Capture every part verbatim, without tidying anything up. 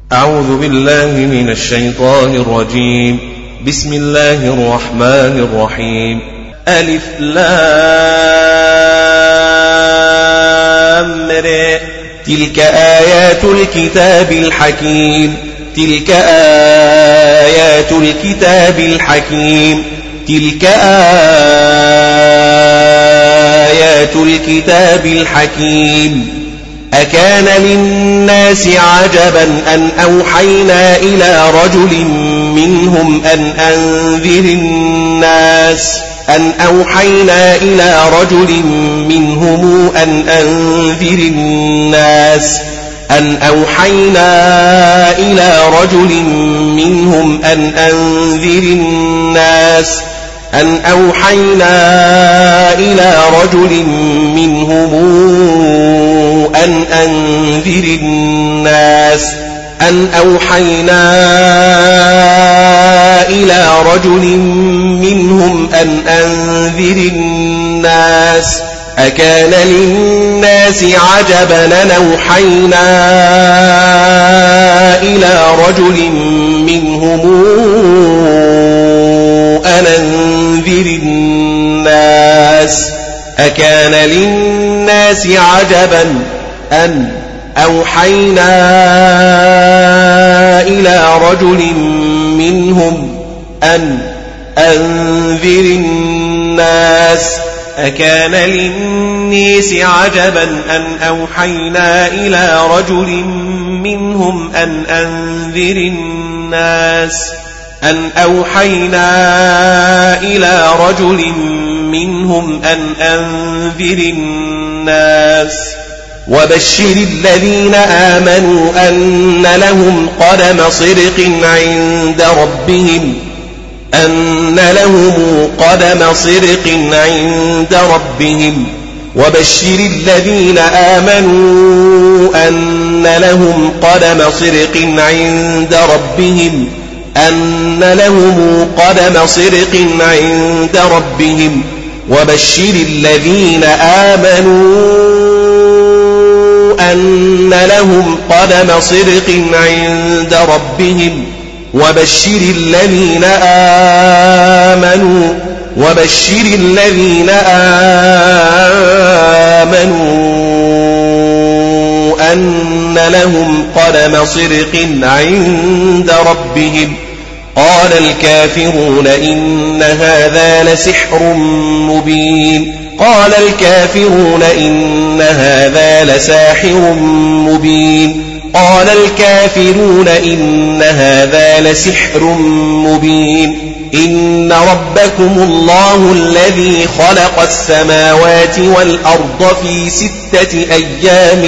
أعوذ بالله من الشيطان الرجيم. بسم الله الرحمن الرحيم. ألف لام ر. تلك آيات الكتاب الحكيم. تلك آيات الكتاب الحكيم. تلك آيات الكتاب الحكيم. أكان للناس عجبا أن أوحينا إلى رجل منهم أن أنذر الناس أن أوحينا إلى رجل منهم أن أنذر الناس أن أوحينا إلى رجل منهم أن أنذر الناس أن أوحينا إلى رجل منهم أن أنذر الناس أن أوحينا إلى رجل منهم أن أنذر الناس أكان للناس عجبا أن أوحينا إلى رجل منهم أن أنذر الناس أكان للناس عجبا أن أوحينا إلى رجل منهم أن أنذر الناس أكان للناس عجبا أن أوحينا إلى رجل منهم أن أنذر الناس أن أوحينا إلى رجل منهم أن أنذر الناس وبشر الذين آمنوا أن لهم قدم صدق عند ربهم أن لهم قدم صدق عند ربهم وبشر الذين آمنوا أن لهم قدم صدق عند ربهم أن لهم قدم صدق عند ربهم وبشر الذين آمنوا أن لهم قدم صدق عند ربهم وبشر الذين آمنوا وبشر الذين آمنوا أن لهم قدم صدق عند ربهم. قال الكافرون إن هذا لسحر مبين. قال الكافرون إن هذا لساحر مبين. قال الكافرون إن هذا لسحر مبين. إن ربكم الله الذي خلق السماوات والأرض في ستة أيام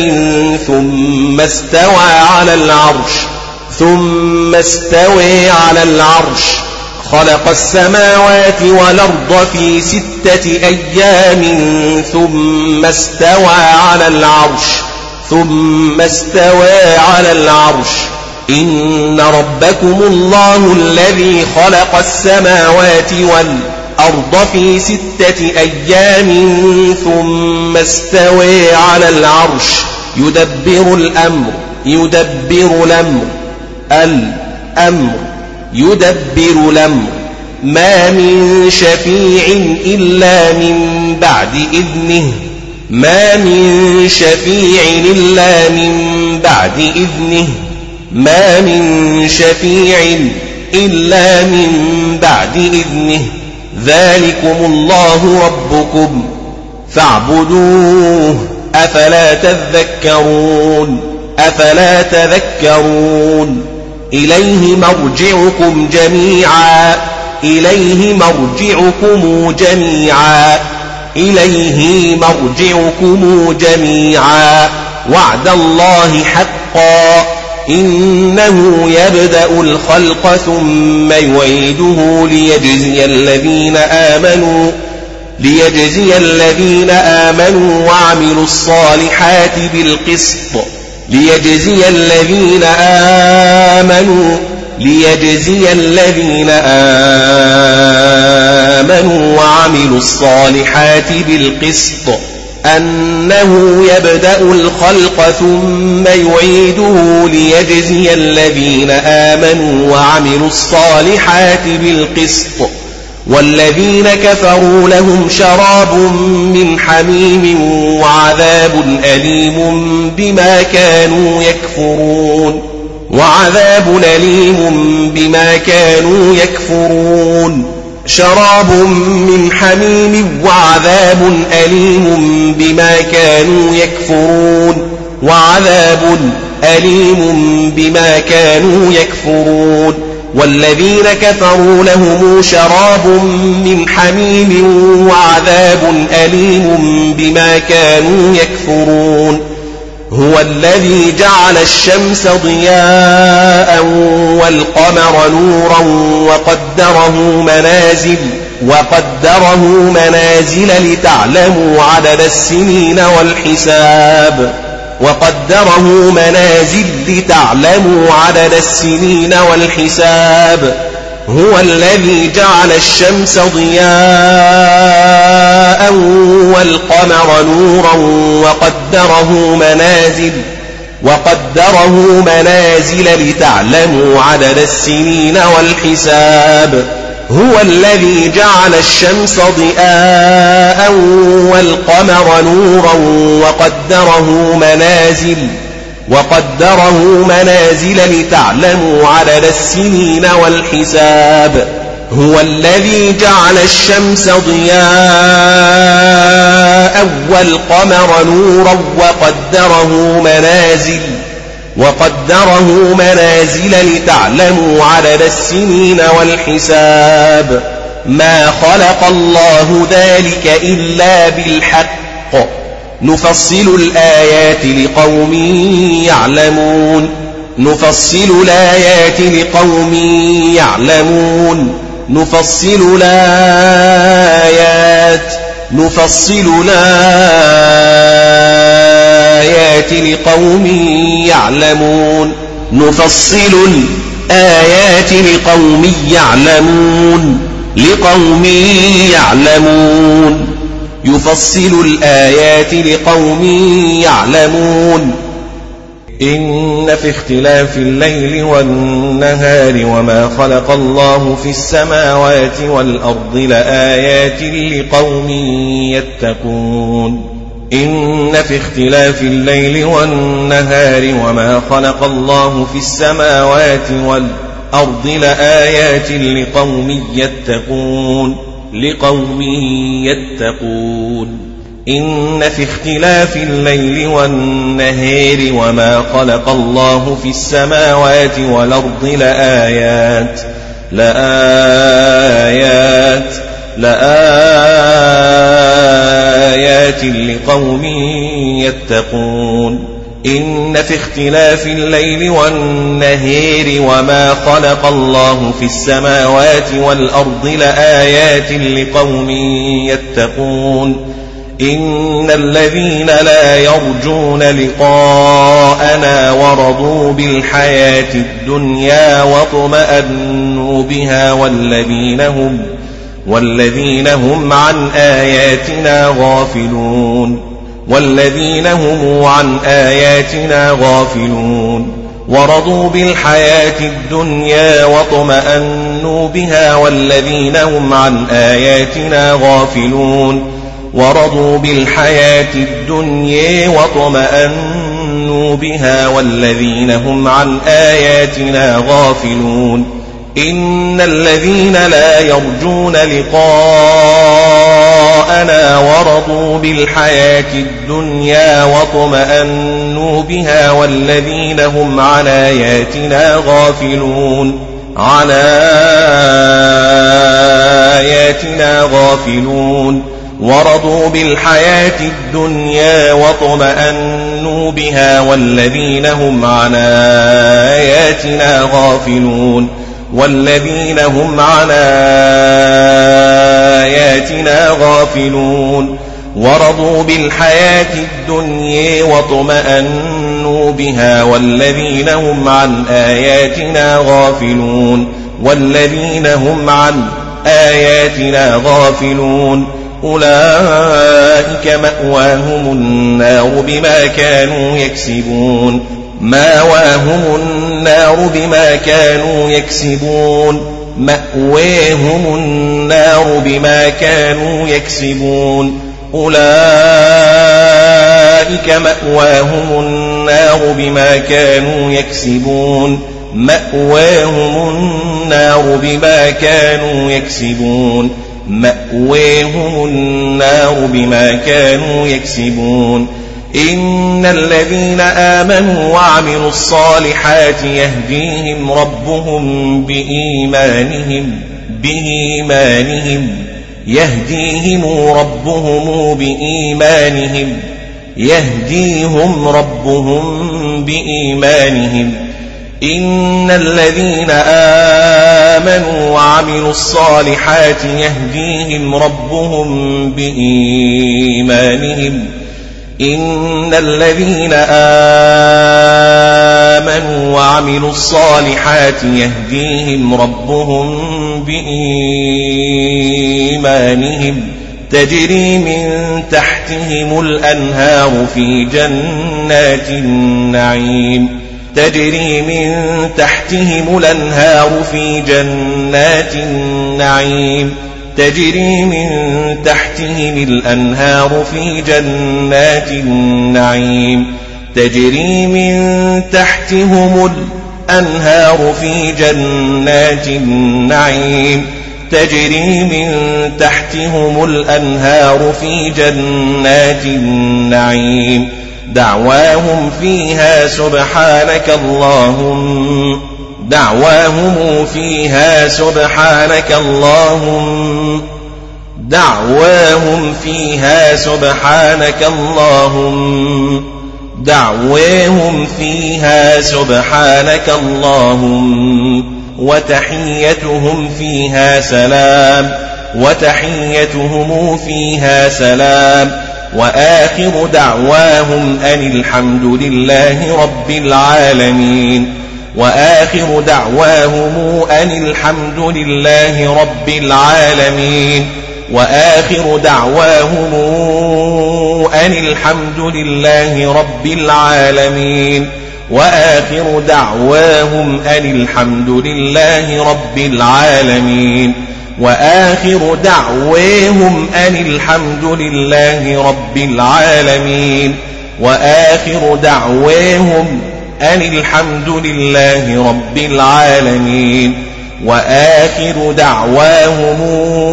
ثم استوى على العرش ثم استوى على العرش خلق السماوات والأرض في ستة أيام ثم استوى على العرش ثم استوى على العرش. إن ربكم الله الذي خلق السماوات والأرض في ستة أيام ثم استوى على العرش يدبر الأمر يدبر الأمر الأمر يدبر الأمر ما من شفيع إلا من بعد إذنه ما من شفيع إلا من بعد إذنه ما من شفيع إلا من بعد إذنه. ذلكم الله ربكم فاعبدوه أفلا تذكرون أفلا تذكرون. إليه مرجعكم جميعا إليه مرجعكم جميعا إليه مرجعكم جميعا وعد الله حقا إنه يبدأ الخلق ثم يعيده ليجزي الذين آمنوا ليجزي الذين آمنوا وعملوا الصالحات بالقسط ليجزي الذين آمنوا ليجزي الذين آمنوا وعملوا الصالحات بالقسط أنه يبدأ الخلق ثم يعيده ليجزي الذين آمنوا وعملوا الصالحات بالقسط والذين كفروا لهم شراب من حميم وعذاب أليم بما كانوا يكفرون وعذاب أليم بما كانوا يكفرون شراب من حميم وعذاب أليم بما كانوا يكفرون وعذاب أليم بما كانوا يكفرون والذين كفروا لهم شراب من حميم وعذاب أليم بما كانوا يكفرون هو الذي جعل الشمس ضياء والقمر نورا وقدره منازل وقدره منازل لتعلموا عدد السنين والحساب وقدره منازل لتعلموا عدد السنين والحساب هو الذي جعل الشمس ضياء والقمر نورا وقدره منازل وقدره منازل لتعلموا عدد السنين والحساب هو الذي جعل الشمس ضياء والقمر نورا وقدره منازل وقدره منازل لتعلموا عدد السنين والحساب هو الذي جعل الشمس ضياء والقمر نورا وقدره منازل وقدره منازل لتعلموا عدد السنين والحساب ما خلق الله ذلك إلا بالحق نفصل الآيات لقوم يعلمون نفصل الآيات لقوم يعلمون نفصل الآيات نفصل الآيات لقوم يعلمون نفصل الآيات لقوم يعلمون لقوم يعلمون يفصل الآيات لقوم يعلمون إن في اختلاف الليل والنهار وما خلق الله في السماوات والأرض لآيات لقوم يتقون إن في اختلاف الليل والنهار وما خلق الله في السماوات والأرض لآيات لقوم يتقون لقوم يتقون إن في اختلاف الليل والنهار وما خلق الله في السماوات والأرض لآيات لآيات لآيات لقوم يتقون إن في اختلاف الليل والنهار وما خلق الله في السماوات والأرض لآيات لقوم يتقون إن الذين لا يرجون لقاءنا ورضوا بالحياة الدنيا واطمأنوا بها والذين هم والذين هم عن آياتنا غافلون والذين هم عن آياتنا غافلون ورضوا بالحياة الدنيا واطمأنوا بها والذين هم عن آياتنا غافلون ورضوا بالحياة الدنيا واطمأنوا بها والذين هم عن آياتنا غافلون إن الذين لا يرجون لقاءنا ورضوا بالحياة الدنيا واطمأنوا بها والذين هم عن آياتنا غافلون عن آياتنا غافلون ورضوا بالحياة الدنيا واطمأنوا بها والذين هم عن آياتنا غافلون والذين هم عن آياتنا غافلون ورضوا بالحياة الدنيا واطمأنوا بها والذين هم عن آياتنا غافلون والذين هم عن آياتنا غافلون أولئك مأواهم النار بما كانوا يكسبون مأواهم النار بما كانوا يكسبون مأواهم النار بما كانوا يكسبون أولئك مأواهم النار بما كانوا يكسبون مأواهم النار بما كانوا يكسبون مأواهم النار بما كانوا يكسبون إن الذين آمنوا وعملوا الصالحات يهديهم ربهم بإيمانهم بإيمانهم يهديهم ربهم بإيمانهم يهديهم ربهم بإيمانهم إن الذين آمنوا وعملوا الصالحات يهديهم ربهم بإيمانهم إن الذين آمنوا وعملوا الصالحات يهديهم ربهم بإيمانهم تجري من تحتهم الأنهار في جنات النعيم تجري من تحتهم الأنهار في جنات النعيم تجري من تحتهم الأنهار في جنات النعيم تجري من تحتهم الأنهار في جنات النعيم تجري من تحتهم الأنهار في جنات النعيم دعواهم فيها سبحانك اللهم دعواهم فيها سبحانك اللهم دعواهم فيها سبحانك اللهم دعواهم فيها سبحانك اللهم وتحيتهم فيها سلام وتحيتهم فيها سلام وآخر دعواهم أن الحمد لله رب العالمين وآخر دعواهم أن الحمد لله رب العالمين وآخر دعواهم أن الحمد لله رب العالمين وآخر دعواهم أن الحمد لله رب العالمين وآخر دعواهم أن الحمد لله رب العالمين وآخر دعواهم أن الحمد لله رب العالمين وآخر دعواهم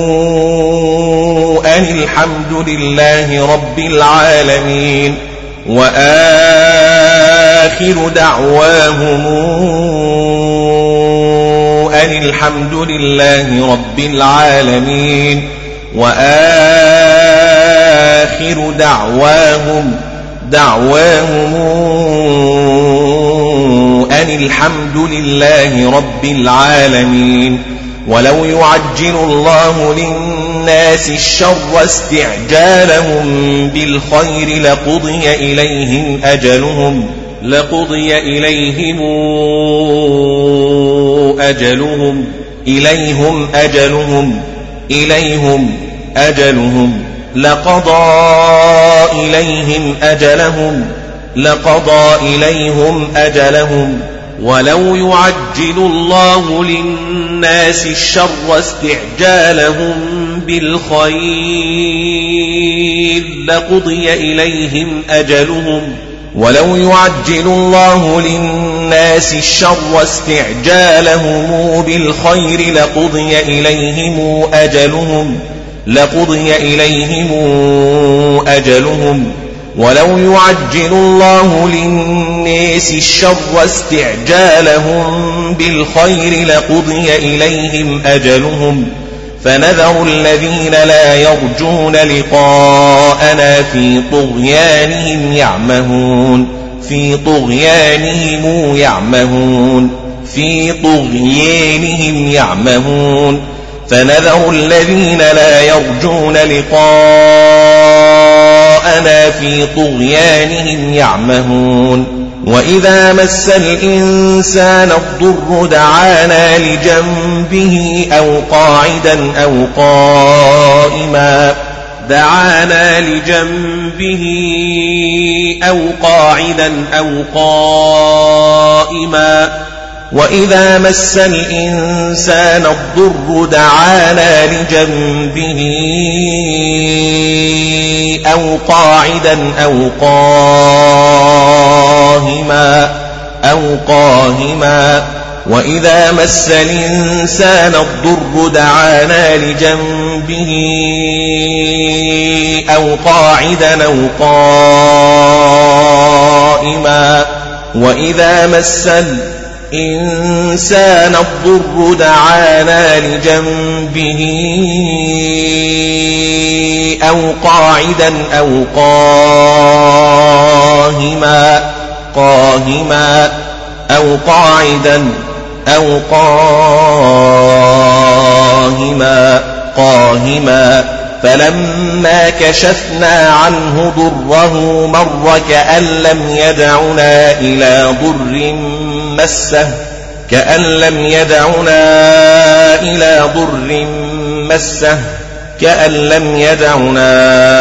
أن الحمد لله رب العالمين وآخر دعواهم أن الحمد لله رب العالمين وآخر دعواهم دعواهم أن الحمد لله رب العالمين ولو يعجل الله للناس الشر استعجالهم بالخير لقضي إليهم أجلهم لقضي إليهم أجلهم إليهم أجلهم إليهم أجلهم لقضى إليهم أجلهم لقضى إليهم أجلهم ولو يعجل الله للناس الشر استعجالهم بالخير لقضي إليهم أجلهم ولو يعجل الله للناس الشر استعجالهم بالخير لقضي إليهم أجلهم لقضي إليهم أجلهم ولو يعجل الله للناس الشر استعجالهم بالخير لقضي إليهم أجلهم فنذر الذين لا يرجون لقاءنا في طغيانهم يعمهون في طغيانهم يعمهون في طغيانهم يعمهون فنذر الذين لا يرجون لقاءنا في طغيانهم يعمهون وإذا مس الإنسان الضر دعانا لجنبه أو قاعدا أو قائما دعانا لجنبه أو قاعدا أو قائما وإذا مس الإنسان الضر دعانا لجنبه أو قاعدا أو قائما أو قائما وإذا مس الإنسان الضر دعانا لجنبه أو قاعدا أو قائما وإذا مس الإنسان الضر دعانا لجنبه أو قاعدا أو قائما قائما أو قاعدا أو قائما قائما فلما كشفنا عنه ضره مر كأن لم يدعنا إلى ضر مسه كأن لم يدعنا إلى ضر مسه كأن لم يدعنا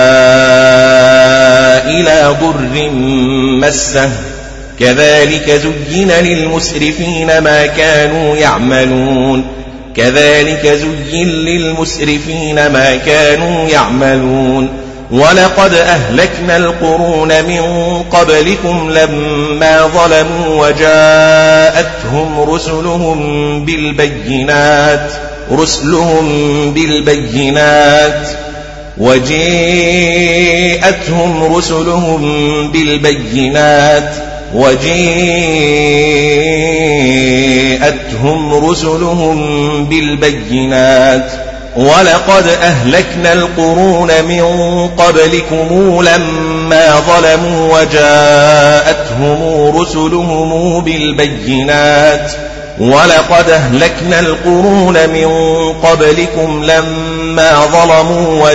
إلى ضر مسه كذلك زين للمسرفين ما كانوا يعملون كذلك زين للمسرفين ما كانوا يعملون ولقد أهلكنا القرون من قبلكم لما ظلموا وجاءتهم رسلهم بالبينات رسلهم بالبينات وجاءتهم رسلهم بالبينات وجاءتهم رسلهم بالبينات ولقد أهلكنا القرون من قبلكم لما ظلموا وجاءتهم رسلهم بالبينات ولقد أهلكنا القرون من قبلكم لما ظلموا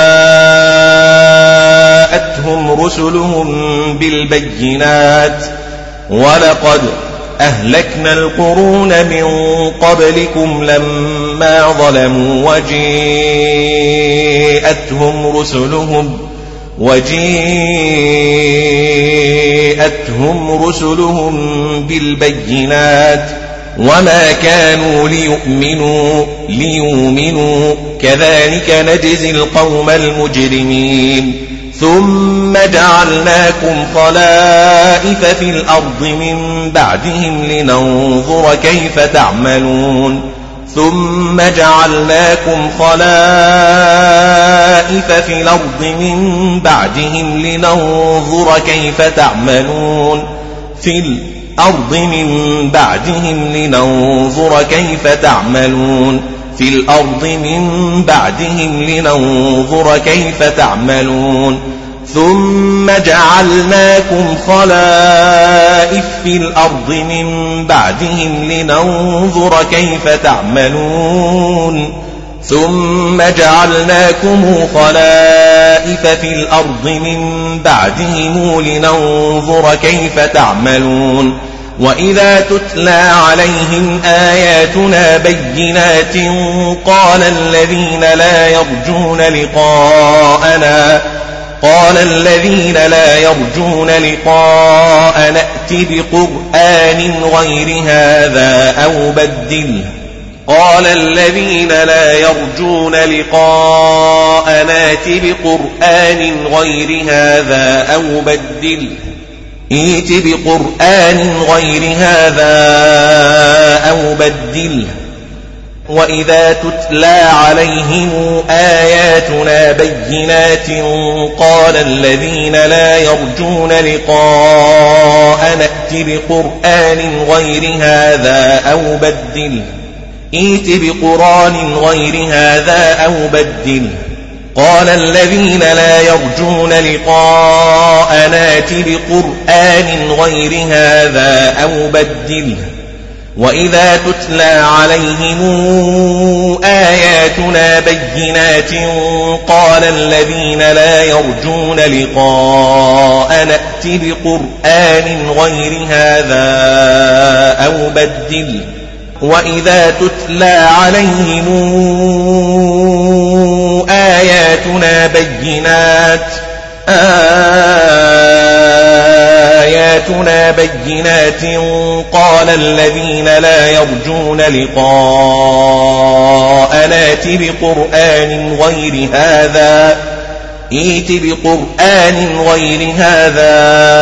وجاءتهم رسلهم بالبينات ولقد أهلكنا القرون من قبلكم لما ظلموا وجاءتهم رسلهم وجاءتهم رسلهم بالبينات وما كانوا ليؤمنوا ليؤمنوا كذلك نجزي القوم المجرمين ثم جعلناكم خلائف في الأرض من بعدهم لننظر كيف تعملون ثم جعلناكم خلائف في الأرض من بعدهم لننظر كيف تعملون في الأرض من بعدهم لننظر كيف تعملون في الأرض من بعدهم لننظر كيف تعملون ثم جعلناكم خلائف في الأرض من بعدهم لننظر كيف تعملون ثم جعلناكم خلائف في الأرض من بعدهم لننظر كيف تعملون وإذا تتلى عليهم آياتنا بينات قال الذين لا يرجون لقاءنا قال الذين لا يرجون لقاءنا ائت بقرآن غير هذا أو بدله قال الذين لا يرجون لقاءنا ائت بقرآن غير هذا أو بدله ائت بقرآن غير هذا أو بدله وإذا تتلى عليهم آياتنا بينات قال الذين لا يرجون لقاءنا ائت بقرآن غير هذا أو بدله ائت بقرآن غير هذا أو بدله قال الذين لا يرجون لقاءنا ائت بقرآن غير هذا أو بدله وإذا تتلى عليهم آياتنا بينات قال الذين لا يرجون لقاءنا ائت بقرآن غير هذا أو بدله وإذا تتلى عليهم آياتنا بينات آياتنا بينات قال الذين لا يرجون لقاءنا ائت بقرآن غير هذا ائت بقرآن غير هذا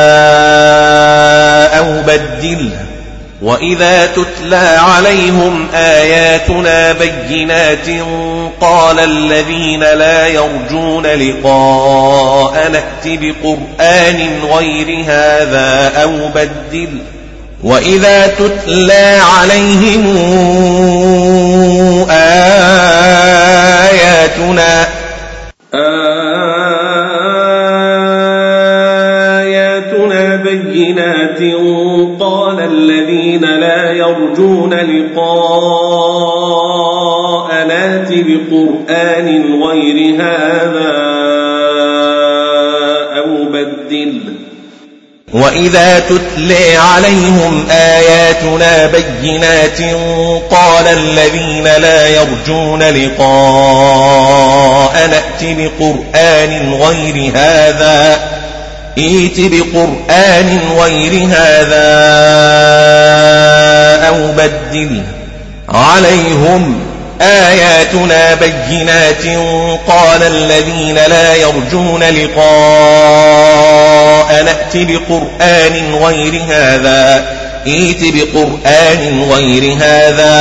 أو بدله وإذا تتلى عليهم آياتنا بينات قال الذين لا يرجون لقاءنا ائت بقرآن غير هذا أو بدله وإذا تتلى عليهم آياتنا آياتنا بينات قال الذين لا يرجون لقاءنا ائت بقرآن غير هذا أو بدله وإذا تتلى عليهم آياتنا بينات قال الذين لا يرجون لقاءنا ائت بقرآن غير هذا ائت بقرآن غير هذا أو بدله عليهم آياتنا بينات قال الذين لا يرجون لقاءنا ائت بقرآن غير هذا ائت بقرآن غير هذا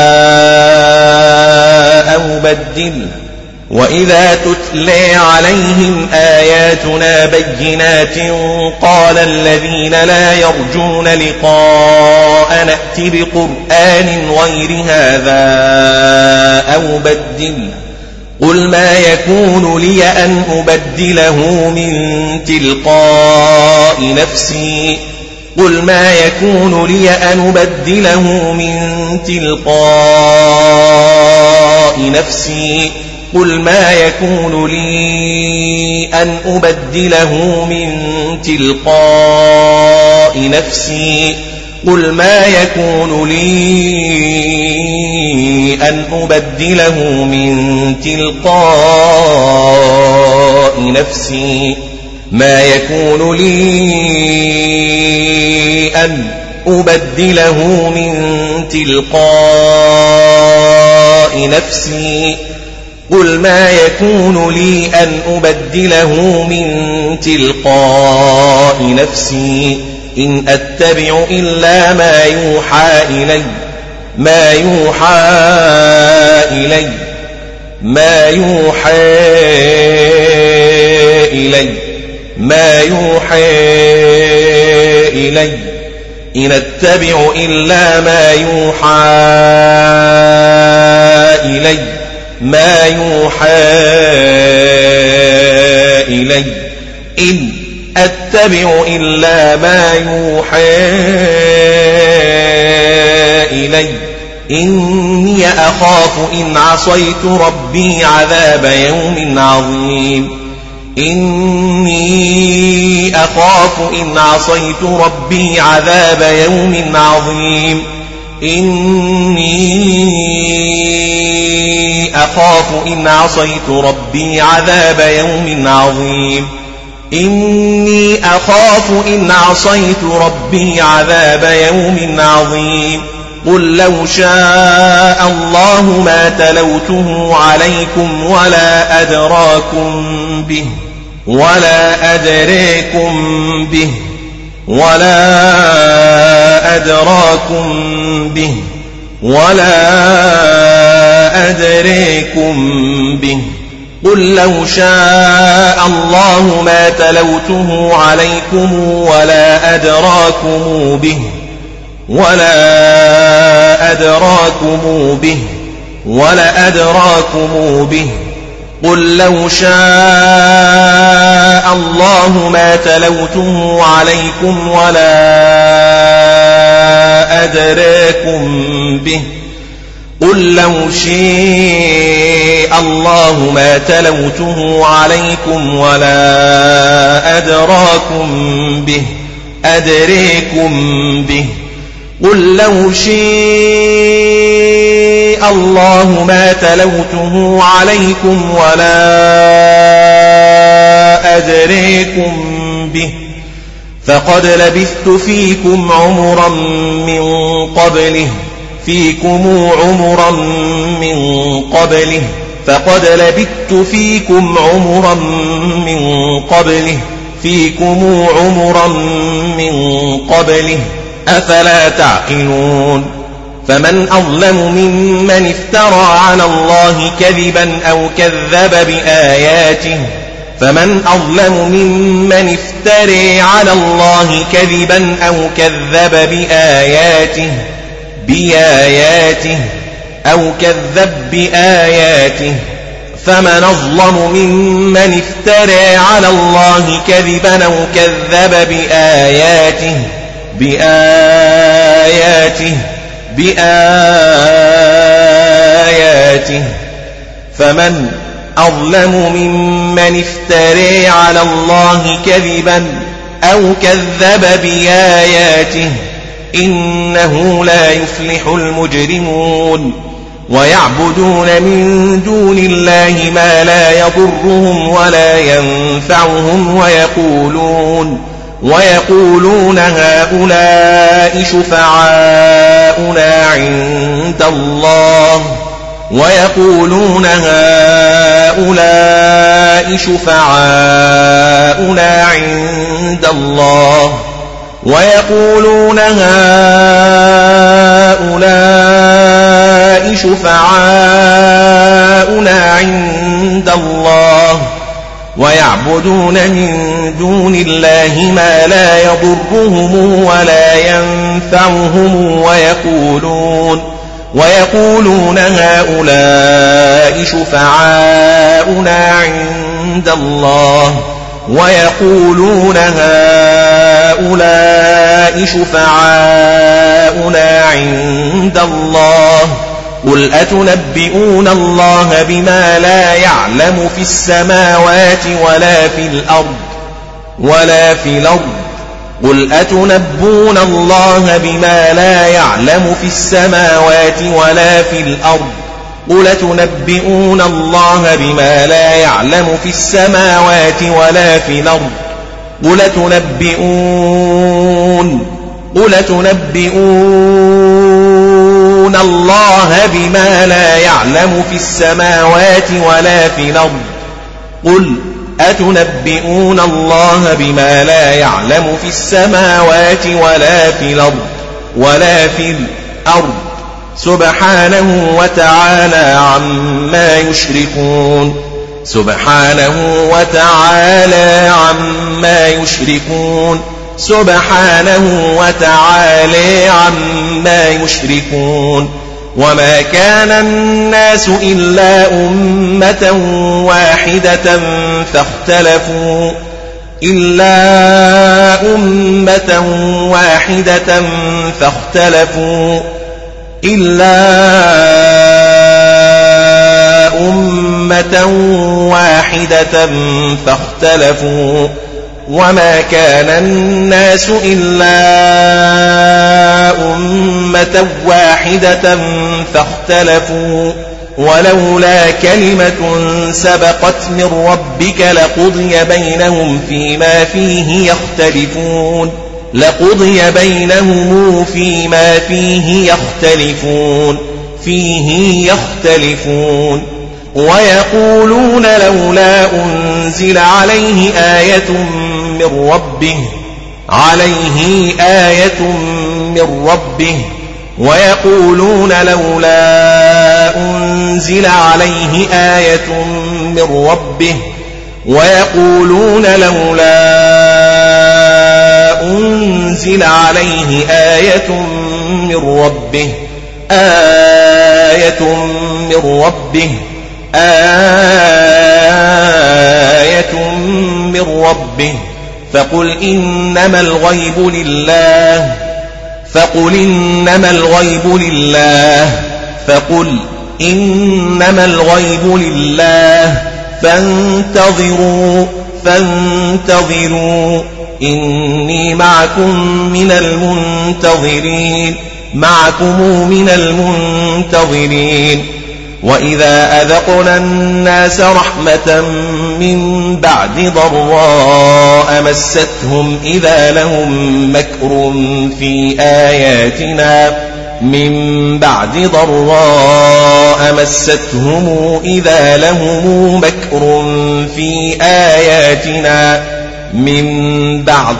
أو بدله وإذا تتلى عليهم آياتنا بينات قال الذين لا يرجون لقاءنا ائت بقرآن غير هذا أو بدله قل ما يكون لي أن أبدله من تلقاء نفسي قل ما يكون لي أن أبدله من تلقاء نفسي قل ما يكون لي أن أبدله من تلقاء نفسي قل ما يكون لي أن أبدله من تلقاء نفسي ما يكون لي أن أبدله من تلقاء نفسي قل ما يكون لي أن أبدله من تلقاء نفسي إن أتبع إلا ما يوحى إلي ما يوحى إلي ما يوحى إلي ما يوحى إلي إن أتبع إلا ما يوحى إلي ما يوحى إلي إن أتبع إلا ما يوحى إلي إني أخاف إن عصيت ربي عذاب يوم عظيم إني أخاف إن عصيت ربي عذاب يوم عظيم إني أخاف إن عصيت ربي عذاب يوم عظيم إني أخاف إن عصيت ربي عذاب يوم عظيم قل لو شاء الله ما تلوته عليكم ولا أدراكم به ولا أدريكم به ولا أدراكم به ولا أدريكم به قل لو شاء الله ما تلوته عليكم ولا أدراكم به ولا أدراكم به ولا أدراكم به قل لو شاء الله ما تلوته عليكم ولا أدراكم به قل لو شاء الله ما تلوته عليكم ولا أدراكم به أدريكم به قل لو شاء الله ما تلوته عليكم ولا أدريكم به فقد لبثت فيكم عمرا من قبله فيكم عمرا من قبله فقد لبثت فيكم عمرا من قبله فيكم عمرا من قبله أفلا تعقلون فمن أظلم ممن افترى على الله كذبا أو كذب بآياته فمن أظلم ممن افترى على الله كذبا أو كذب بآياته بآياته أو كذب بآياته فمن أظلم ممن افترى على الله كذبا أو كذب بآياته بآياته بآياته فمن أظلم ممن افترى على الله كذبا أو كذب بآياته إنه لا يفلح المجرمون ويعبدون من دون الله ما لا يضرهم ولا ينفعهم ويقولون ويقولون هؤلاء شفعاؤنا عند الله ويقولون هؤلاء شفعاؤنا عند الله ويقولون هؤلاء شفعاؤنا عند الله ويعبدون من دون الله ما لا يضرهم ولا ينفعهم ويقولون ويقولون هؤلاء شفعاؤنا عند الله ويقولون هؤلاء شفعاؤنا عند الله قل أتنبئون الله بما لا يعلم في السماوات ولا في الأرض ولا في الأرض قل أتنبئون الله بما لا يعلم في السماوات ولا في الأرض قل أتنبئون الله بما لا يعلم في السماوات ولا في الأرض قل أتنبئون قل أتنبئون الله بما لا يعلم في السماوات ولا في الأرض قل أتنبئون الله بما لا يعلم في السماوات ولا في الأرض ولا في الأرض سبحانه وتعالى عما يشركون سبحانه وتعالى عما يشركون سبحانه وتعالى عما يشركون وما كان الناس إلا أمة واحدة فاختلفوا إلا أمة واحدة فاختلفوا إلا أمة واحدة فاختلفوا وما كان الناس إلا أمة واحدة فاختلفوا ولولا كلمة سبقت من ربك لقضي بينهم فيما فيه يختلفون لقضي بينهم فيما فيه يختلفون فيه يختلفون ويقولون لولا أنزل عليه آية من ربه عليه آية من ربه ويقولون لولا أنزل عليه آية من ربه ويقولون لولا أنزل عليه آية من ربه آية من ربه آية من ربه فقل إنما الغيب لله فقل إنما الغيب لله فقل إنما الغيب لله فانتظروا فانتظروا إني معكم من المنتظرين معكم من المنتظرين وإذا أذقنا الناس رحمة من بعد ضراء مستهم إذا لهم مكر في آياتنا من بعد ضراء مستهم إذا لهم مكر في آياتنا من بعد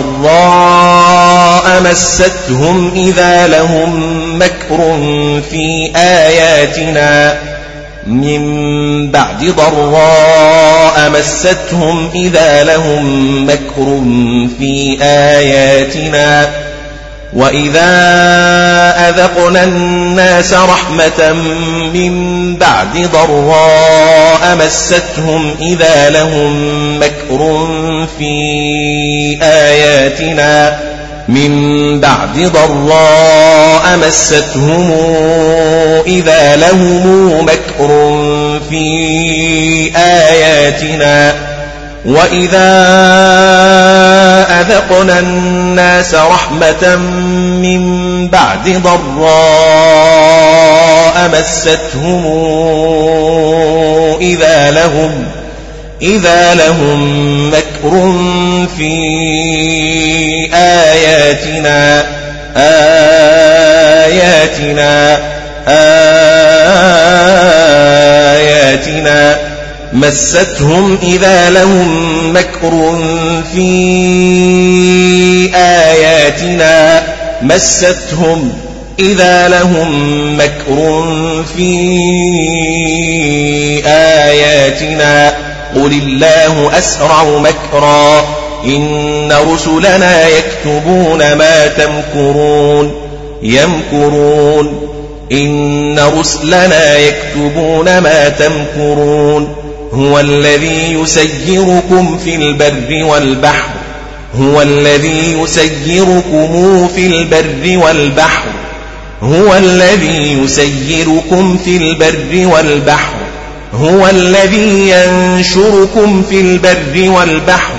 ضراء مستهم إذا لهم مكر في آياتنا من بعد ضراء مستهم إذا لهم مكر في آياتنا وإذا أذقنا الناس رحمة من بعد ضراء مستهم إذا لهم مكر في آياتنا من بعد ضراء مستهم إذا لهم مكر في آياتنا وإذا أذقنا الناس رحمة من بعد ضراء مستهم إذا لهم إذا لهم مكر في آياتنا آياتنا آياتنا مستهم إذا لهم مكر في آياتنا مستهم إذا لهم مكر في آياتنا قل الله أسرع مكرا إن رسلنا يكتبون ما تمكرون يمكرون إن رسلنا يكتبون ما تمكرون هو الذي يسيركم في البر والبحر هو الذي يسيركم في البر والبحر هو الذي يسيركم في البر والبحر هو الذي ينشركم في البر والبحر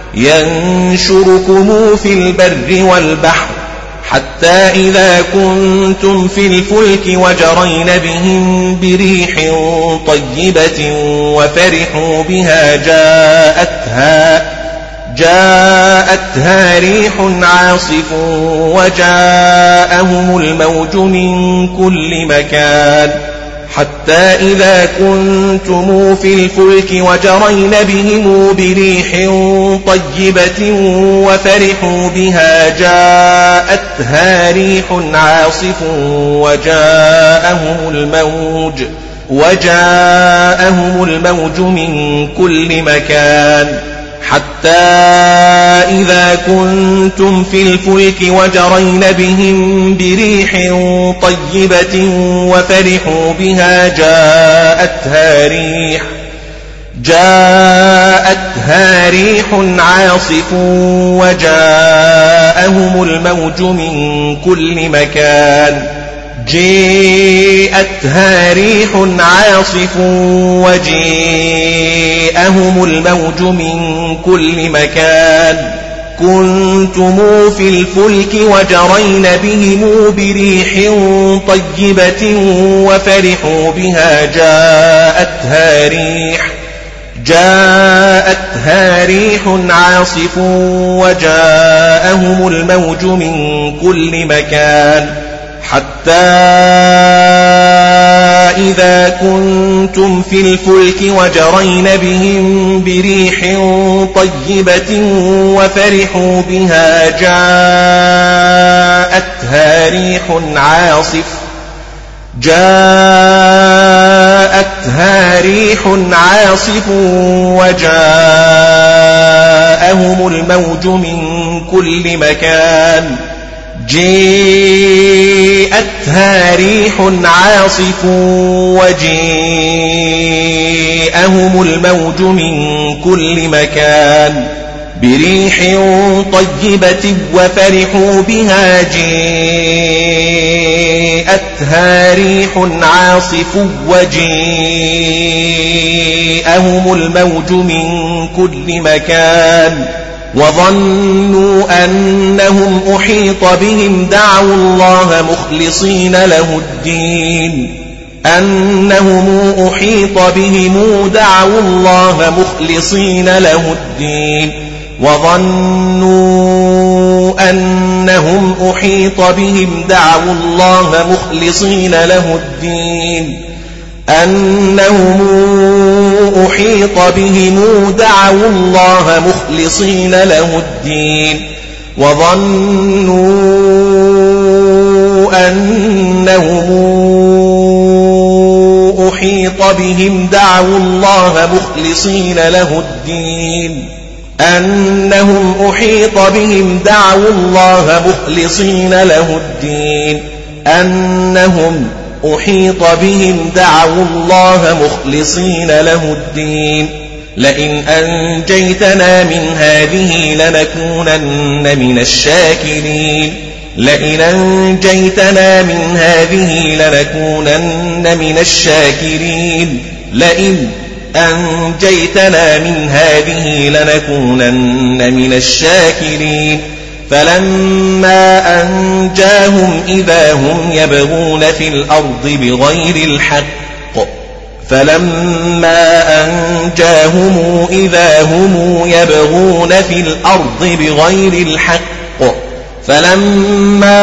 ينشركم في البر والبحر حتى إذا كنتم في الفلك وجرين بهم بريح طيبة وفرحوا بها جاءتها جاءتها ريح عاصف وجاءهم الموج من كل مكان حتى إذا كنتم في الفلك وجرين بهم بريح طيبة وفرحوا بها جاءتها ريح عاصف وجاءهم الموج وجاءهم الموج من كل مكان حتى إذا كنتم في الفلك وجرين بهم بريح طيبة وفرحوا بها جاءتها ريح جاءتها ريح عاصف وجاءهم الموج من كل مكان جاءتها ريح عاصف وجاءهم الموج من كل مكان كنتم في الفلك وجرين بهم بريح طيبة وفرحوا بها جاءتها ريح جاءتها ريح عاصف وجاءهم الموج من كل مكان حتى إذا كنتم في الفلك وجرين بهم بريح طيبة وفرحوا بها جاءتها ريح عاصف جاءتها ريح عاصف وجاءهم الموج من كل مكان جاءتها ريح عاصف وجاءهم الموج من كل مكان بريح طيبة وفرحوا بها جاءتها ريح عاصف وجاءهم الموج من كل مكان وظنوا أنهم أحيط بهم دعوا الله مخلصين له الدين أنهم أحيط بهم دعوا الله مخلصين له الدين وظنوا أنهم أحيط بهم دعوا الله مخلصين له الدين أنهم أحيط بهم دعوا الله مخلصين له الدين وظنوا أنهم أحيط بهم دعوا الله مخلصين له الدين أنهم أحيط بهم دعوا الله مخلصين له الدين أنهم أحيط بهم دعوا الله مخلصين له الدين لئن أنجيتنا من هذه لنكونن من الشاكرين لئن أنجيتنا من هذه لنكونن من الشاكرين لئن أنجيتنا من هذه لنكونن من الشاكرين فلما أنجاهم إذا هم يبغون في الأرض بغير الحق فلما أنجاهم إذا هم يبغون في الأرض بغير الحق فلما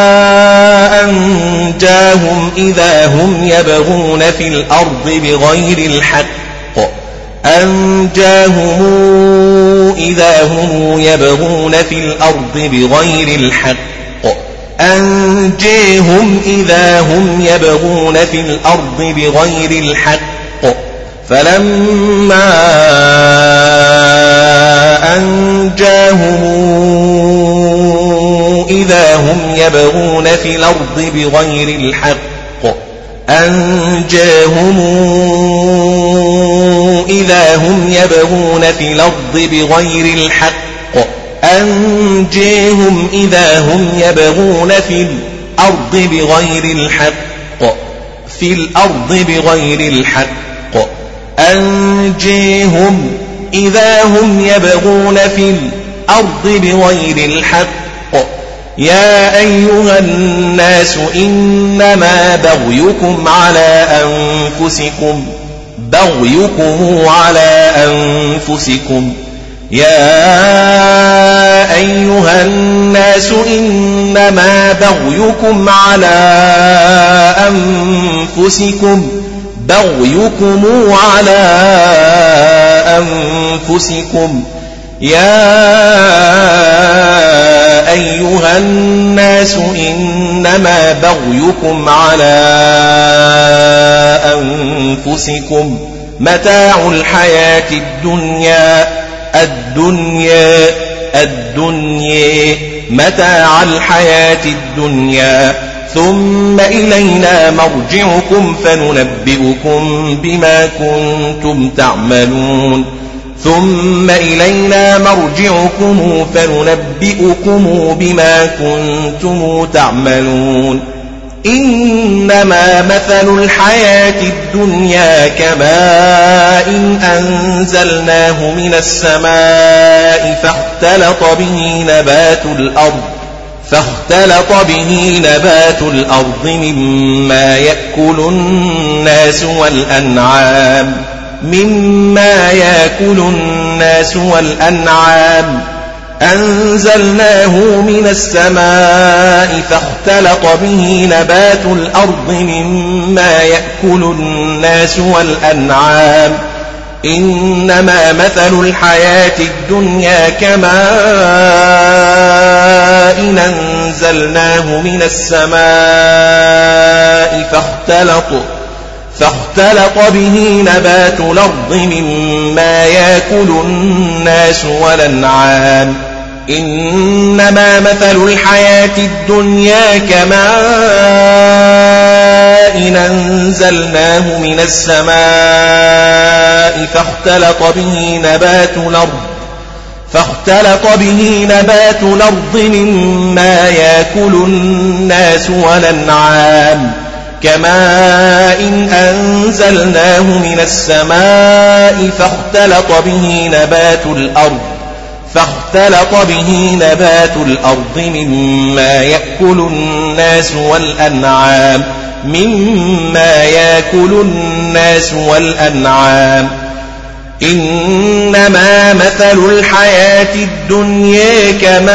أنجاهم إذا هم يبغون في الأرض بغير الحق أنجاهم إذا هم يبغون في الأرض بغير الحق أنجيهم إذا هم يبغون في الأرض بغير الحق فلما أنجاهم إذا هم يبغون في الأرض بغير الحق أنجاهم إذا هم يبغون في الأرض بغير الحق أنجيهم إذا هم يبغون في الأرض بغير الحق في الأرض بغير الحق أنجيهم إذا هم يبغون في الأرض بغير الحق يا أيها الناس إنما بغيكم على أنفسكم بغيكم على أنفسكم يا أيها الناس إنما بغيكم على أنفسكم بغيكم على أنفسكم يا أيها الناس إنما بغيكم على أنفسكم متاع الحياة الدنيا الدنيا الدنيا متاع الحياة الدنيا ثم إلينا مرجعكم فننبئكم بما كنتم تعملون ثم إلينا مرجعكم فننبئكم بما كنتم تعملون إنما مثل الحياة الدنيا كماء أنزلناه من السماء فاختلط به نبات الأرض فاختلط به نبات الأرض مما يأكل الناس والأنعام مما يأكل الناس والأنعام أنزلناه من السماء فاختلط به نبات الأرض مما يأكل الناس والأنعام إنما مثل الحياة الدنيا كماء أنزلناه من السماء فاختلط فاختلط به نبات الأرض مما يأكل الناس والأنعام إنما مثل الحياة الدنيا كماء أنزلناه من السماء فاختلط به نبات الأرض فاختلط به نبات الأرض مما يأكل الناس والأنعام كماء أنزلناه من السماء فاختلط به نبات الأرض فاختلط به نبات الأرض مما يأكل الناس والأنعام مما يأكل الناس والأنعام إنما مثل الحياة الدنيا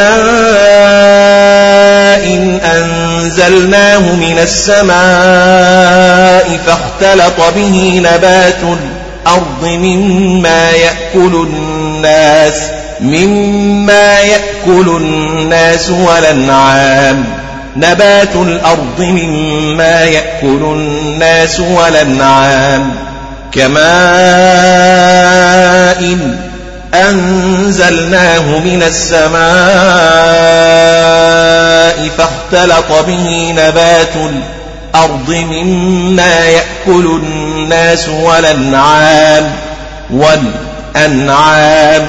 كماء إن أنزلناه من السماء فاختلط به نبات الأرض مما يأكل الناس مما يأكل الناس والأنعام نبات الأرض مما يأكل الناس والأنعام كماء أنزلناه من السماء فاختلط به نبات الأرض مما يأكل الناس والأنعام والأنعام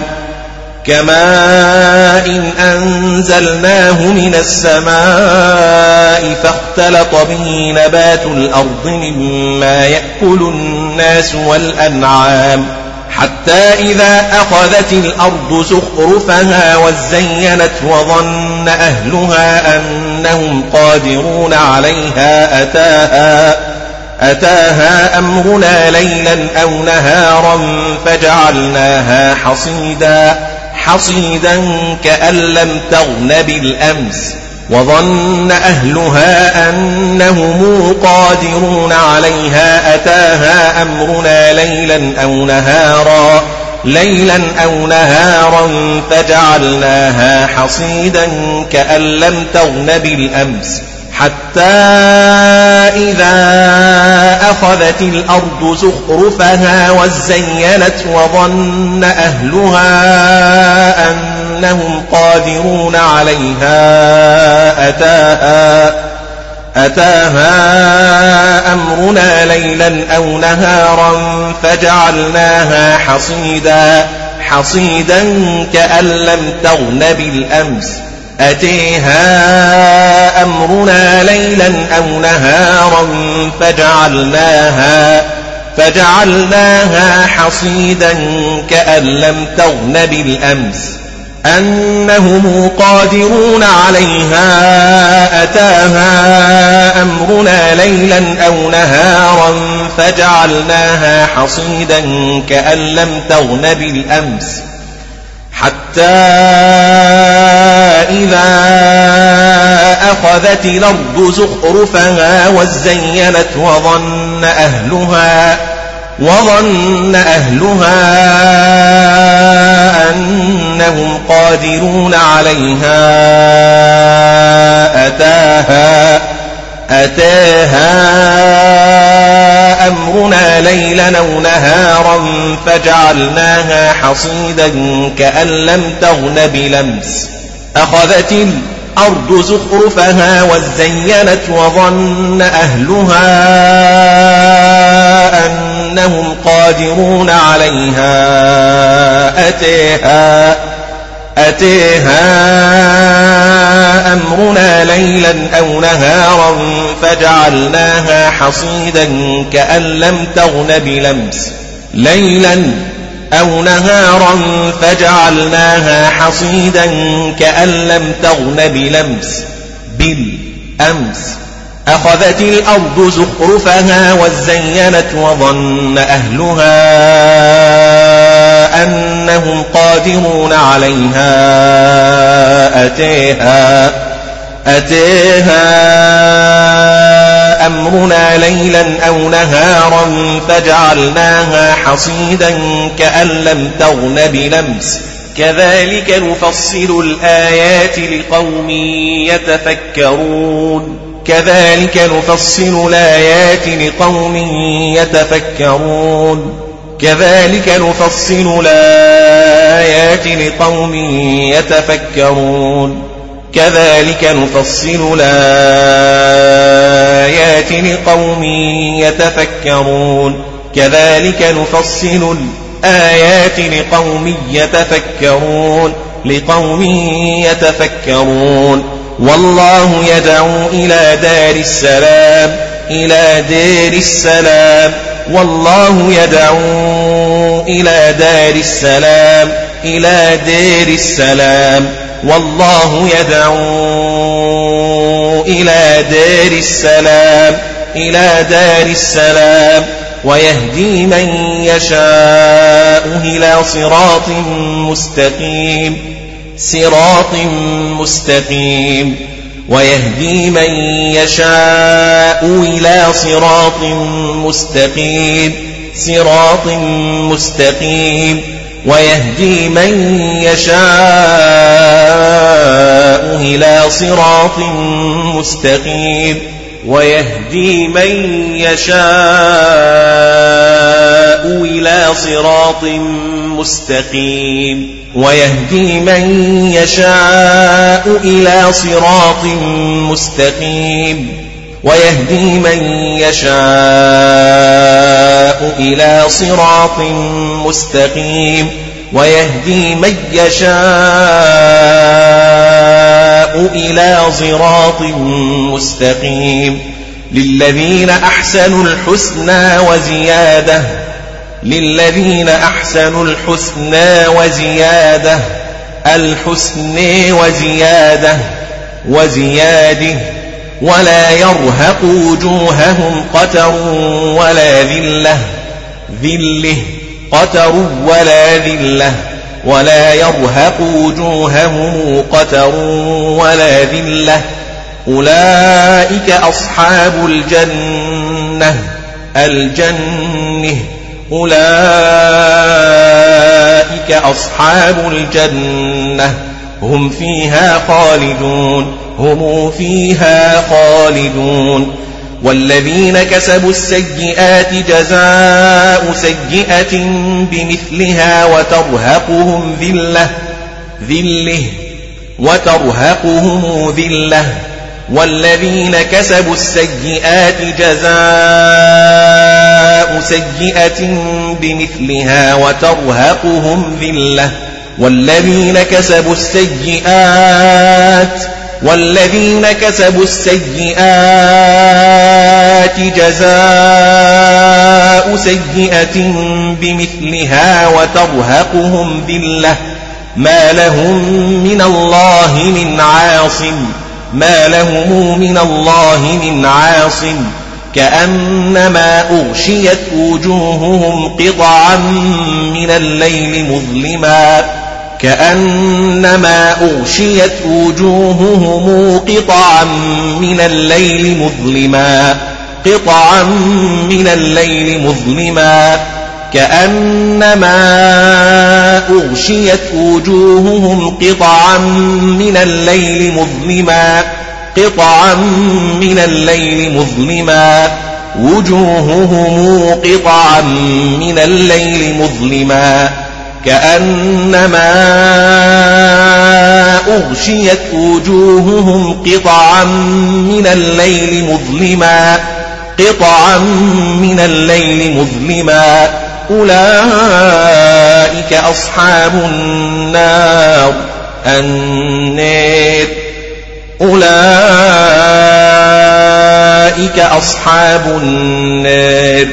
كماء أنزلناه من السماء فاختلط به نبات الأرض مما يأكل الناس والأنعام حتى إذا أخذت الأرض زخرفها وزينت وظن أهلها أنهم قادرون عليها أتاها أتاها أمرنا ليلا أو نهارا فجعلناها حصيدا حصيدا كأن لم تغن بالأمس وظن أهلها أنهم قادرون عليها أتاها أمرنا ليلا أو نهارا ليلا أو نهارا فجعلناها حصيدا كأن لم تغن بالأمس حتى إذا أخذت الأرض زخرفها وزينت وظن أهلها أنهم قادرون عليها أتاها أتاها أمرنا ليلا أو نهارا فجعلناها حصيدا حصيدا كأن لم تغن بالأمس أتيها أمرنا ليلا أو نهارا فجعلناها فجعلناها حصيدا كأن لم تغن بالأمس أنهم قادرون عليها أتاها أمرنا ليلا أو نهارا فجعلناها حصيدا كأن لم تغن بالأمس حتى إذا أخذت الأرض زخرفها وزينت وظن أهلها وظن أهلها أنهم قادرون عليها أتاها أتاها أمرنا ليلا أو نهارا فجعلناها حصيدا كأن لم تغن بلمس أخذت الأرض زخرفها وزينت وظن أهلها أنهم قادرون عليها أتيها أتيها أمرنا ليلا أو نهارا فجعلناها حصيدا كأن لم تغن بلمس ليلا أو نهارا فجعلناها حصيدا كأن لم تغن بلمس بالأمس أخذت الأرض زخرفها وزينت وظن أهلها أنهم قادرون عليها أتيها أتيها أمرنا ليلا أو نهارا فجعلناها حصيدا كأن لم تغن بلمس كذلك نفصل الآيات لقوم يتفكرون كذلك نفصل الآيات لقوم يتفكرون كذلك نفصل الآيات لقوم يتفكرون كذلك نفصل الآيات لقوم يتفكرون كذلك نفصل الآيات لقوم يتفكرون لقوم يتفكرون والله يدعو إلى دار السلام إلى دار السلام والله يدعو إلى دار السلام إلى دار السلام والله يدعو إلى دار السلام إلى دار السلام ويهدي من يشاء إلى صراط مستقيم صراط مستقيم ويهدي من يشاء إلى صراط مستقيم صراط مستقيم ويهدي من يشاء إلى صراط مستقيم ويهدي من يشاء إلى صراط مستقيم ويهدي من يشاء إلى صراط مستقيم ويهدي من يشاء إلى صراط مستقيم ويهدي من يشاء إلى صراط مستقيم للذين أحسنوا الحسنى وزيادة للذين أحسنوا الحسنى وزيادة الحسن وزيادة وزياده ولا يرهق وجوههم قتر ولا ذلة ذله قتر ولا ذلة ولا يرهق وجوههم قتر ولا ذلة أولئك أصحاب الجنة الجنة أولئك أصحاب الجنة هم فيها خالدون هم فيها خالدون والذين كسبوا السيئات جزاء سيئة بمثلها وترهقهم ذلة ذله وترهقهم ذلة والذين كسبوا السيئات جزاء سيئة بمثلها وترهقهم ذلة والذين كسبوا السيئات والذين كسبوا السيئات جزاء سيئة بمثلها وترهقهم ذلة ما لهم من الله من عاصم ما لهم من الله من عاصم كأنما أغشيت وجوههم قطعا من الليل مظلما كأنما أغشيت وجوههم قطعا من الليل مظلما قطعا من الليل مظلما كأنما أغشيت وجوههم قطعا من الليل مظلما قطعا من الليل مظلما وجوههم قطعا من الليل مظلما كأنما أغشيت وجوههم قطعا من الليل مظلما قطعا من الليل مظلما أولئك أصحاب النار النار أولئك أصحاب النار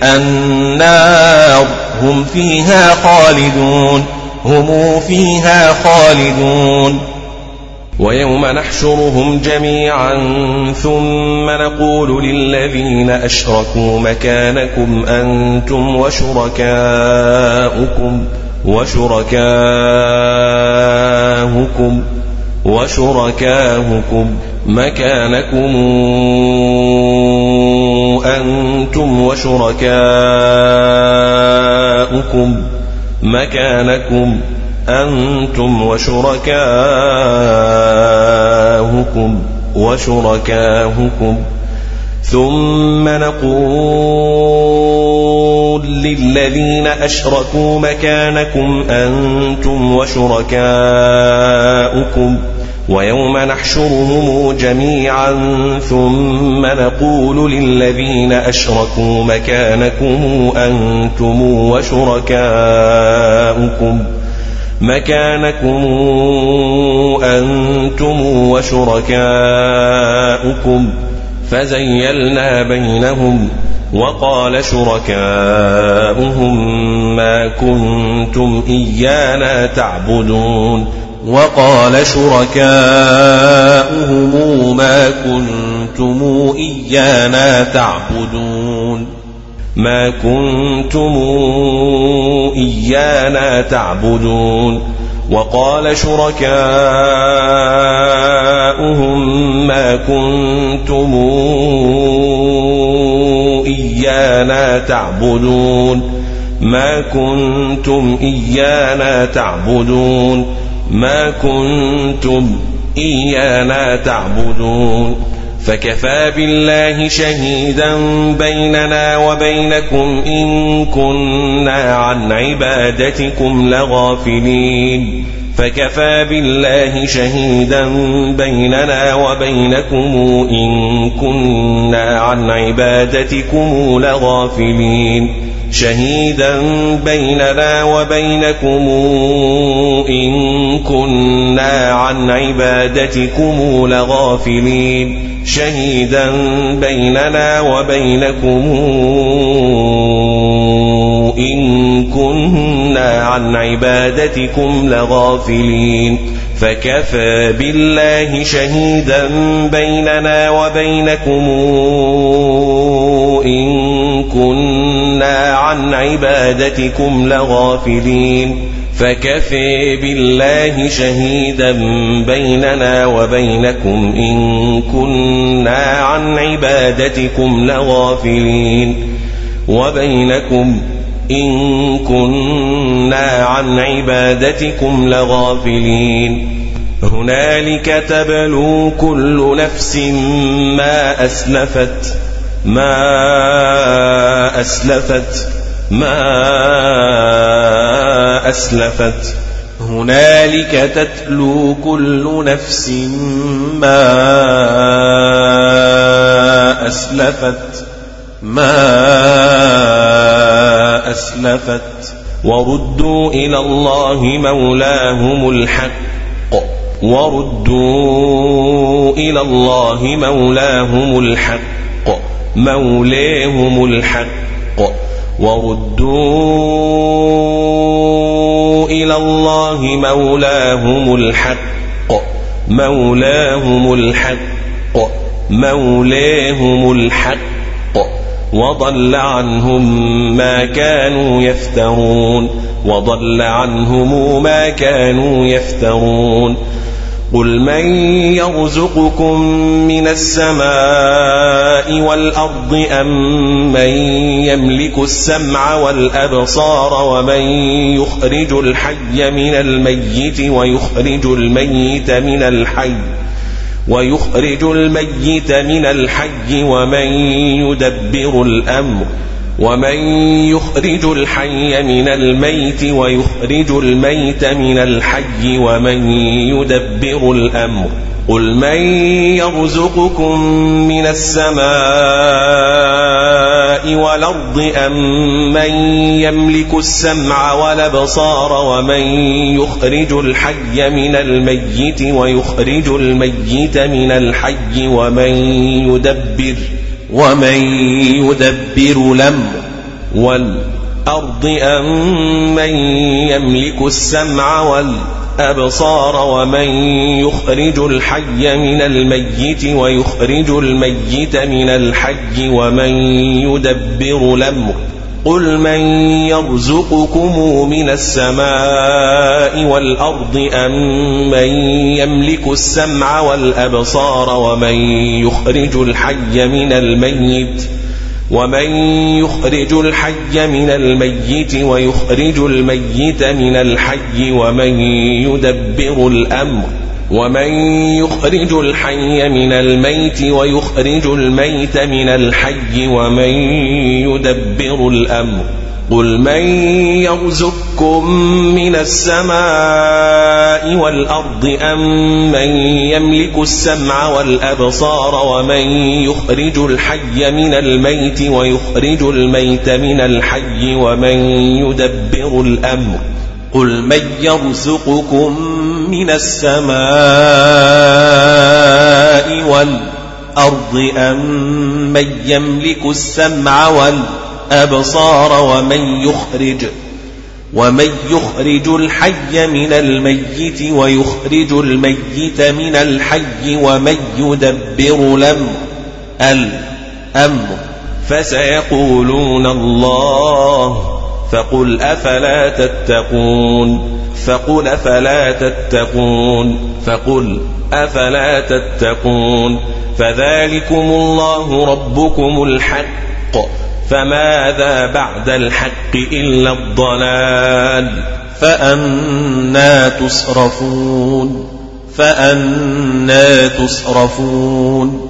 النار هم فيها خالدون هم فيها خالدون ويوم نحشرهم جميعا ثم نقول للذين أشركوا مكانكم أنتم وشركاؤكم وشركاؤكم وشركاؤكم مكانكم أنتم وشركاؤكم مكانكم أنتم وشركاؤكم وشركاؤكم ثم نقول للذين أشركوا مكانكم أنتم وشركاؤكم ويوم نحشرهم جميعا ثم نقول للذين أشركوا مكانكم أنتم وشركاؤكم مكانكم أنتم وشركاؤكم فزيلنا بينهم وقال شركاؤهم ما كنتم إيانا تعبدون وقال شركاؤهم ما كنتم إيانا تعبدون ما كنتم إيانا تعبدون وقال شركاؤهم ما كنتم إيانا تعبدون ما كنتم إيانا تعبدون ما كنتم إيانا تعبدون فكفى بالله شهيدا بيننا وبينكم إن كنا عن عبادتكم لغافلين فكفى بالله شهيدا بيننا وبينكم إن كنا عن عبادتكم لغافلين شهيدا بيننا وبينكم إن كنا عن عبادتكم لغافلين شهيدا بيننا وبينكم إن كنا عن عبادتكم لغافلين فكفى بالله شهيدا بيننا وبينكم إن كنا عن عبادتكم لغافلين فكفى بالله شهيدا بيننا وبينكم إن كنا عن عبادتكم لغافلين وبينكم إن كنا عن عبادتكم لغافلين هنالك تبلو كل نفس ما أسلفت ما أسلفت ما أسلفت هنالك تتلو كل نفس ما أسلفت ما أسلفت وردوا إلى الله مولاهم الحق وردوا إلى الله مولاهم الحق مولاهم الحق وردوا إلى الله مولاهم الحق مولاهم الحق مولاهم الحق وضل عنهم ما كانوا يفترون وضل عنهم ما كانوا يفترون قل من يرزقكم من السماء والأرض أم من يملك السمع والأبصار ومن يخرج الحي من الميت ويخرج الميت من الحي ويخرج الميت من الحي ومن يدبر الأمر ومن يخرج الحي من الميت ويخرج الميت من الحي ومن يدبر الأمر قل من يرزقكم من السماء والأرض أم من يملك السمع والأبصار ومن يخرج الحي من الميت ويخرج الميت من الحي ومن يدبر ومن يدبر الأمر والأرض أم من يملك السمع والأبصار ومن يخرج الحي من الميت ويخرج الميت من الحي ومن يدبر الأمر قل من يرزقكم من السماء والأرض أم من يملك السمع والأبصار ومن يخرج الحي من الميت ومن يخرج الحي من الميت ويخرج الميت من الحي ومن يدبر الأمر ومن يخرج الحي من الميت ويخرج الميت من الحي ومن يدبر الأمر قل من يرزقكم من السماء والأرض أم من يملك السمع والأبصار ومن يخرج الحي من الميت ويخرج الميت من الحي ومن يدبر الأمر قل من يرزقكم من السماء الأرض أمن يملك السمع والأبصار ومن يخرج ومن يخرج الحي من الميت ويخرج الميت من الحي ومن يدبر الأمر الأمر فسيقولون الله فقل أفلا تتقون فقل أفلا تتقون فقل أفلا تتقون فذلكم الله ربكم الحق فماذا بعد الحق إلا الضلال فأنى تصرفون فأنى تصرفون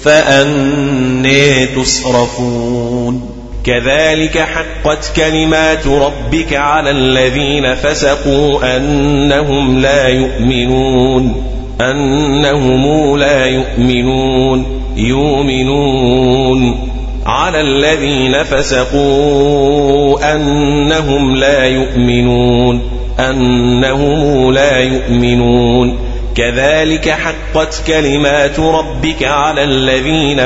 فأنى تصرفون كذلك حقت كلمات ربك على الذين فسقوا أنهم لا يؤمنون أنهم لا يؤمنون يؤمنون على الذين فسقوا أنهم لا يؤمنون أنهم لا يؤمنون كذلك حقت كلمات ربك على الذين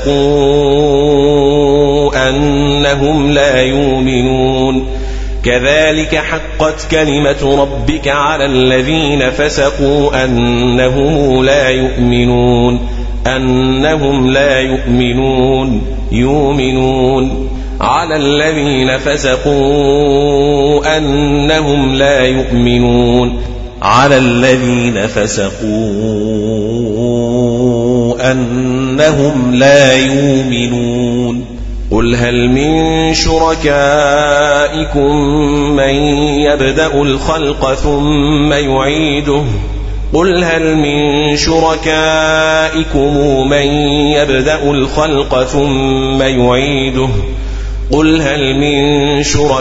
فسقوا أنهم لا يؤمنون كذلك حقت كلمة ربك على الذين فسقوا أنهم لا يؤمنون أنهم لا يؤمنون يؤمنون على الذين فسقوا أنهم لا يؤمنون على الذين فسقوا أنهم لا يؤمنون قل هل من شركائكم من يبدأ الخلق ثم يعيده قل هل من شركائكم من يبدأ الخلق ثم يعيده قل هل من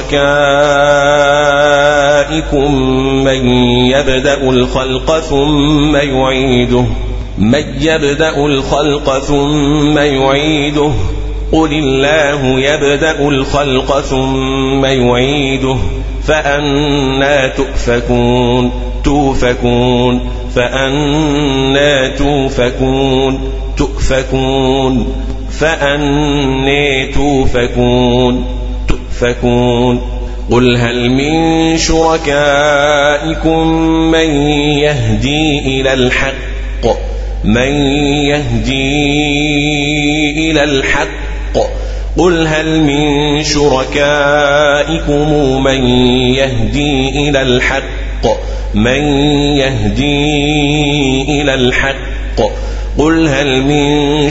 شركائكم من يبدأ الخلق ثم يعيده من يبدأ الخلق ثم يعيده قل الله يبدأ الخلق ثم يعيده فأنى تؤفكون توفكون فأنى توفكون تؤفكون فأنى توفكون تؤفكون قل هل من شركائكم من يهدي إلى الحق من يهدي إلى الحق قل هل من شركائكم من يهدي إلى الحق من يهدي إلى الحق قل هل من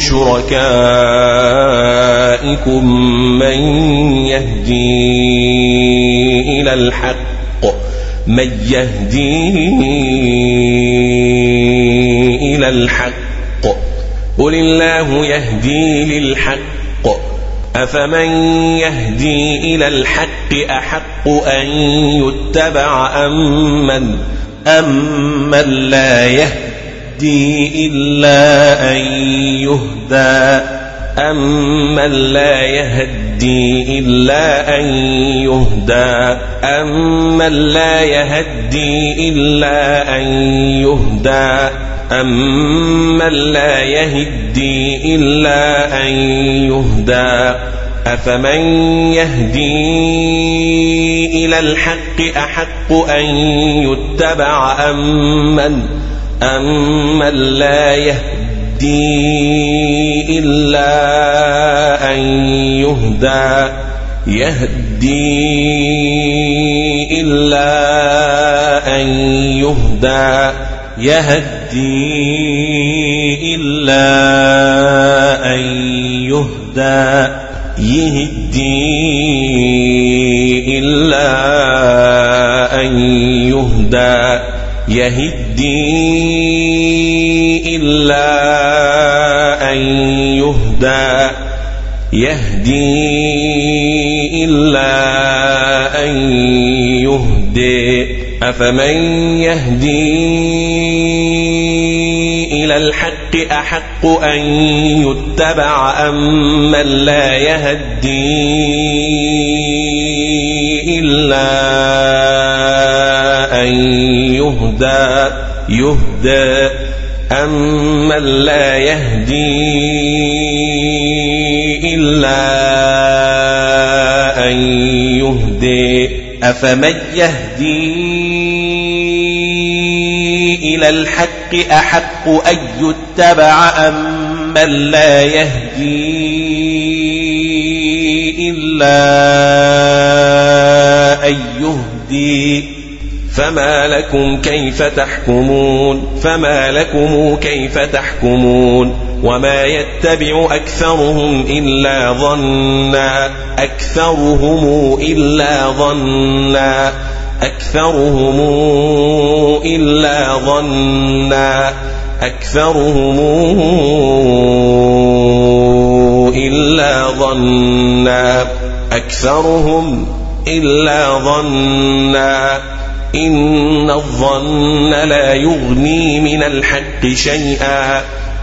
شركائكم من يهدي إلى الحق من يهدي إلى الحق قل الله يهدي للحق أفمن يهدي إلى الحق أحق أن يتبع أمن أمن لا يهدي إلا أن يهدى أمن لا يهدي إلا أن يهدى أمن لا يهدي إلا أن يهدى أمن لا يهدي إلا أن يهدى أفمن يهدي إلى الحق أحق أن يتبع أمن أمن لا يهدي إلا أن يهدى يهدي إلا أن يهدى يهدي إلا أن يهدى يهدي إلا أن يهدى يهدي إلا أن يهدى يهدي إلا أن يهدي أفمن يهدي إلى الحق أحق أن يتبع أمن لا يهدي إلا أن يهدى يهدى أمن لا يهدي إلا أن يهدي أفمن يهدي إلى الحق أحق أن يتبع أمن لا يهدي إلا أن يهدي فما لكم كيف تحكمون فما لكم كيف تحكمون وما يتبع أكثرهم إلا ظنا أكثرهم إلا ظنا أكثرهم إلا ظنا أكثرهم إلا ظنا أكثرهم إلا ظنا إن الظن لا يغني من الحق شيئا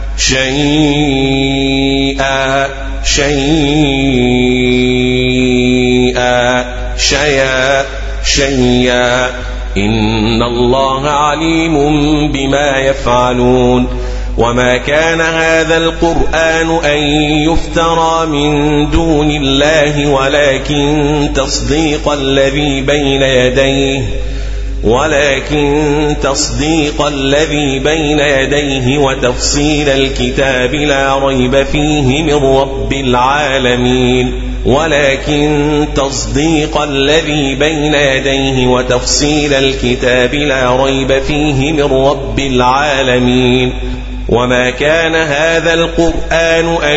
شيئا شيئا شيئا شيئا إن الله عليم بما يفعلون وما كان هذا القرآن أن يفترى من دون الله ولكن تصديق الذي بين يديه ولكن تصديق الذي بين يديه وتفصيل الكتاب لا ريب فيه من رب العالمين ولكن تصديق الذي بين يديه وتفصيل الكتاب لا ريب فيه من رب العالمين وما كان هذا القرآن أن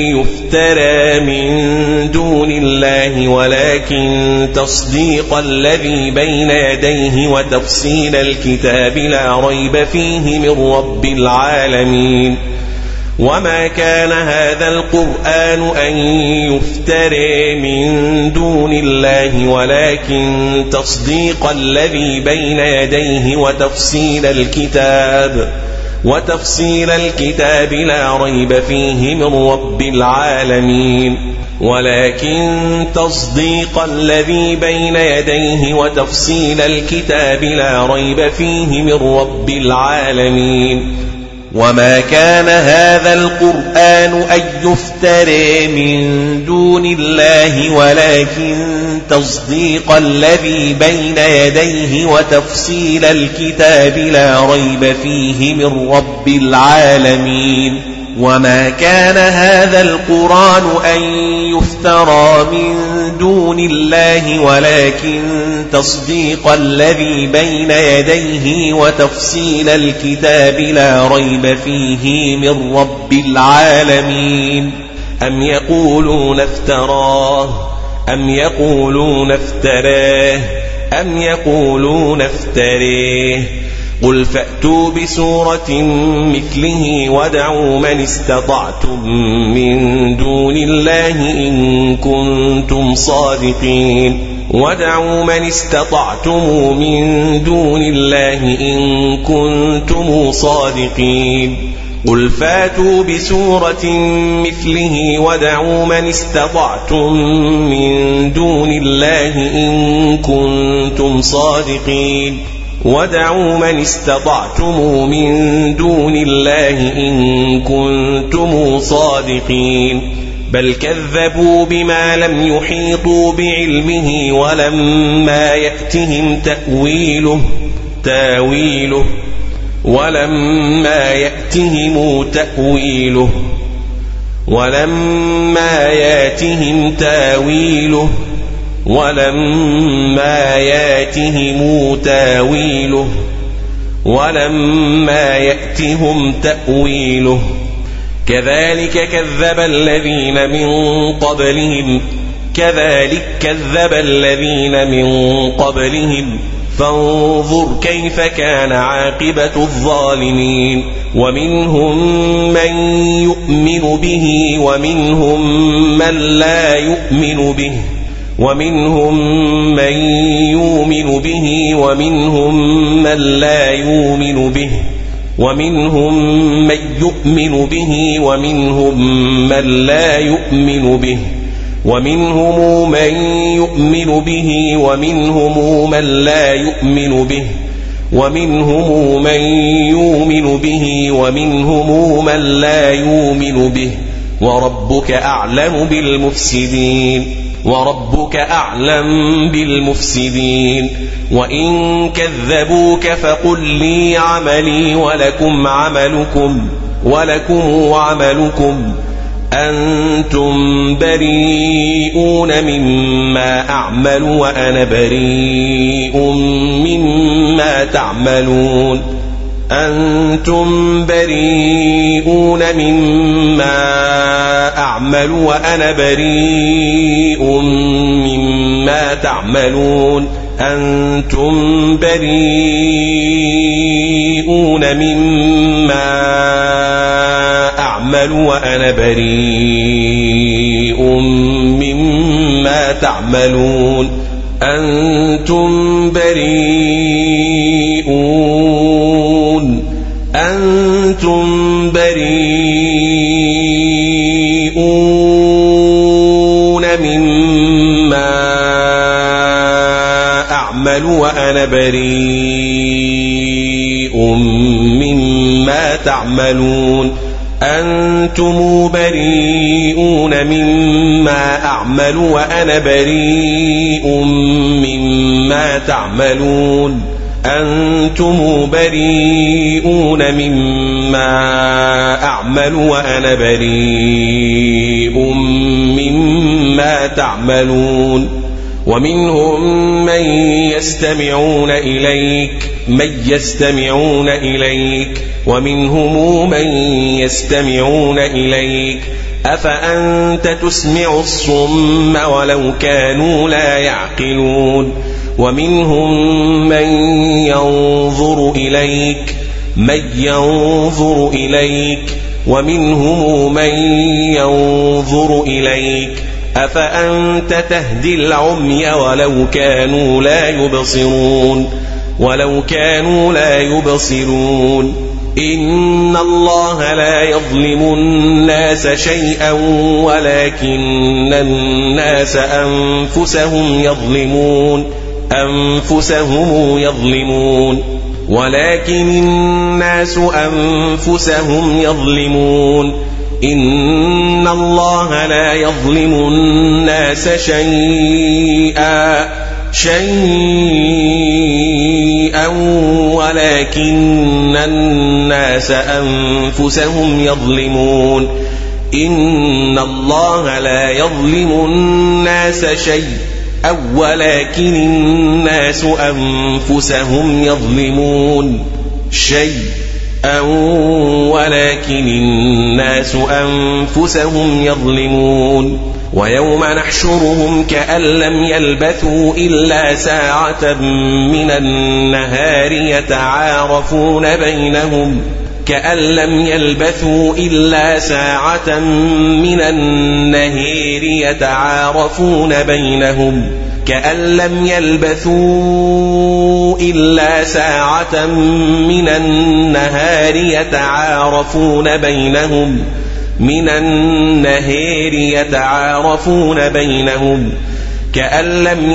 يفترى من دون الله ولكن تصديق الذي بين يديه وتفصيل الكتاب لا ريب فيه من رب العالمين وما كان هذا القرآن أن يفترى من دون الله ولكن تصديق الذي بين يديه وتفصيل الكتاب وتفصيل الكتاب لا ريب فيه من رب العالمين ولكن تصديق الذي بين يديه وتفصيل الكتاب لا ريب فيه من رب العالمين وما كان هذا القرآن أن يفترى من دون الله ولكن تصديق الذي بين يديه وتفصيل الكتاب لا ريب فيه من رب العالمين وما كان هذا القرآن أن يفترى من دون الله ولكن تصديق الذي بين يديه وتفصيل الكتاب لا ريب فيه من رب العالمين أم يقولون افتراه أم يقولون افتراه أم يقولون افتريه قل فأتوا بسورة مثله وادعوا من استطعتم من دون الله إن كنتم صادقين وادعوا من استطعتم من دون الله إن كنتم صادقين قل فاتوا بسورة مثله وادعوا من استطعتم من دون الله إن كنتم صادقين وادعوا من استطعتم من دون الله إن كنتم صادقين بل كذبوا بما لم يحيطوا بعلمه ولما يأتهم تأويله تاويله ولما يأتهم تأويله ولما يأتهم تاويله ولما يأتهم تاويله ولما يأتهم تأويله كذلك كذب الذين من قبلهم كذلك كذب الذين من قبلهم فانظر كيف كان عاقبة الظالمين ومنهم من يؤمن به ومنهم من لا يؤمن به ومنهم من يؤمن به ومنهم من لا يؤمن به ومنهم من يؤمن به ومنهم من لا يؤمن به ومنهم من يؤمن به ومنهم من لا يؤمن به ومنهم من يؤمن به ومنهم من لا يؤمن به وربك أعلم بالمفسدين وربك أعلم بالمفسدين وإن كذبوك فقل لي عملي ولكم عملكم ولكم عملكم أنتم بريئون مما أعمل وأنا بريء مما تعملون أنتم بريئون مما أعمل وأنا بريء مما تعملون أنتم بريئون مما أعمل وأنا بريء مما تعملون أنتم بريئون أنتم بريئون مما أعمل وأنا بريء مما تعملون أنتم بريئون مما أعمل وأنا بريء مما تعملون أنتم بريئون مما أعمل وأنا بريء مما تعملون ومنهم من يستمعون إليك من يستمعون إليك ومنهم من يستمعون إليك أفأنت تسمع الصم ولو كانوا لا يعقلون ومنهم من ينظر إليك من ينظر إليك ومنهم من ينظر إليك أفأنت تهدي العمي ولو كانوا لا يبصرون ولو كانوا لا يبصرون إن الله لا يظلم الناس شيئا ولكن الناس أنفسهم يظلمون أنفسهم يظلمون ولكن الناس أنفسهم يظلمون إن الله لا يظلم الناس شيئا شيئا ولكن الناس أنفسهم يظلمون إن الله لا يظلم الناس شيئا ولكن الناس أنفسهم يظلمون شيئا ولكن الناس أنفسهم يظلمون ويوم نحشرهم كأن لم يلبثوا إلا ساعة من النهار يتعارفون بينهم كأن لم يلبثوا إلا ساعة من النهار يتعارفون بينهم كأن لم يلبثوا إلا ساعة من النهار يتعارفون بينهم من النهار يتعارفون بينهم كأن لم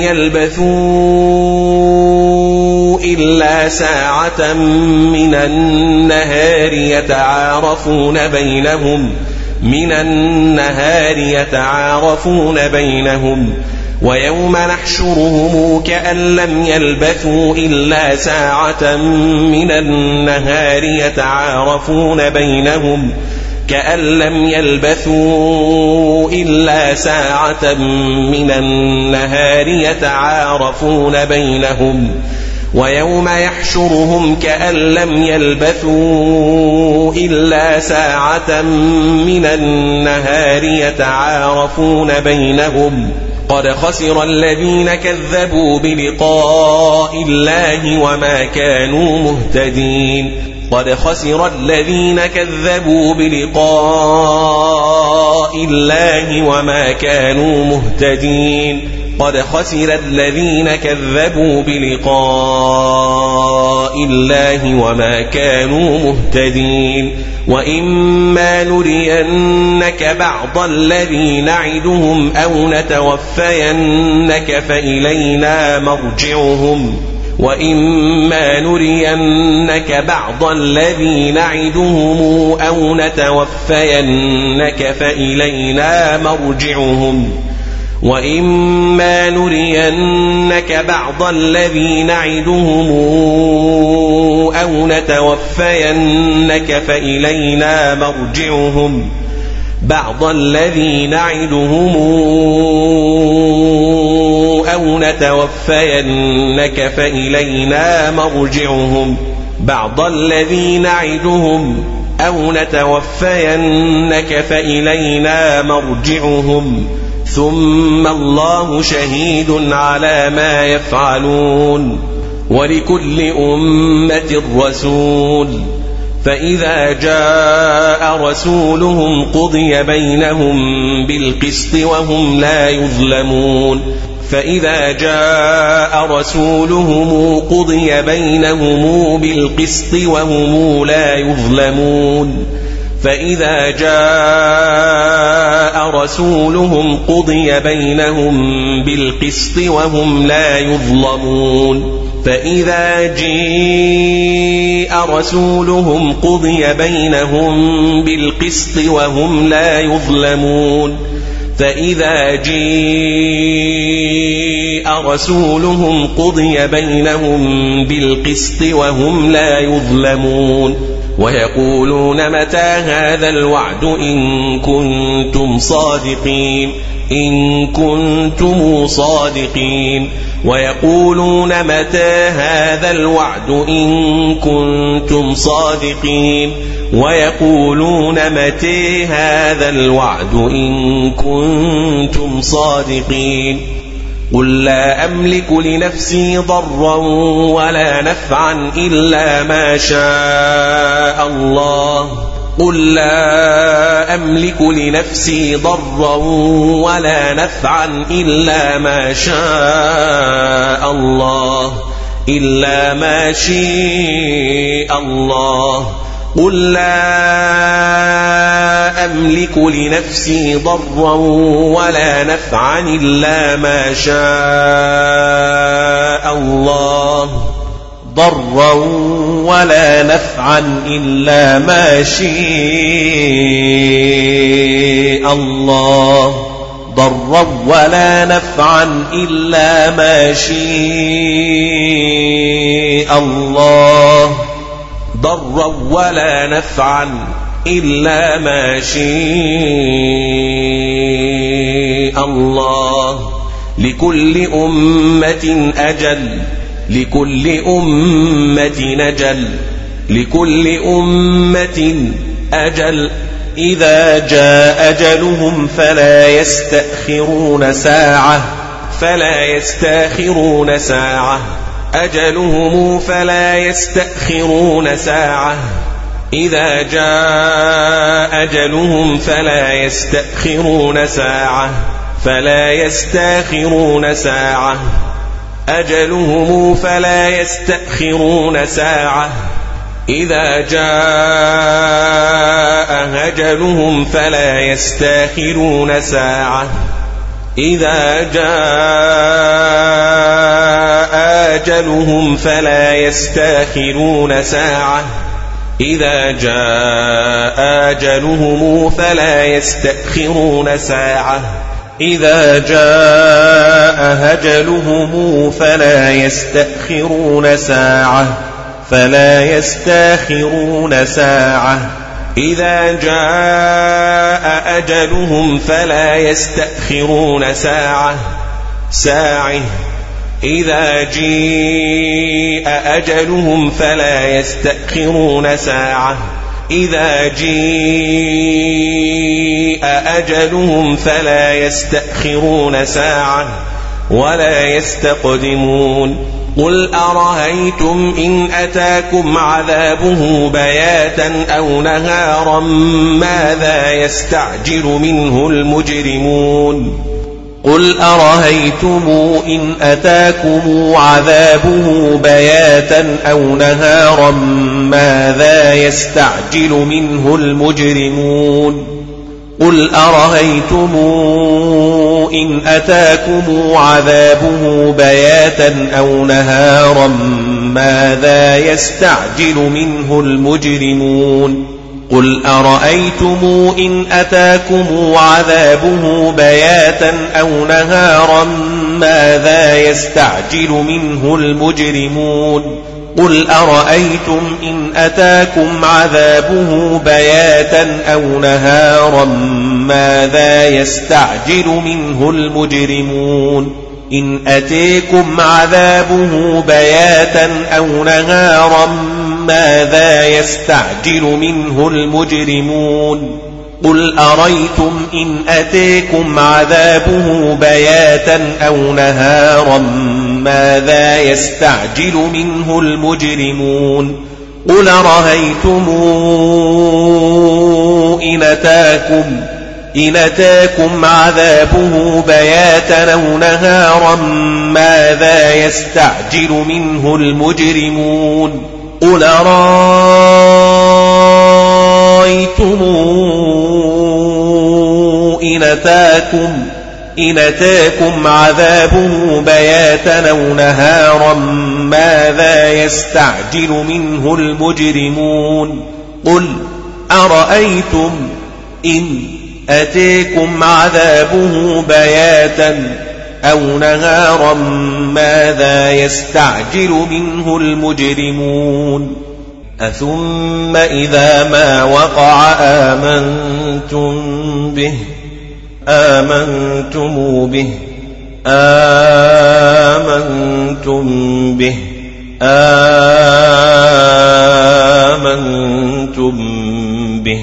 يلبثوا إلا ساعة من النهار يتعارفون بينهم من النهار يتعارفون بينهم ويوم نحشرهم كأن لم يلبثوا إلا ساعة من النهار يتعارفون بينهم كأن لم يلبثوا إلا ساعة من النهار يتعارفون بينهم ويوم يحشرهم كأن لم يلبثوا إلا ساعة من النهار يتعارفون بينهم قد خسر الذين كذبوا بلقاء الله وما كانوا مهتدين قد خسر الذين كذبوا بلقاء الله وما كانوا مهتدين قد خسر الذين كذبوا بلقاء الله وما كانوا مهتدين وإما نرينك بعض الذي نعدهم أو نتوفينك فإلينا مرجعهم وإما نرينك بعض الذي نعدهم أو نتوفينك فإلينا مرجعهم وإما نرينك بعض الذي نعدهم أو نتوفينك فإلينا مرجعهم بعض الذي نعدهم أو نتوفينك فإلينا مرجعهم بعض الذي نعدهم أو نتوفينك فإلينا مرجعهم ثم الله شهيد على ما يفعلون ولكل أمة رسول فإذا جاء رسولهم قضي بينهم بالقسط وهم لا يظلمون فإذا جاء رسولهم قضي بينهم بالقسط وهم لا يظلمون فإذا جاء رسولهم قضي بينهم بالقسط وهم لا يظلمون فإذا جاء رسولهم قضي بينهم بالقسط وهم لا يظلمون فإذا جاء رسولهم قضي بينهم بالقسط وهم لا يظلمون ويقولون متى هذا الوعد إن كنتم صادقين إن كنتم صادقين ويقولون متى هذا الوعد إن كنتم صادقين ويقولون متى هذا الوعد إن كنتم صادقين قل لا أملك لنفسي ضرا ولا نفعا إلا ما شاء الله قل لا أملك لنفسي ضرا ولا نفعا إلا ما شاء الله إلا ما شاء الله قل لا أملك لنفسي ضرا ولا نفعا إلا ما شاء الله ضرا ولا نفعا إلا ما شاء الله ضرا ولا نفعا إلا ما شاء الله ضرا ولا نفعا إلا ما شاء الله لكل أمة أجل لكل أمة أجل لكل أمة أجل إذا جاء أجلهم فلا يستأخرون ساعة فلا يستأخرون ساعة أجلهم فلا يستأخرون ساعة إذا جاء أجلهم فلا يستأخرون ساعة فلا يستأخرون ساعة أجلهم فلا يستأخرون ساعة إذا جاء أجلهم فلا يستأخرون ساعة إذا جاء أجلهم فلا يستأخرون ساعة إذا جاء أجلهم فلا يستأخرون ساعة إذا جاء أجلهم فلا يستأخرون ساعة فلا يستأخرون ساعة إذا جاء أجلهم فلا يستأخرون ساعة ساعة إذا جاء أجلهم فلا يستأخرون ساعة إذا جاء أجلهم فلا يستأخرون ساعة ولا يستقدمون قل أرأيتم إن أتاكم عذابه بياتا أو نهارا ماذا يستعجل منه المجرمون قل أرأيتم إن أتاكم عذابه بياتا أو نهارا ماذا يستعجل منه المجرمون قل أرأيتم إن أتاكم عذابه بياتا أو نهارا ماذا يستعجل منه المجرمون قل أرأيتم إن أتاكم عذابه بياتا أو نهارا ماذا يستعجل منه المجرمون قل أرأيتم إن أتاكم عذابه بياتا أو نهارا ماذا يستعجل منه المجرمون إن أتيكم عذابه بياتا أو نهارا ماذا يستعجل منه المجرمون قل أريتم إن أتيكم عذابه بياتا أو نهارا ماذا يستعجل منه المجرمون قل أرأيتم إن أتاكم إن أتاكم عذابه بياتا أو نهارا ماذا يستعجل منه المجرمون قل أرأيتم إن أتاكم إن أتاكم عذابه بياتا أو نهارا ماذا يستعجل منه المجرمون قل أرأيتم إن أتيكم عذابه بياتا أو نهارا ماذا يستعجل منه المجرمون أثم إذا ما وقع آمنتم به آمنتم به آمنتم به آمنتم به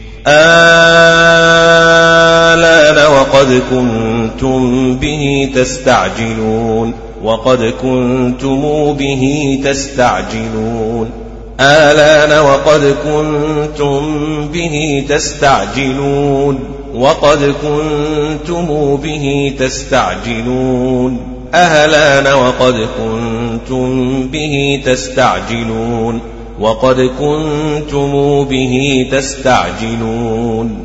آلان وقد كنتم به تستعجلون وقد كنتم به تستعجلون آلان وقد كنتم به تستعجلون وقد كنتم به تستعجلون أهلان وقد كنتم به تستعجلون وقد كنتم به تستعجلون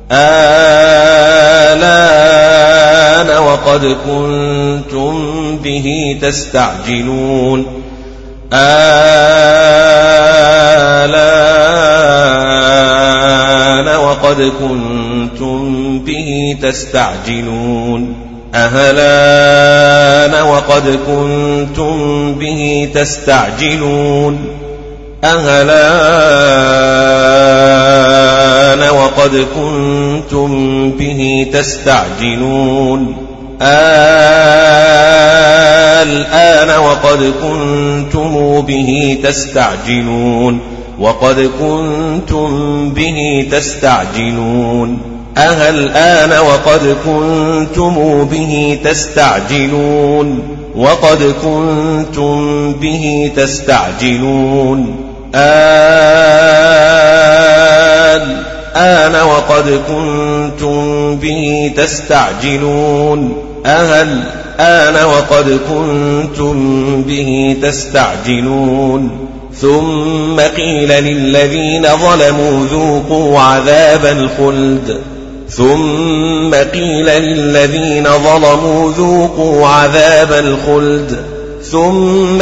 آلان وقد كنتم به تستعجلون آلان وقد كنتم به تستعجلون أهلان وقد كنتم به تستعجلون أهلان وقد كنتم به تستعجلون الآن وقد كنتم به تستعجلون وقد كنتم به تستعجلون أهلان وقد كنتم به تستعجلون وقد كنتم به تستعجلون الآن وقد كنتم به تستعجلون أهل آن وقد كنتم به تستعجلون ثم قيل للذين ظلموا ذوقوا عذاب الخلد ثم قيل للذين ظلموا ذوقوا عذاب الخلد ثم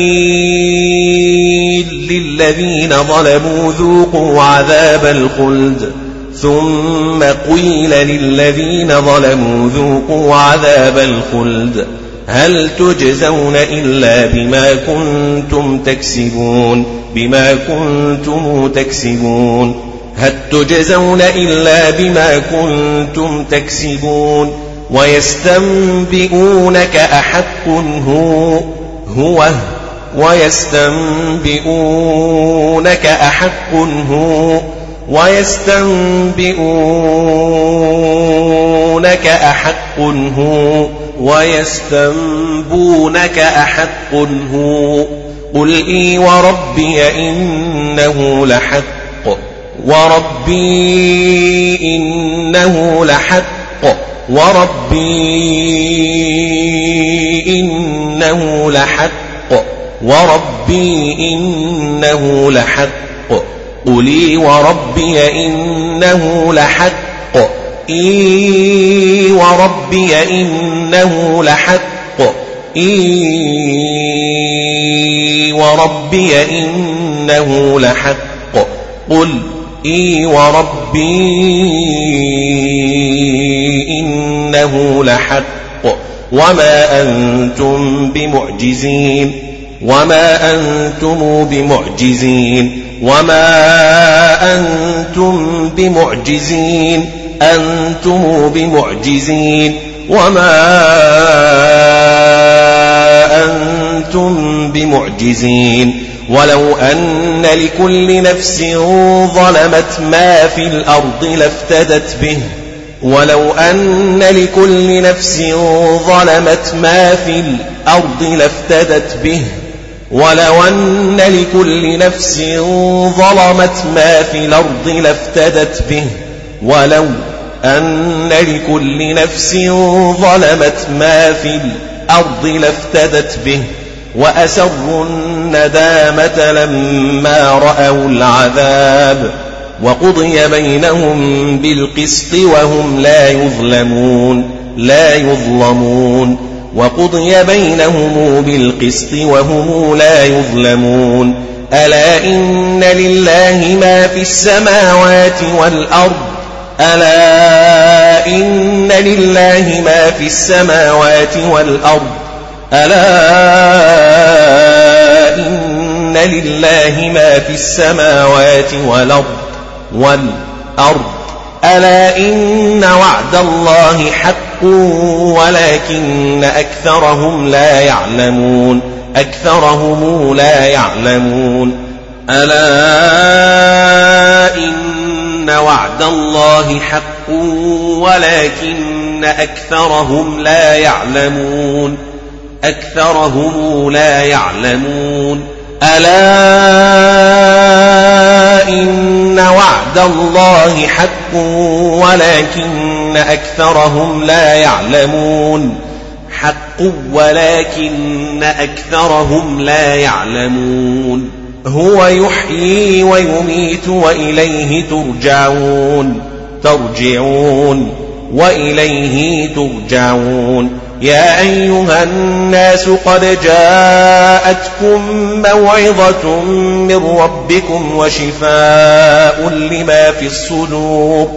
قيل للذين ظلموا ذوقوا عذاب الخلد ثم قيل للذين ظلموا ذوقوا عذاب الخلد هل تجزون إلا بما كنتم تكسبون بما كنتم تكسبون هل تجزون إلا بما كنتم تكسبون ويستنبئونك أحق هو هو ويستنبئونك أحق هو ويستنبئونك أحق هو ويستنبونك أحق هو قل إي وربي إنه لحق وربي إنه لحق وربي إنه لحق وربي إنه لحق قل إي وربي إنه لحق إي وربي إنه لحق إي وربي إنه لحق قل إي وربي إنه لحق وما أنتم بمعجزين وما أنتم بمعجزين وما أنتم بمعجزين أنتم بمعجزين وما أنتم بمعجزين ولو أن لكل نفس ظلمت ما في الأرض لافتدت به ولو أن لكل نفس ظلمت ما في الأرض لافتدت به ولو أن لكل نفس ظلمت ما في الأرض لافتدت به ولو أن لكل نفس ظلمت ما في الأرض لافتدت به وأسروا الندامة لما رأوا العذاب وقضي بينهم بالقسط وهم لا يظلمون لا يظلمون وقضي بينهم بالقسط وهم لا يظلمون ألا إن لله ما في السماوات والأرض ألا إن لله ما في السماوات والأرض ألا إن لله ما في السماوات والأرض والأرض ألا إن وعد الله حق ولكن أكثرهم لا يعلمون أكثرهم لا يعلمون ألا إن وعد الله حق ولكن أكثرهم لا يعلمون أكثرهم لا يعلمون ألا إن وعد الله حق ولكن أكثرهم لا يعلمون حق ولكن أكثرهم لا يعلمون هو يحيي ويميت وإليه ترجعون ترجعون وإليه ترجعون يا أيها الناس قد جاءتكم موعظة من ربكم وشفاء لما في الصدور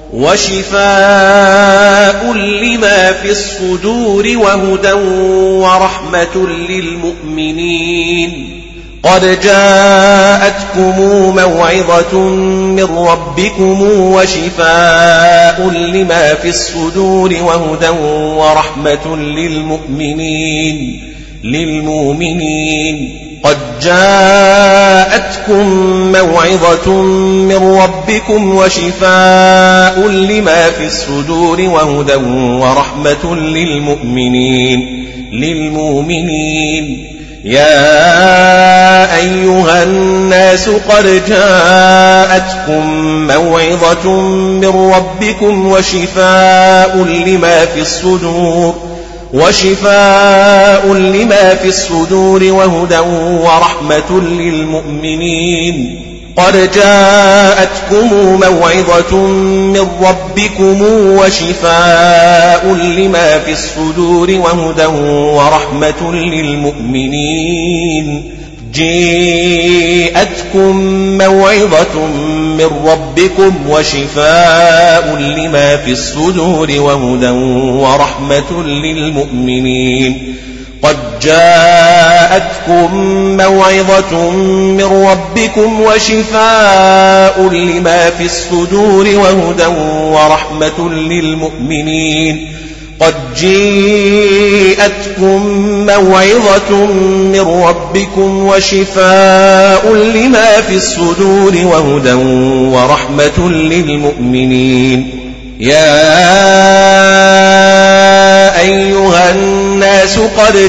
وشفاء لما في الصدور وهدى ورحمة للمؤمنين قد جاءتكم موعظة من ربكم وشفاء لما في الصدور وهدى ورحمة للمؤمنين للمؤمنين قد جاءتكم موعظة من ربكم وشفاء لما في الصدور وهدى ورحمة للمؤمنين للمؤمنين يا أيها الناس قد جاءتكم موعظة من ربكم وشفاء لما في الصدور وشفاء لما في الصدور وهدى ورحمة للمؤمنين قد جاءتكم موعظة من ربكم وشفاء لما في الصدور وهدى ورحمة للمؤمنين جاءتكم موعظة من ربكم وشفاء لما في الصدور وهدى ورحمة للمؤمنين قد جاءتكم موعظة من ربكم وشفاء لما في الصدور وهدى ورحمة للمؤمنين قد جاءتكم موعظة من ربكم وشفاء لما في الصدور وهدى ورحمة للمؤمنين يا أيها الناس قد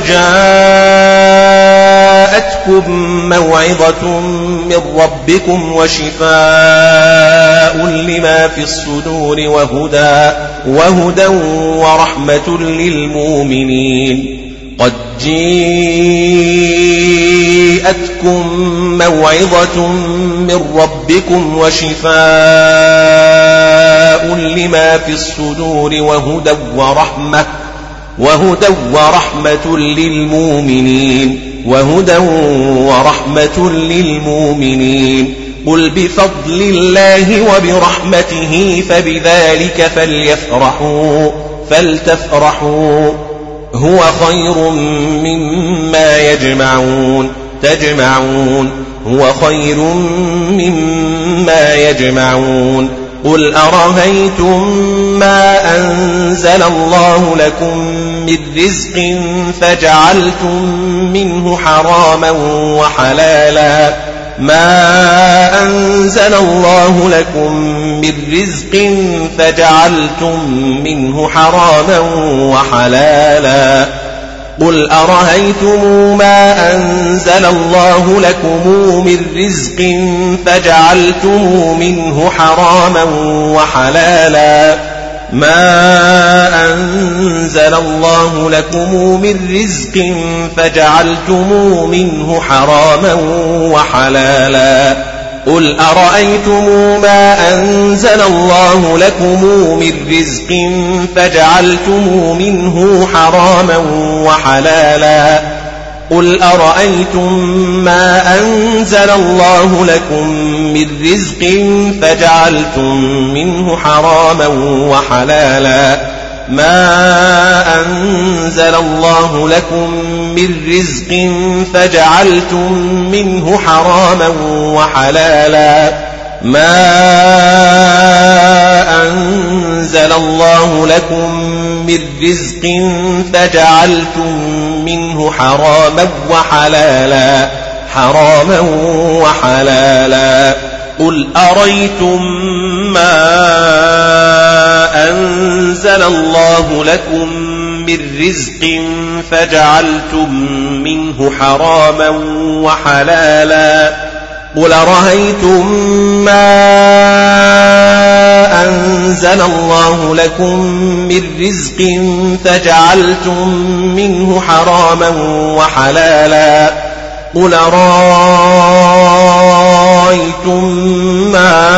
جاءتكم موعظة من ربكم وشفاء لما في الصدور وهدى وهدى ورحمة للمؤمنين قد جاءتكم عليكم موعظة من ربكم وشفاء لما في الصدور وهدى ورحمة وهدى ورحمة للمؤمنين وهدى ورحمة للمؤمنين قل بفضل الله وبرحمته فبذلك فليفرحوا فلتفرحوا هو خير مما يجمعون تجمعون هو خير مما يجمعون قل أرأيتم ما أنزل الله لكم من رزق فجعلتم منه حراما وحلالا ما أنزل الله لكم من رزق فجعلتم منه حراما وحلالا قل أرأيتم ما أنزل الله لكم من رزق فجعلتم منه حراما وحلالا ما أنزل الله لكم من رزق فجعلتم منه حراما وحلالا قل أرأيتم ما أنزل الله لكم من رزق فجعلتم منه حراما وحلالا قل أرأيتم ما أنزل الله لكم من رزق فجعلتم منه حراما وحلالا ما أنزل الله لكم من رزق فجعلتم منه حراما وحلالا ما أنزل الله لكم من رزق فجعلتم منه حراما وحلالا حراما وحلالا قل أريتم ما أنزل الله لكم من رزق فجعلتم منه حراما وحلالا قل رأيتم ما أنزل الله لكم من رزق فجعلتم منه حراما وحلالا قل رأيتم ما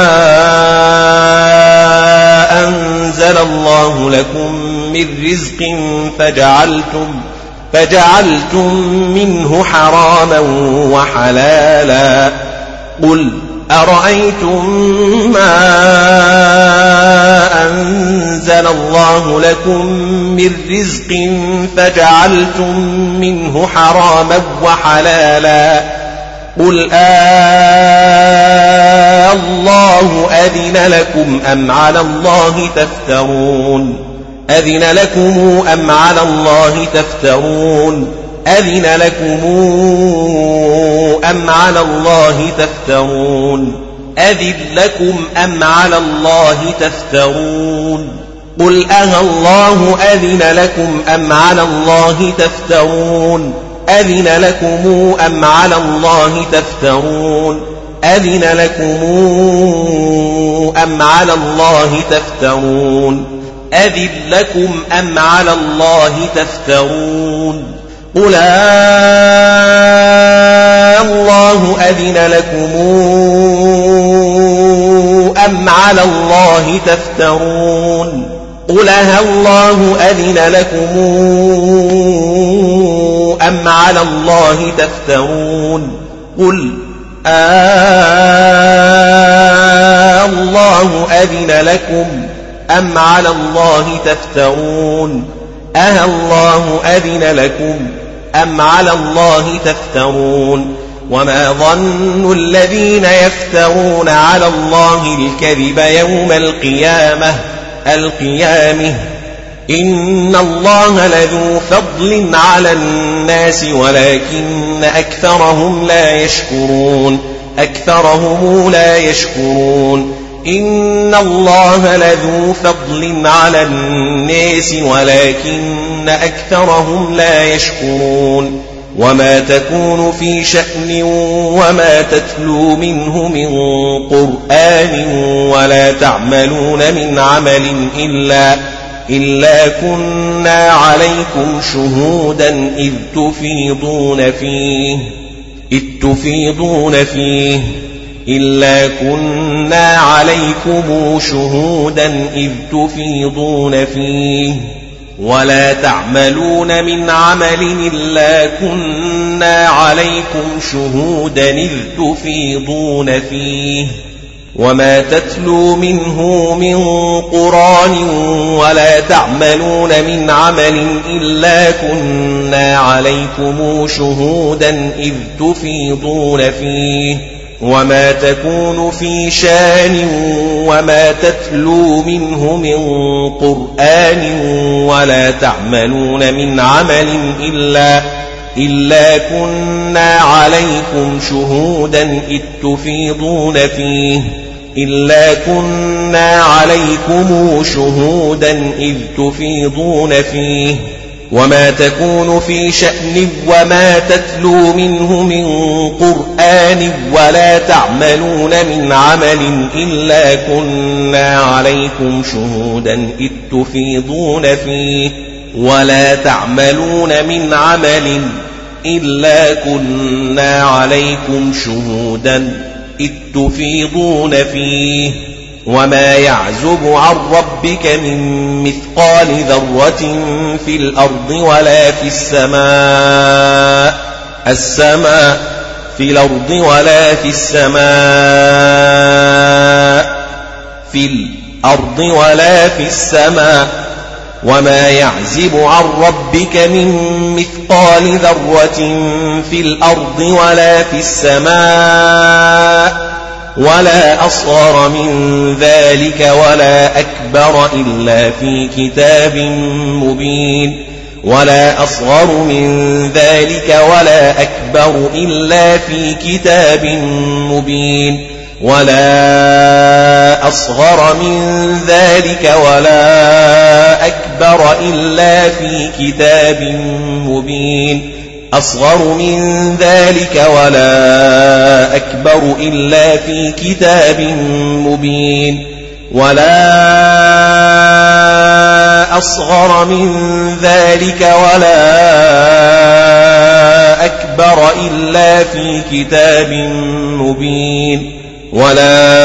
أنزل الله لكم من رزق فجعلتم فجعلتم منه حراما وحلالا قل أرأيتم ما أنزل الله لكم من رزق فجعلتم منه حراما وحلالا قل آه الله أذن لكم أم على الله تفترون أذن لكم أم على الله تفترون أذن لكم أم على الله تفترون أذن لكم أم على الله تفترون قل أه الله أذن لكم أم على الله تفترون أذن لكم أم على الله تفترون أذن لكم أم على الله تفترون أذن لكم أم على الله تفترون قل الله أذن لكم أم على الله تفترون قل الله أذن لكم أم على الله تفترون قل الله أذن لكم أم على الله تفترون أه الله أذن لكم أم على الله تفترون وما ظن الذين يفترون على الله الكذب يوم القيامة القيامة إن الله لذو فضل على الناس ولكن أكثرهم لا يشكرون أكثرهم لا يشكرون إن الله لذو فضل على الناس ولكن أكثرهم لا يشكرون وما تكون في شأن وما تتلو منه من قرآن ولا تعملون من عمل إلا إلا كنا عليكم شهودا إذ تفيضون فيه إذ تفيضون فيه إلا كنا عليكم شهودا إذ تفيضون فيه ولا تعملون من عمل إلا كنا عليكم شهودا إذ تفيضون فيه وما تتلو منه من قرآن ولا تعملون من عمل إلا كنا عليكم شهودا إذ تفيضون فيه وما تكون في شان وما تتلو منه من قرآن ولا تعملون من عمل إلا إلا كنا عليكم شهودا إذ تفيضون فيه إلا كنا عليكم شهودا إذ تفيضون فيه وما تكون في شأن وما تتلو منه من قرآن ولا تعملون من عمل إلا كنا عليكم شهودا إذ تفيضون فيه ولا تعملون من عمل إلا كنا عليكم شهودا إذ تفيضون فيه وما يعزب عن ربك من مثقال ذرة في الأرض ولا في السماء السماء في الأرض ولا في السماء في الأرض ولا في السماء وما يعزب عن ربك من مثقال ذرة في الأرض ولا في السماء ولا أصغر من ذلك ولا أكبر إلا في كتاب مبين ولا أصغر من ذلك ولا أكبر إلا في كتاب مبين ولا أصغر من ذلك ولا أكبر إلا في كتاب مبين أصغر من ذلك ولا أكبر إلا في كتاب مبين ولا أصغر من ذلك ولا أكبر إلا في كتاب مبين ولا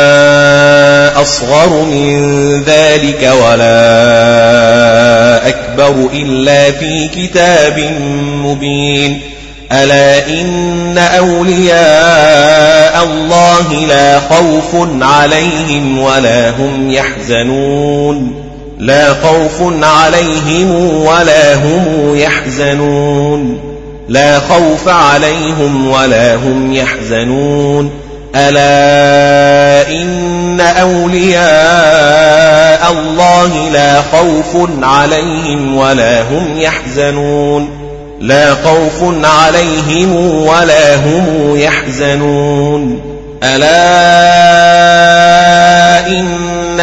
أصغر من ذلك ولا أكبر إلا في كتاب مبين ألا إن أولياء الله لا خوف عليهم ولا هم يحزنون لا خوف عليهم ولا هم يحزنون لا خوف عليهم ولا هم يحزنون ألا إن أولياء الله لا خوف عليهم ولا هم يحزنون لا خوف عليهم ولا هم يحزنون ألا إن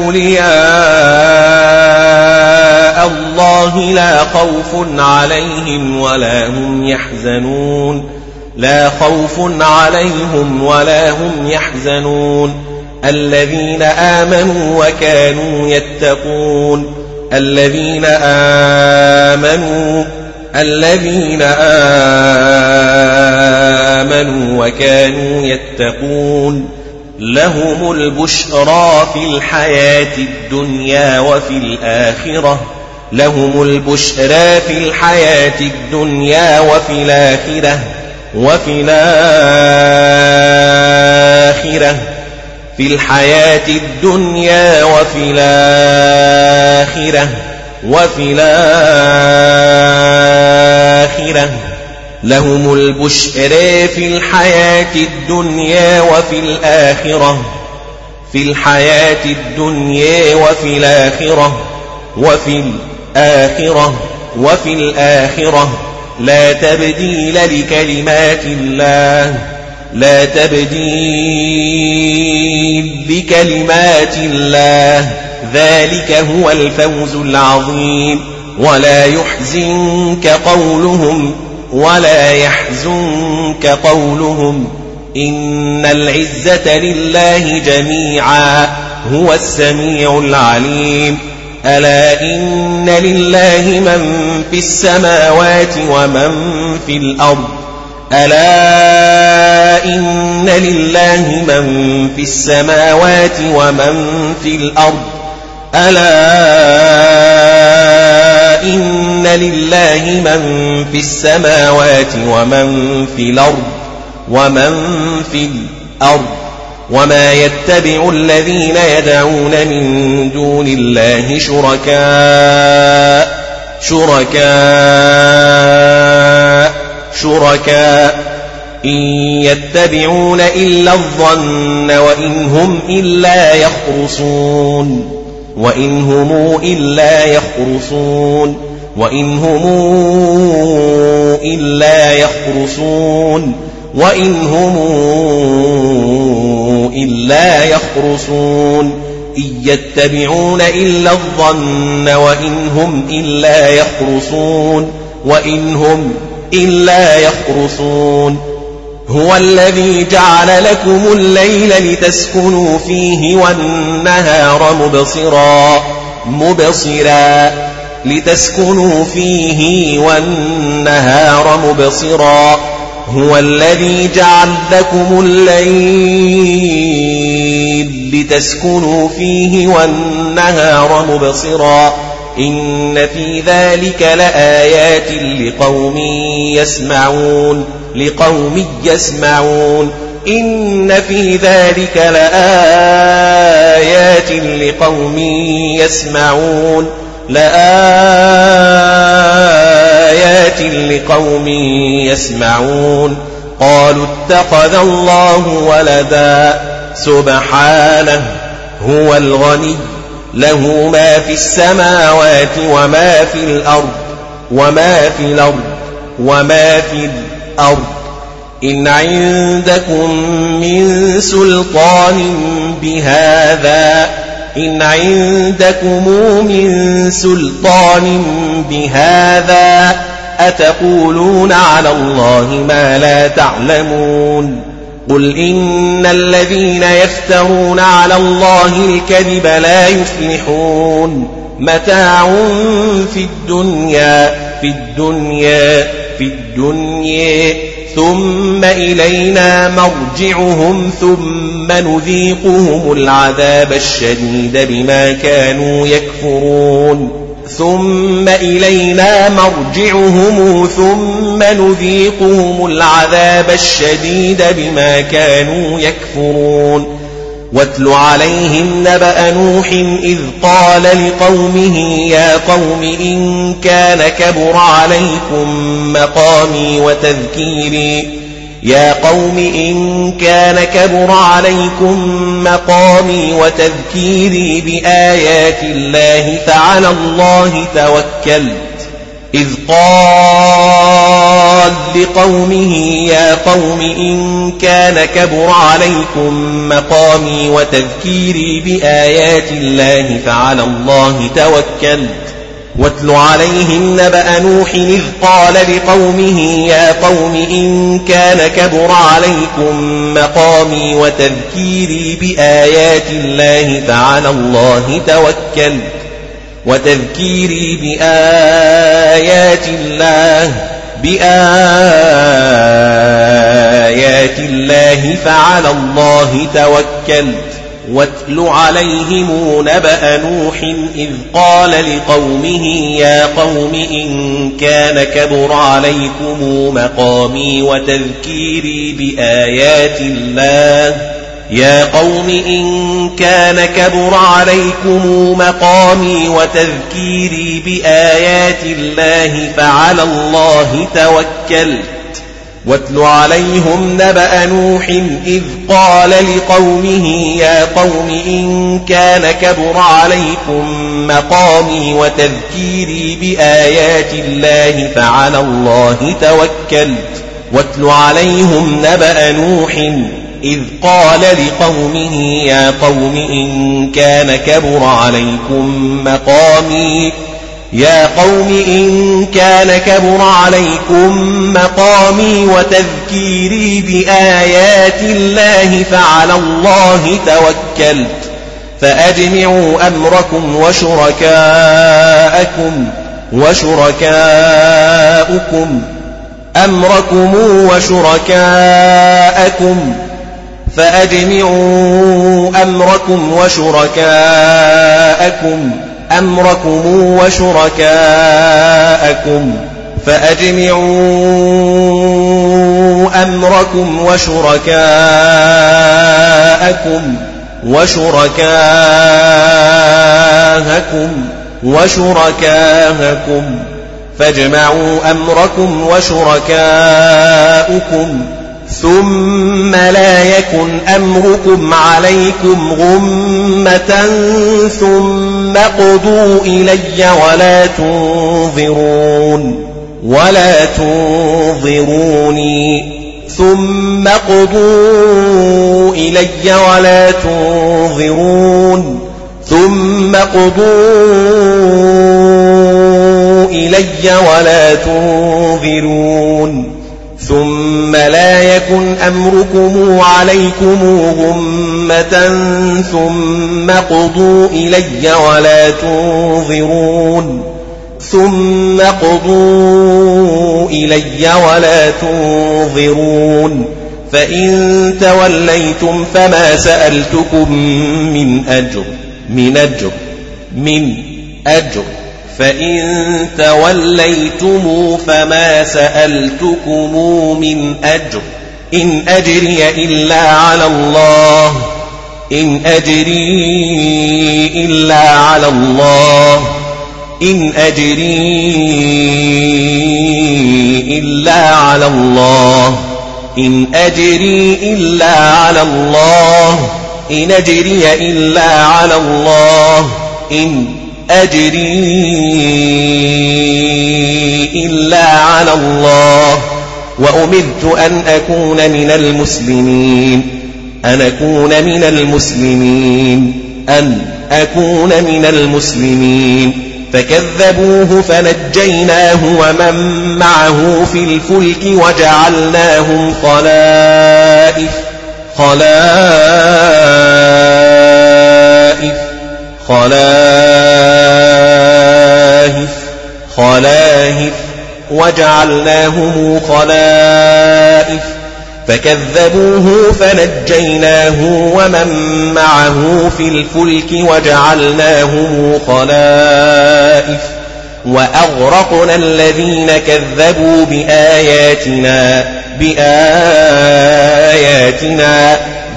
أولياء الله لا خوف عليهم ولا هم يحزنون لا خوف عليهم ولا هم يحزنون الذين آمنوا وكانوا يتقون الذين آمنوا الذين آمنوا وكانوا يتقون لهم البشرى في الحياة الدنيا وفي الآخرة لهم البشرى في الحياة الدنيا وفي الآخرة وفي الآخرة في الحياة الدنيا وفي الآخرة وفي الآخرة لهم البشرى في الحياة الدنيا وفي الآخرة في الحياة الدنيا وفي الآخرة وفي الآخرة وفي الآخرة لا تبديل لكلمات الله لا تبديل لكلمات الله ذلك هو الفوز العظيم ولا يحزنك قولهم ولا يحزنك قولهم إن العزة لله جميعا هو السميع العليم ألا إن لله من في السماوات ومن في الأرض ألا إن لله من في السماوات ومن في الأرض ألا إن لله من في السماوات ومن في الأرض ومن في الأرض وما يتبع الذين يدعون من دون الله شركاء شركاء شركاء إن يتبعون إلا الظن وإن هم إلا يخرصون وإن هم إلا يخرصون وإن هم إلا يخرصون وإن هم إلا يخرصون إن يتبعون إلا الظن وإن هم إلا يخرصون وإن هم إلا يخرصون هو الذي جعل لكم الليل لتسكنوا فيه والنهار مبصرا مبصرا لتسكنوا فيه والنهار مبصرا هو الذي جعل لكم الليل لتسكنوا فيه والنهار مبصرا إن في ذلك لآيات لقوم يسمعون لقوم يسمعون إن في ذلك لآيات لقوم يسمعون لآيات لقوم يسمعون قالوا اتخذ الله ولدا سبحانه هو الغني له ما في السماوات وما في الأرض وما في الأرض وما في الأرض إن عندكم من سلطان بهذا إن عندكم من سلطان بهذا أتقولون على الله ما لا تعلمون قل إن الذين يفترون على الله الكذب لا يفلحون متاع في الدنيا في الدنيا في الدنيا ثم إلينا مرجعهم ثم نذيقهم العذاب الشديد بما كانوا يكفرون ثم إلينا مرجعهم ثم نذيقهم العذاب الشديد بما كانوا يكفرون واتل عليهم نبأ نوح إذ قال لقومه يا قوم إن كان كبر عليكم مقامي وتذكيري يا قوم إن كان كبر عليكم مقامي وتذكيري بآيات الله فعلى الله توكلت إذ قال لقومه يا قوم إن كان كبر عليكم مقامي وتذكيري بآيات الله فعلى الله توكلت واتل عليهم نبأ نوح إذ قال لقومه يا قوم إن كان كبر عليكم مقامي وتذكيري بآيات الله فعلى الله توكلت وتذكيري بآيات الله بآيات الله فعلى الله توكلت واتل عليهم نبأ نوح إذ قال لقومه يا قوم إن كان كبر عليكم مقامي وتذكيري بآيات الله يا قوم إن كان كبر عليكم مقامي وتذكيري بآيات الله فعلى الله توكلت واتل عليهم نبأ نوح إذ قال لقومه يا قوم إن كان كبر عليكم مقامي وتذكيري بآيات الله فعلى الله توكلت واتل عليهم نبأ نوح إذ قال لقومه يا قوم إن كان كبر عليكم مقامي يا قوم إن كان كبر عليكم مقامي وتذكيري بآيات الله فعلى الله توكلت فأجمعوا أمركم وشركاءكم وشركاءكم أمركم وشركاءكم فأجمعوا أمركم وشركاءكم أمركم وشركاءكم فأجمعوا أمركم وشركاءكم وشركاءكم وشركاءكم فاجمعوا أمركم وشركاءكم ثم لا يكن أمركم عليكم غمة ثم اقضوا إلي ولا تنظرون ولا تنظروني ثم اقضوا إلي ولا تنظرون ثم اقضوا إلي ولا تنظرون ثم لا يكن أمركم عليكم غمة ثم اقضوا إلي ولا تنظرون ثم اقضوا إلي ولا تنظرون فإن توليتم فما سألتكم من أجر من أجر من أجر فإن توليتم فما سألتكم من أجر إن أجري إلا على الله إن أجري إلا على الله إن أجري إلا على الله إن أجري إلا على الله إن أجري إلا على الله إن أجري إلا على الله وأمرت أن أكون من المسلمين أن أكون من المسلمين أن أكون من المسلمين فكذبوه فنجيناه ومن معه في الفلك وجعلناهم خلائف خلائف خلائف خلائف وجعلناهم خلائف فكذبوه فنجيناه ومن معه في الفلك وجعلناهم خلائف وأغرقنا الذين كذبوا بآياتنا بآياتنا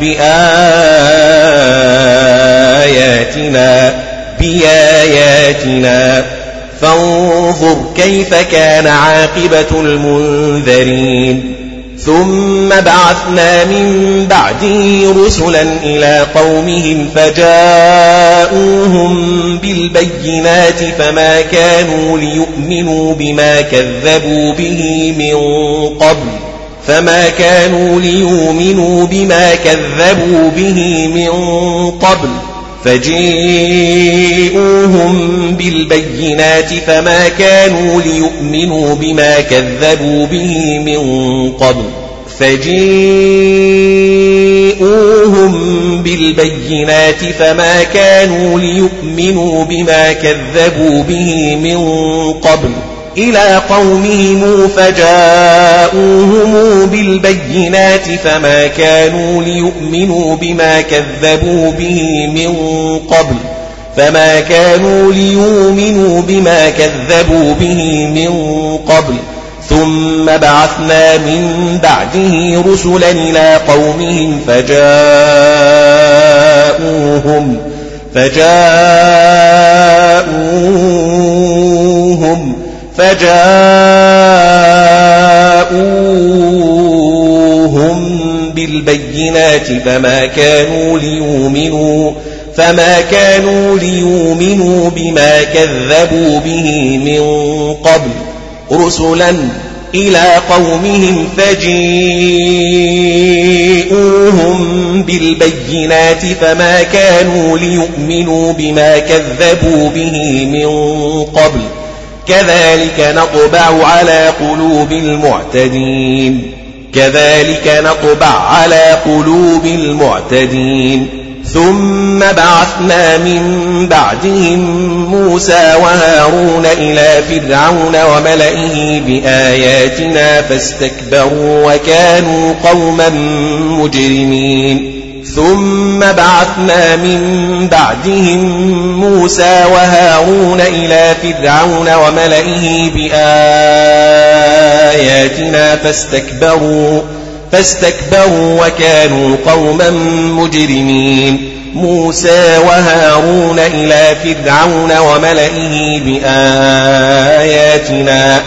بآياتنا بآياتنا فانظر كيف كان عاقبة المنذرين ثم بعثنا من بعده رسلا إلى قومهم فجاءوهم بالبينات فما كانوا ليؤمنوا بما كذبوا به من قبل فما كانوا ليؤمنوا بما كذبوا به من قبل فجاءوهم بالبينات فما كانوا ليؤمنوا بما كذبوا به من قبل فجاءوهم بالبينات فما كانوا ليؤمنوا بما كذبوا به من قبل إلى قومهم فجاءوهم بالبينات فما كانوا ليؤمنوا بما كذبوا به من قبل فما كانوا ليؤمنوا بما كذبوا به من قبل ثم بعثنا من بعده رسلا إلى قومهم فجاءوهم فجاءوهم فجاءوهم بالبينات فما كانوا ليؤمنوا فما كانوا ليؤمنوا بما كذبوا به من قبل رسلا إلى قومهم فجاءوهم بالبينات فما كانوا ليؤمنوا بما كذبوا به من قبل كذلك نطبع على قلوب المعتدين كذلك نطبع على قلوب المعتدين ثم بعثنا من بعدهم موسى وهارون إلى فرعون وملئه بآياتنا فاستكبروا وكانوا قوما مجرمين ثم بعثنا من بعدهم موسى وهارون إلى فرعون وملئه بآياتنا فاستكبروا فاستكبروا وكانوا قوما مجرمين موسى وهارون إلى فرعون وملئه بآياتنا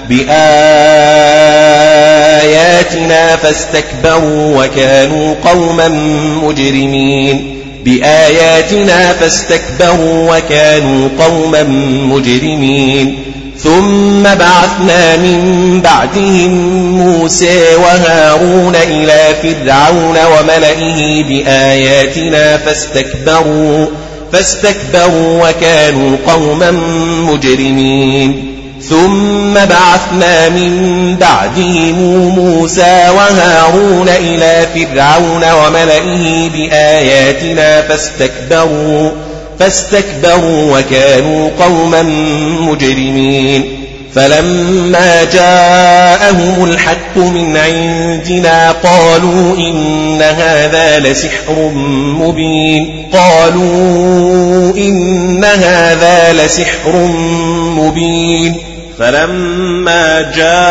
بآياتنا فاستكبروا وكانوا قوما مجرمين بآياتنا فاستكبروا وكانوا قوما مجرمين ثم بعثنا من بعدهم موسى وهارون إلى فرعون وملئه بآياتنا فاستكبروا فاستكبروا وكانوا قوما مجرمين ثم بعثنا من بعدهم موسى وهارون إلى فرعون وملئه بآياتنا فاستكبروا فاستكبروا وكانوا قوما مجرمين فلما جاءهم الحق من عندنا قالوا إن هذا لسحر مبين قالوا إن هذا لسحر مبين فلما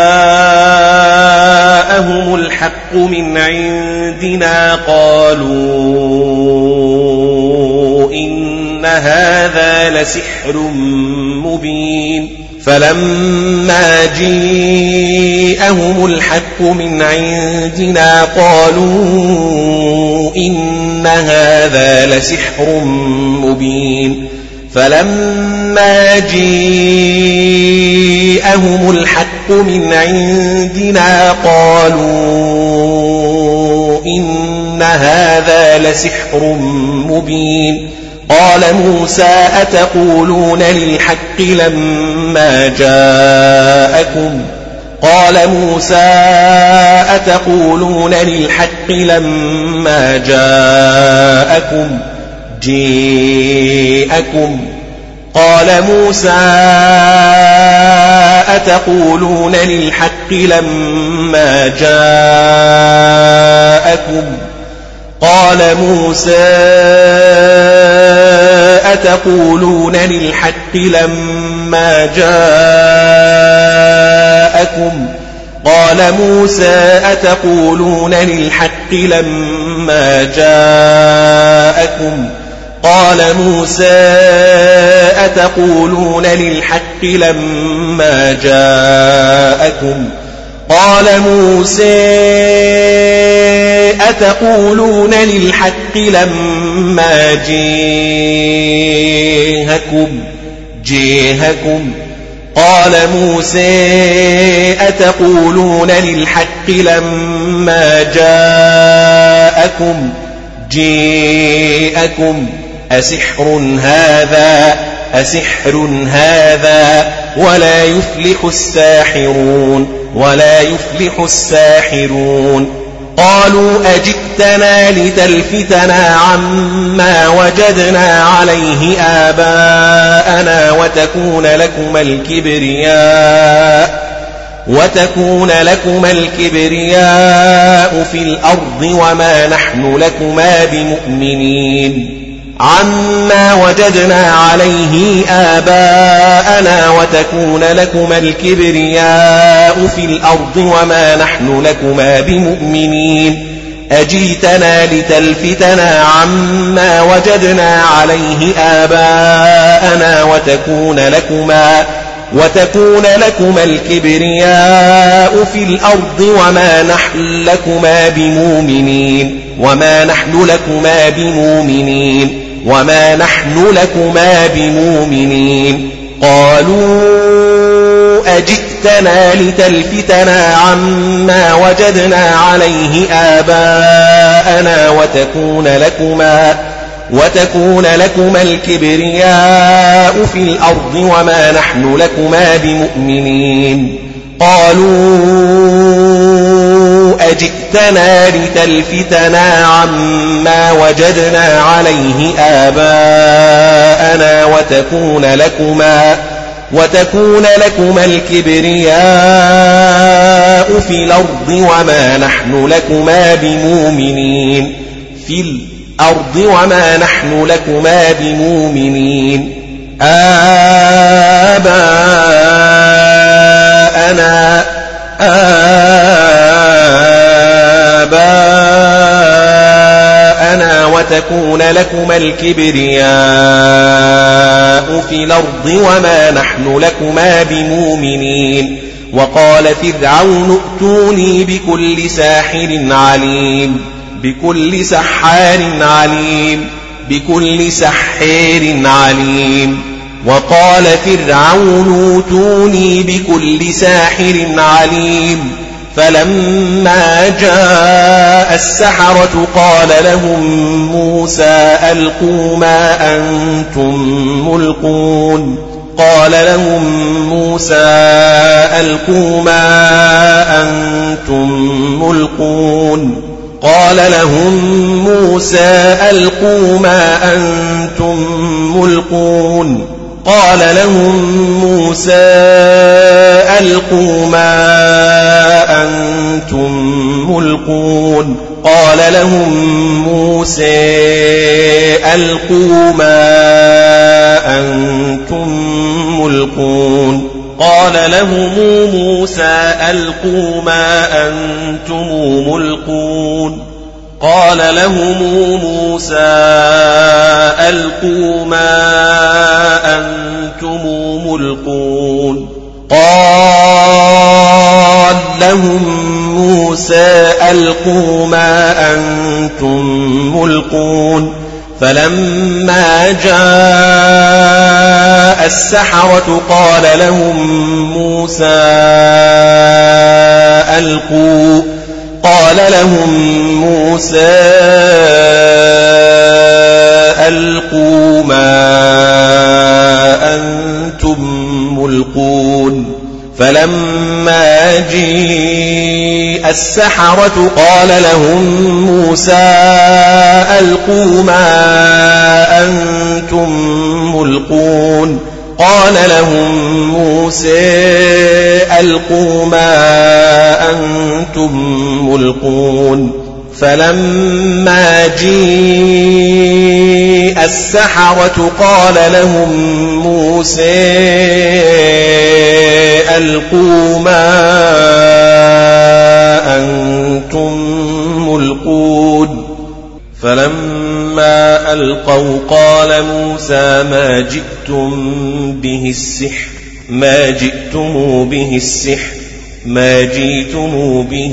جاءهم الحق من عندنا قالوا إن هذا لسحر مبين فلما جاءهم الحق من عندنا قالوا إن هذا لسحر مبين فلما جاءهم الحق من عندنا قالوا إن هذا لسحر مبين قال موسى أتقولون للحق لما جاءكم قال موسى أتقولون للحق لما جاءكم جاءكم قال موسى أتقولون للحق لما جاءكم قال موسى أتقولون للحق لما جاءكم قال موسى أتقولون للحق لما جاءكم قال موسى أتقولون للحق لما جاءكم قال موسى أتقولون للحق لما جاءكم جاءكم قال موسى أتقولون للحق لما جاءكم جاءكم أسحر هذا أسحر هذا ولا يفلح الساحرون ولا يفلح الساحرون قالوا أجئتنا لتلفتنا عما وجدنا عليه آباءنا وتكون لكما الكبرياء وتكون لكما الكبرياء في الأرض وما نحن لكما بمؤمنين عما وجدنا عليه آباءنا وتكون لكما الكبرياء في الأرض وما نحن لكما بمؤمنين أجيتنا لتلفتنا عما وجدنا عليه آباءنا وتكون لكما وتكون لكما الكبرياء في الأرض وما نحن لكما بمؤمنين وما نحن لكما بمؤمنين وما نحن لكما بمؤمنين قالوا أجئتنا لتلفتنا عما وجدنا عليه آباءنا وتكون لكما وتكون لكما الكبرياء في الأرض وما نحن لكما بمؤمنين قالوا جئتنا لتلفتنا عما وجدنا عليه آباءنا وتكون لكما وتكون لكما الكبرياء في الأرض وما نحن لكما بمؤمنين في الأرض وما نحن لكما بمؤمنين آباءنا آباءنا وتكون لكما الكبرياء في الأرض وما نحن لكما بمؤمنين وقال فرعون ائتوني بكل ساحر عليم بكل سحار عليم بكل سحار عليم وقال فرعون ائتوني بكل ساحر عليم فلما جاء السحرة قال لهم موسى ألقوا ما أنتم ملقون قال لهم موسى ألقوا ما أنتم ملقون قال لهم موسى ألقوا ما أنتم ملقون قال لهم موسى ألقوا ما أنتم ملقون قال لهم موسى ألقوا ما أنتم ملقون قال لهم موسى ألقوا ما أنتم ملقون قال لهم موسى ألقوا ما أنتم ملقون قال لهم موسى ألقوا ما أنتم ملقون فلما جاء السحرة قال لهم موسى ألقوا قال لهم موسى ألقوا ما أنتم ملقون فلما جاء السحرة قال لهم موسى ألقوا ما أنتم ملقون قال لهم موسى ألقوا ما أنتم ملقون فلما جاء السحرة قال لهم موسى ألقوا ما أنتم ملقون فلما ألقوا قال موسى ما جئتم به السحر ما جئتم به السحر ما جئتم به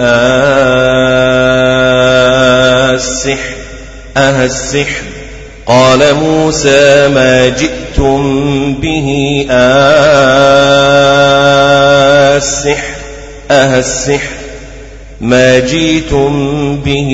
السحر أه السحر قال موسى ما جئتم به السحر أه السحر ما جئتم به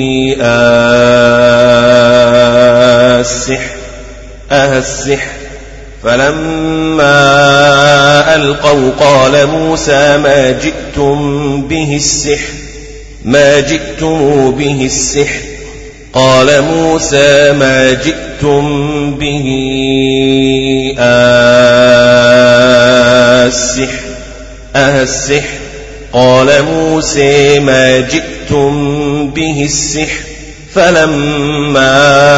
السحر أه السحر فلما ألقوا قال موسى ما جئتم به السحر ما جئتم به السحر قال موسى ما جئتم به السحر أه السحر قال موسى ما جئتم به السحر فلما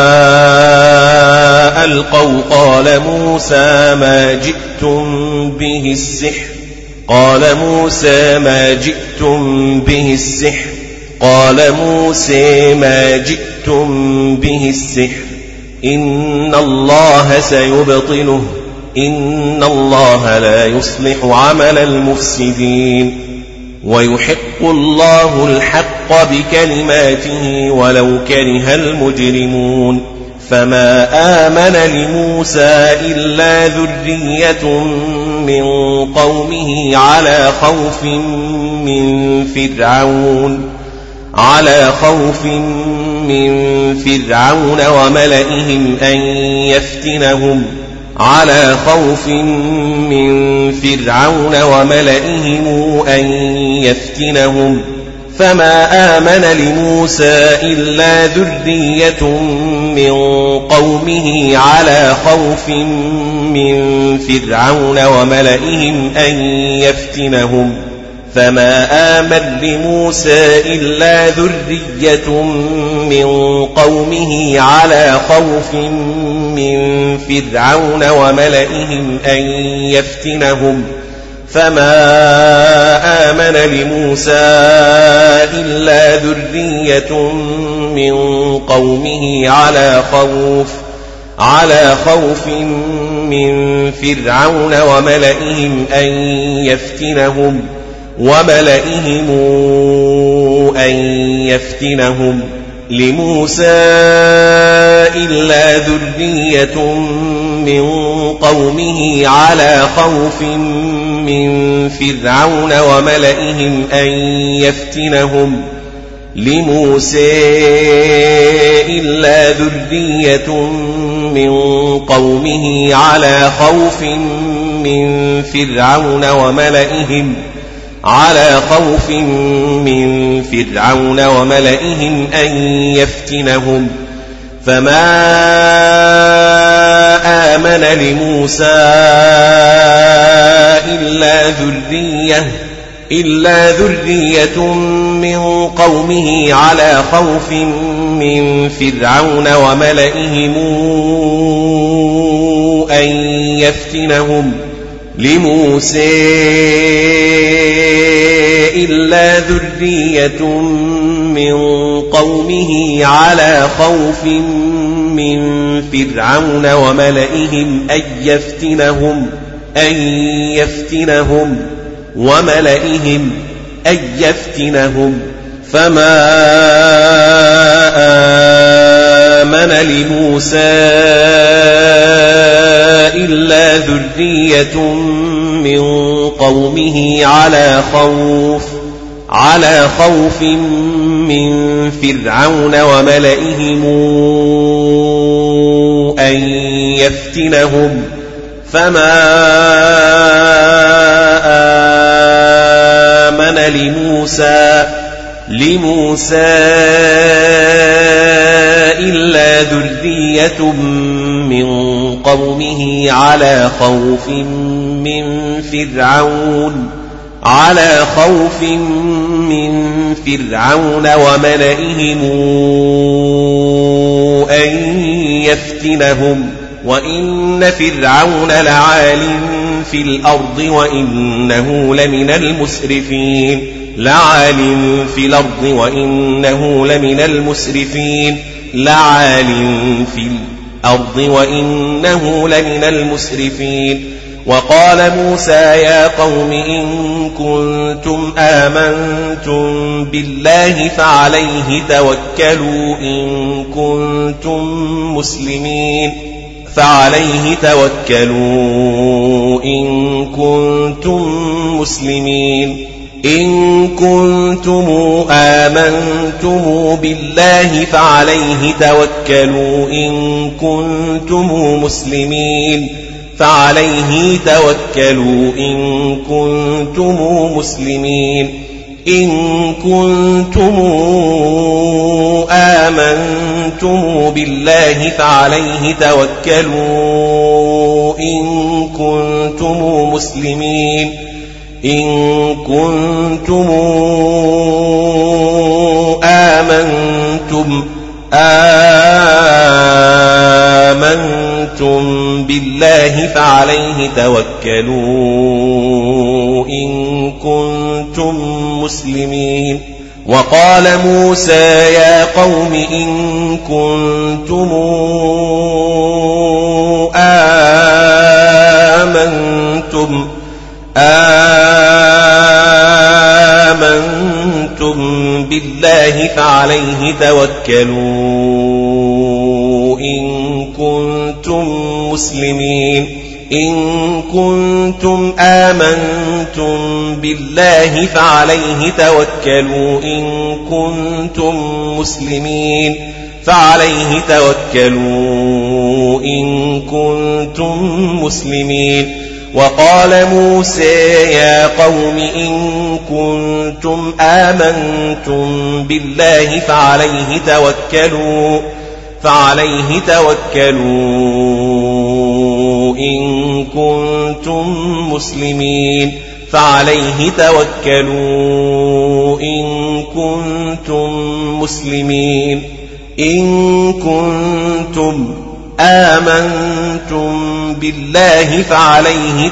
ألقوا قال موسى ما جئتم به السحر قال موسى ما جئتم به السحر قال موسى ما جئتم به السحر إن الله سيبطله إن الله لا يصلح عمل المفسدين ويحق الله الحق بكلماته ولو كره المجرمون فما آمن لموسى إلا ذرية من قومه على خوف من فرعون على خوف من فرعون وملئهم أن يفتنهم على خوف من فرعون وملئهم أن يفتنهم فما آمن لموسى إلا ذرية من قومه على خوف من فرعون وملئهم أن يفتنهم فما آمن لموسى إلا ذرية من قومه على خوف من فرعون وملئهم أن يفتنهم فما آمن لموسى إلا ذرية من قومه على خوف على خوف من فرعون وملئهم أن يفتنهم وملئهم أن يفتنهم لموسى إلا ذرية من قومه على خوف من فرعون وملئهم أن يفتنهم لموسى إلا ذرية من قومه على خوف من فرعون وملئهم على خوف من فرعون وملئهم أن يفتنهم فما آمن لموسى إلا ذرية إلا ذرية من قومه على خوف من فرعون وملئهم أن يفتنهم لموسى إلا ذرية من قومه على خوف من فرعون وملئهم أن يفتنهم أن يفتنهم وملئهم أن يفتنهم فما آمن لموسى إلا ذرية من قومه على خوف على خوف من فرعون وملئهم أن يفتنهم فما آمن لموسى لموسى إلا ذرية من قومه على خوف من فرعون على خوف من فرعون وملئهم أن يفتنهم وإن فرعون لعال في الأرض وإنه لمن المسرفين لعال في الأرض وإنه لمن المسرفين لعال في الأرض وإنه لمن المسرفين وقال موسى يا قوم إن كنتم آمنتم بالله فعليه توكلوا إن كنتم مسلمين فعليه توكلوا إن كنتم مسلمين إن كنتم آمنتم بالله فعليه توكلوا إن كنتم مسلمين فعليه توكلوا إن كنتم مسلمين إن كنتم آمنتم بالله فعليه توكلوا إن كنتم مسلمين إن كنتم آمنتم آمنتم بالله فعليه توكلوا إن كنتم مسلمين وقال موسى يا قوم إن كنتم آمنتم آمنتم بالله فعليه توكلوا إن كنتم مسلمين إن كنتم آمنتم بالله فعليه توكلوا إن كنتم مسلمين فعليه توكلوا إن كنتم مسلمين وقال موسى يا قوم إن كنتم آمنتم بالله فعليه توكلوا فعليه توكلوا إن كنتم مسلمين فعليه توكلوا إن كنتم مسلمين إن كنتم آمنتم بالله فعليه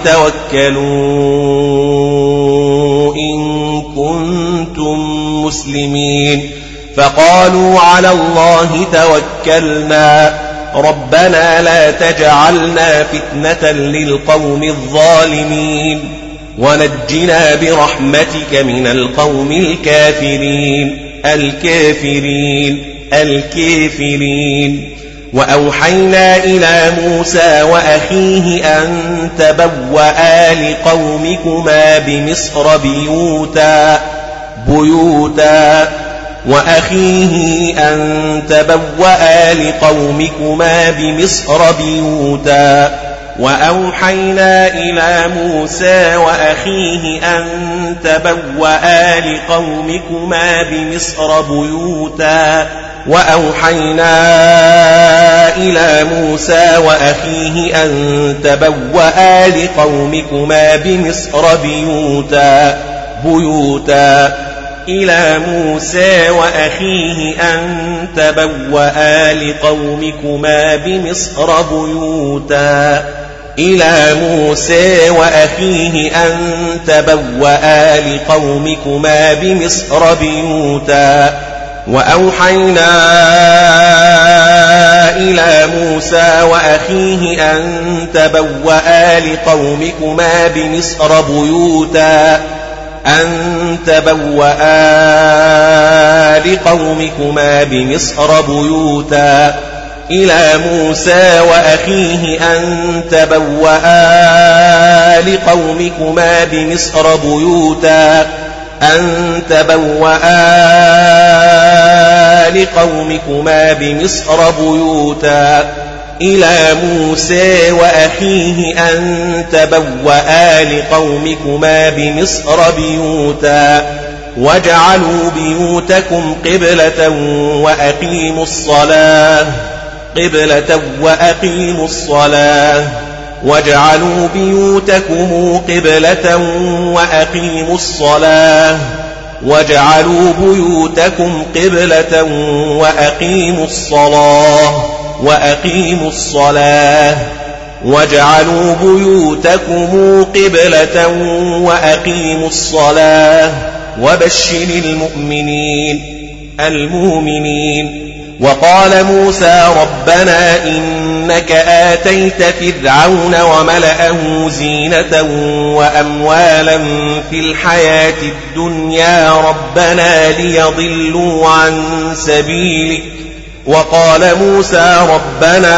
توكلوا إن كنتم مسلمين فقالوا على الله توكلنا ربنا لا تجعلنا فتنة للقوم الظالمين ونجنا برحمتك من القوم الكافرين الكافرين الكافرين وأوحينا إلى موسى وأخيه أن تبوأ لقومكما بمصر بيوتا بيوتا وأخيه أن تبوأ لقومكما بمصر بيوتا وأوحينا إلى موسى وأخيه أن تبوأ لقومكما بمصر بيوتا وأوحينا إلى موسى وأخيه أن تبوأ لقومكما بمصر بيوتا بيوتا إلى موسى وأخيه أن تبوأ لقومكما بمصر بيوتا إلى موسى وأخيه أن تبوأ لقومكما بمصر بيوتا وأوحينا إلى موسى وأخيه أن تبوأ لقومكما بمصر بيوتا أن تبوأ لقومكما بمصر بيوتا إلى موسى وأخيه أن تبوأ لقومكما بمصر بيوتا أن تبوأ لقومكما بمصر بيوتا إلى موسى وأخيه أن تبوأ لقومكما بمصر بيوتا واجعلوا بيوتكم قبلة وأقيموا الصلاة قبلة وأقيموا الصلاة واجعلوا بيوتكم قبلة وأقيموا الصلاة واجعلوا بيوتكم قبلة وأقيموا الصلاة وأقيموا الصلاة واجعلوا بيوتكم قبلة وأقيموا الصلاة وبشر المؤمنين المؤمنين وقال موسى ربنا إنك آتيت فرعون وملأه زينة وأموالا في الحياة الدنيا ربنا ليضلوا عن سبيلك وقال موسى ربنا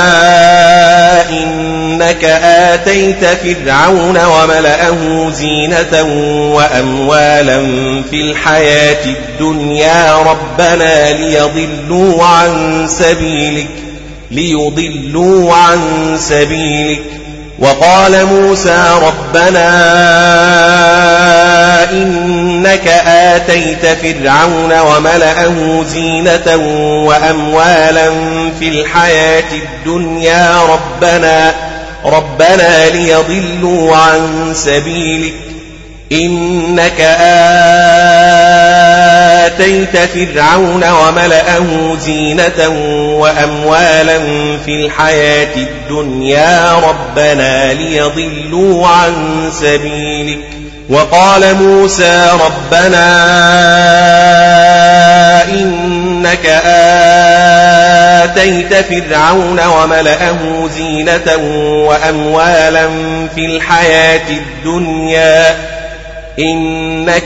إنك آتيت فرعون وملأه زينة وأموالا في الحياة الدنيا ربنا ليضلوا عن سبيلك ليضلوا عن سبيلك وقال موسى ربنا إنك آتيت فرعون وملأه زينة وأموالا في الحياة الدنيا ربنا ربنا ليضلوا عن سبيلك إنك آتيت فرعون وملأه زينة وأموالا في الحياة الدنيا ربنا ليضلوا عن سبيلك وقال موسى ربنا إنك آتيت فرعون وملأه زينة وأموالا في الحياة الدنيا إنك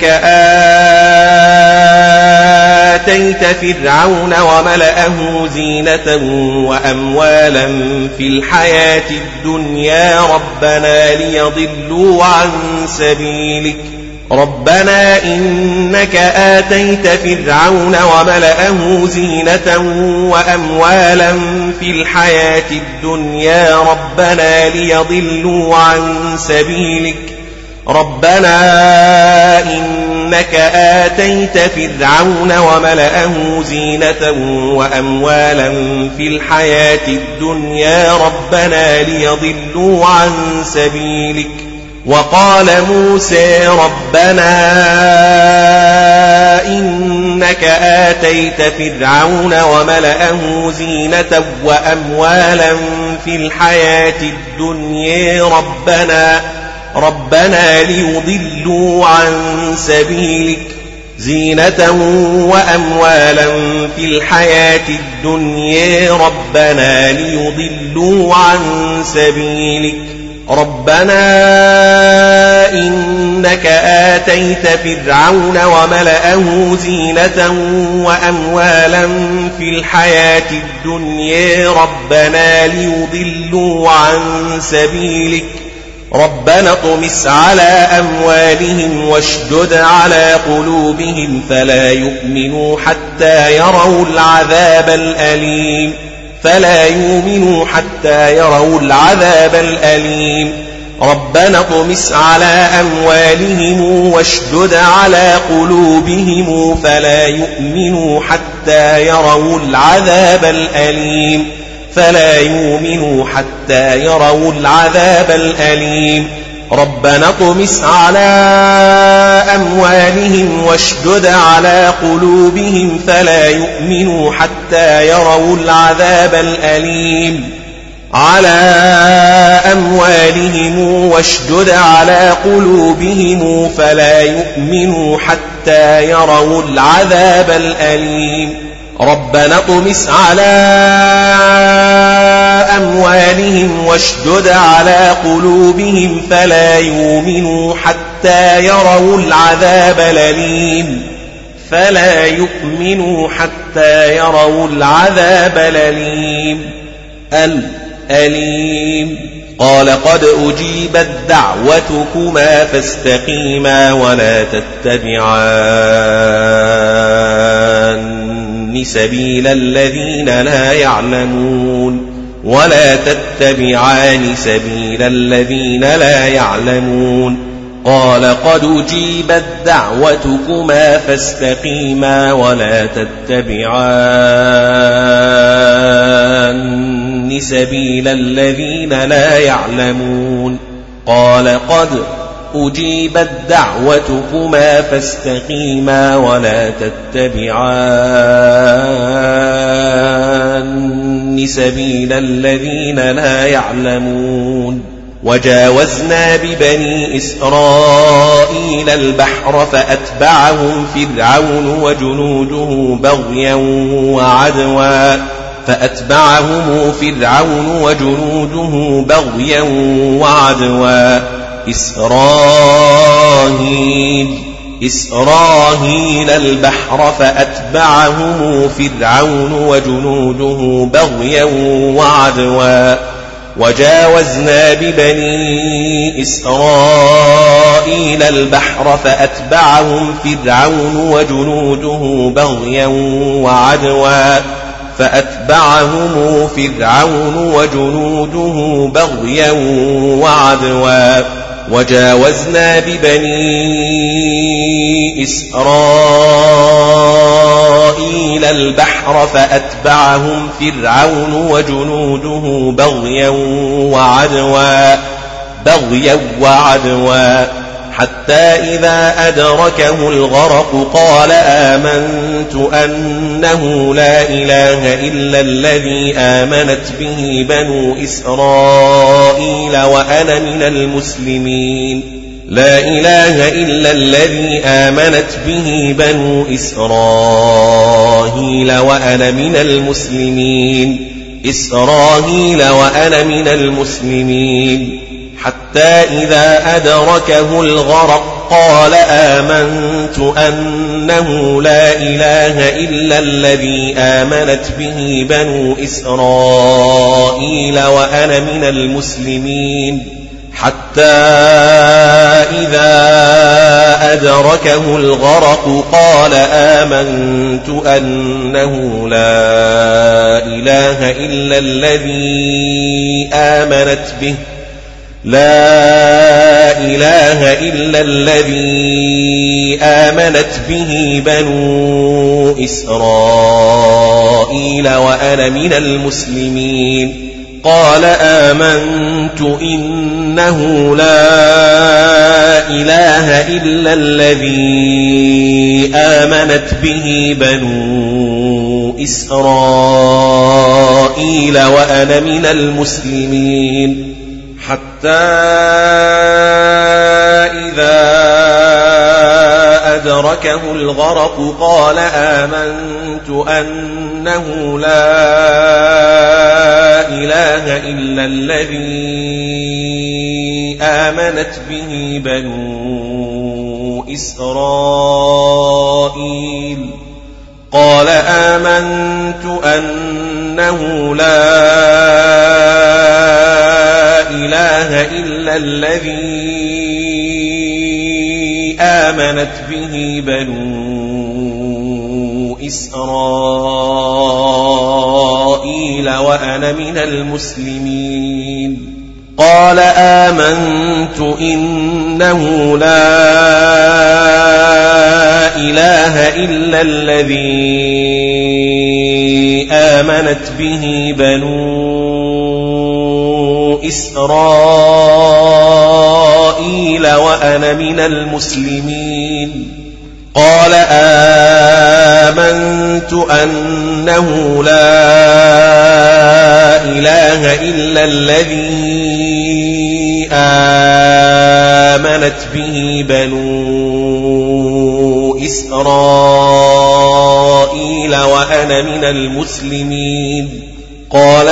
آتيت فرعون وملأه زينة وأموالا في الحياة الدنيا ربنا ليضلوا عن سبيلك ربنا إنك آتيت فرعون وملأه زينة وأموالا في الحياة الدنيا ربنا ليضلوا عن سبيلك ربنا إنك آتيت فرعون وملأه زينة وأموالا في الحياة الدنيا ربنا ليضلوا عن سبيلك وقال موسى ربنا إنك آتيت فرعون وملأه زينة وأموالا في الحياة الدنيا ربنا ربنا ليضلوا عن سبيلك زينة وأموالا في الحياة الدنيا ربنا ليضلوا عن سبيلك ربنا إنك آتيت فرعون وملأه زينة وأموالا في الحياة الدنيا ربنا ليضلوا عن سبيلك ربنا اطمس على أموالهم واشدد على قلوبهم فلا يؤمنوا حتى يروا العذاب الأليم فلا يؤمنوا حتى يروا العذاب الأليم ربنا اطمس على أموالهم واشدد على قلوبهم فلا يؤمنوا حتى يروا العذاب الأليم فلا يؤمنوا حتى يروا العذاب الأليم ربنا اطمس على أموالهم واشدد على قلوبهم فلا يؤمنوا حتى يروا العذاب الأليم على أموالهم واشدد على قلوبهم فلا يؤمنوا حتى يروا العذاب الأليم ربنا اطمس على أموالهم واشدد على قلوبهم فلا يؤمنوا حتى يروا العذاب الأليم فلا يؤمنوا حتى يروا العذاب الأليم الأليم قال قد أجيبت دعوتكما فاستقيما ولا تتبعان سبيل الذين لا يعلمون ولا تتبعان سبيل الذين لا يعلمون قال قد أجيبت دعوتكما فاستقيما ولا تتبعان سبيل الذين لا يعلمون قال قد أجيبت دعوتكما فاستقيما ولا تتبعان سبيل الذين لا يعلمون وجاوزنا ببني إسرائيل البحر فأتبعهم فرعون وجنوده بغيا وعدوا فأتبعهم فرعون وجنوده بغيا وعدوا إسرائيل إسرائيل البحر فأتبعهم فرعون وجنوده بغيا وعدوا وجاوزنا ببني إسرائيل البحر فأتبعهم فرعون وجنوده بغيا وعدوا فأتبعهم فرعون وجنوده بغيا وعدوا وجاوزنا ببني إسرائيل البحر فأتبعهم فرعون وجنوده بغيا وعدوا بغيا وعدوا حتى إذا أدركه الغرق قال آمنت أنه لا إله إلا الذي آمنت به بنو إسرائيل وأنا من المسلمين لا إله إلا الذي آمنت به بنو إسرائيل وأنا من المسلمين إسرائيل وأنا من المسلمين حتى إذا أدركه الغرق قال آمنت أنه لا إله إلا الذي آمنت به بنو إسرائيل وأنا من المسلمين حتى إذا أدركه الغرق قال آمنت أنه لا إله إلا الذي آمنت به لا إله إلا الذي آمنت به بنو إسرائيل وأنا من المسلمين. قال آمنت إنه لا إله إلا الذي آمنت به بنو إسرائيل وأنا من المسلمين. حتى إذا أدركه الغرق قال آمنت أنه لا إله إلا الذي آمنت به بنو إسرائيل. قال آمنت أنه لا إله إلا الذي آمنت به بنو إسرائيل وأنا من المسلمين. قال آمنت إنه لا إله إلا الذي آمنت به بنو إسرائيل وأنا من المسلمين. قال آمنت أنه لا إله إلا الذي آمنت به بنو إسرائيل وأنا من المسلمين. قال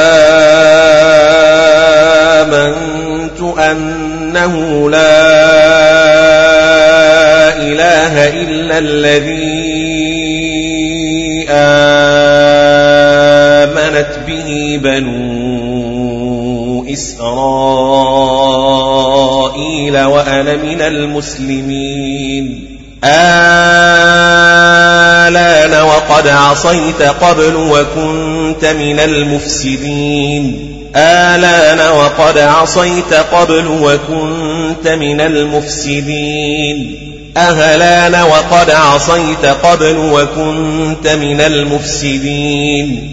آمنت أنه لا إله إلا الذي آمنت به بنو إسرائيل وأنا من المسلمين. آلان وقد عصيت قبل وكنت من المفسدين. آلان وقد عصيت قبل وكنت من المفسدين. أهلان وقد عصيت قبل وكنت من المفسدين.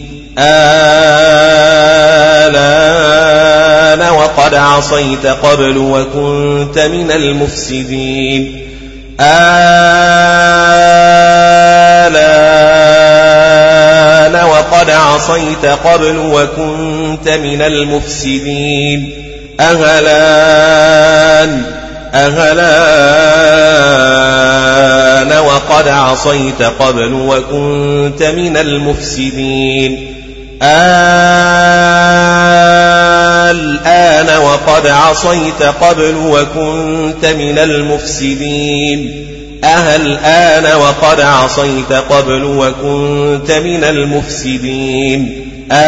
آلان وقد عصيت قبل وكنت من المفسدين. آلان وقد عصيت قبل وكنت من المفسدين. أهلان أهلان وقد عصيت قبل وكنت من المفسدين. الآن وقد عصيت قبل وكنت من المفسدين. الآن وقد عصيت قبل وكنت من المفسدين.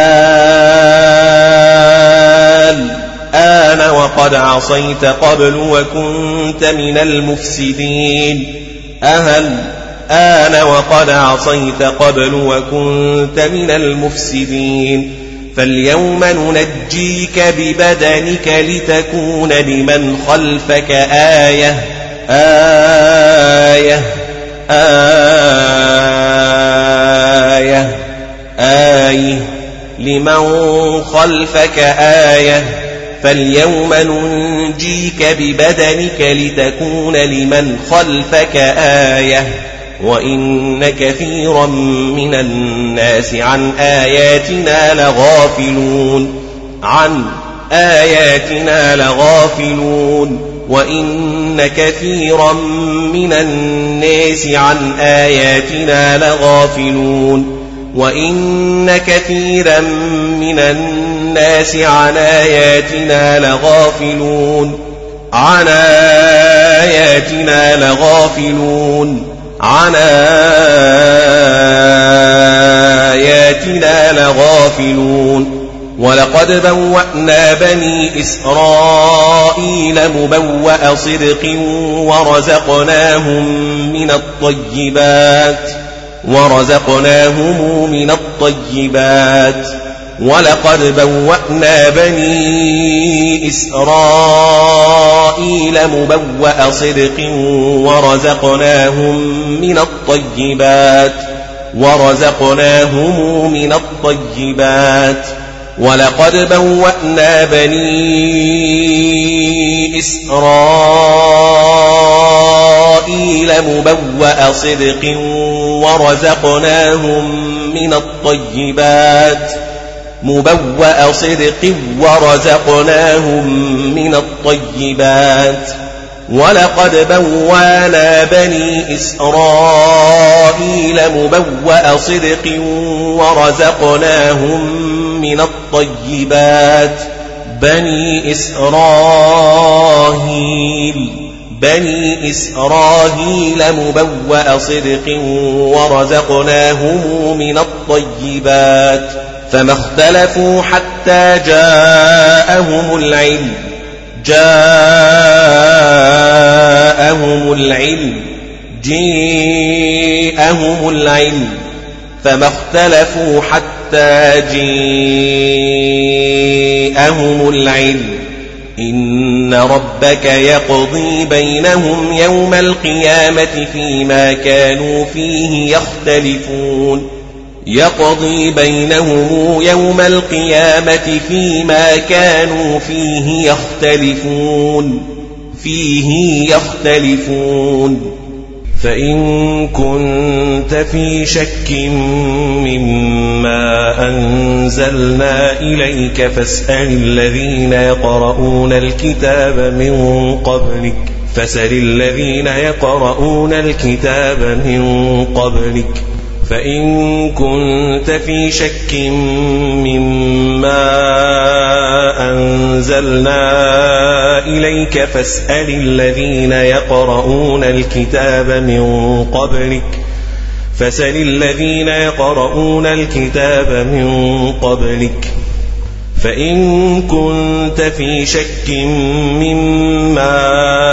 الآن وقد عصيت قبل وكنت من المفسدين. الآن وقد عصيت قبل وكنت من المفسدين. فاليوم ننجيك ببدنك لتكون لمن خلفك آية آية آية آية لمن خلفك آية. فاليوم ننجيك ببدنك لتكون لمن خلفك آية وإن كثيرا من الناس عن آياتنا لغافلون عن آياتنا لغافلون وإن كثيرا من الناس عن آياتنا لغافلون وإن كثيرا من الناس عن آياتنا لغافلون عن آياتنا لغافلون عن آياتنا لغافلون ولقد بوأنا بني إسرائيل مبوأ صدق ورزقناهم من الطيبات ورزقناهم من الطيبات ولقد بوأنا بني إسرائيل مبوأ صدق ورزقناهم من الطيبات ورزقناهم من الطيبات ولقد بوأنا بني إسرائيل مبوأ صدق ورزقناهم من الطيبات مبوأ صدق ورزقناهم من الطيبات ولقد بوأنا بني إسرائيل مبوأ صدق ورزقناهم من الطيبات بني إسرائيل بني إسرائيل مبوأ صدق ورزقناهم من الطيبات فما اختلفوا حتى جاءهم العلم جاءهم العلم جاءهم العلم فما اختلفوا حتى جاءهم العلم إن ربك يقضي بينهم يوم القيامة فيما كانوا فيه يختلفون يقضي بينهم يوم القيامة فيما كانوا فيه يختلفون فيه يختلفون فإن كنت في شك مما أنزلنا إليك فاسأل الذين يقرؤون الكتاب من قبلك فاسأل الذين يقرؤون الكتاب من قبلك فإن كنت في شك مما أنزلنا إليك فاسأل الذين يقرؤون الكتاب من قبلك فاسأل الذين يقرؤون الكتاب من قبلك فإن كنت في شك مما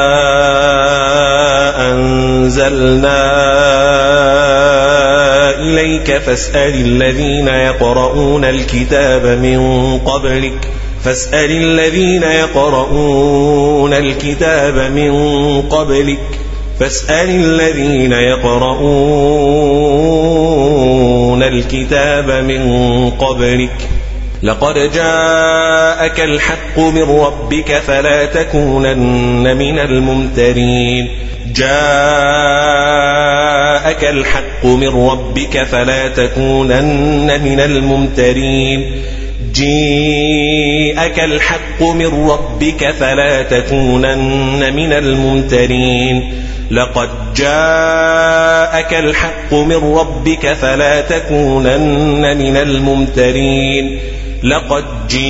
أنزلنا إليك فاسأل الذين يقرؤون الكتاب من قبلك فاسأل الذين يقرؤون الكتاب من قبلك فاسأل الذين يقرؤون الكتاب من قبلك لقد جاءك الحق من ربك فلا تكونن من الممترين جاءك الحق من ربك فلا تكونن من الممترين جاءك الحق من ربك فلا تكونن من الممترين لقد جاءك الحق من ربك فلا تكونن من الممترين لقد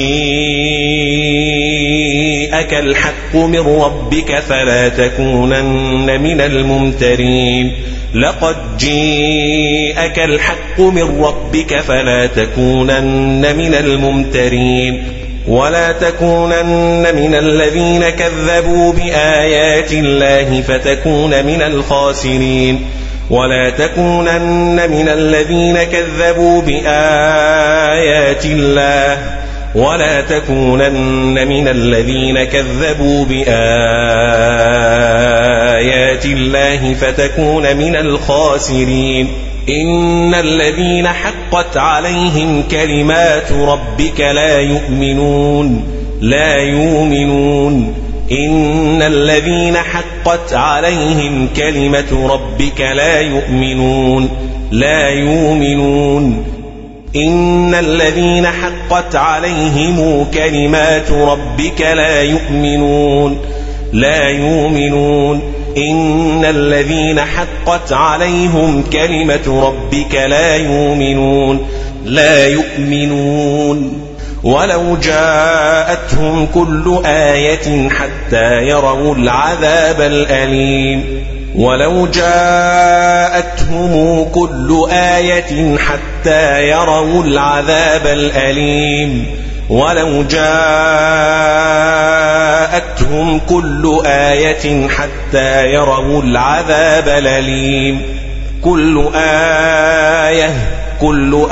جاءك الحق من ربك فلا تكونن من الممترين لقد جاءك الحق من ربك فلا تكونن من الممترين ولا تكونن من الذين كذبوا بآيات الله فتكون من الخاسرين ولا تكونن من الذين كذبوا بآيات الله ولا تكونن من الذين كذبوا بآيات الله فتكون من الخاسرين إن الذين حقت عليهم كلمات ربك لا يؤمنون لا يؤمنون إن الذين حقت عليهم كلمة ربك لا يؤمنون لا يؤمنون إن الذين حقت عليهم كلمات ربك لا يؤمنون لا يؤمنون إن الذين حقت عليهم كلمة ربك لا يؤمنون لا يؤمنون ولو جاءتهم كل آية حتى يروا العذاب الأليم ولو جاءتهم كل آية حتى يروا العذاب الأليم ولو جاءتهم كل آية حتى يروا العذاب الأليم. كل آية كل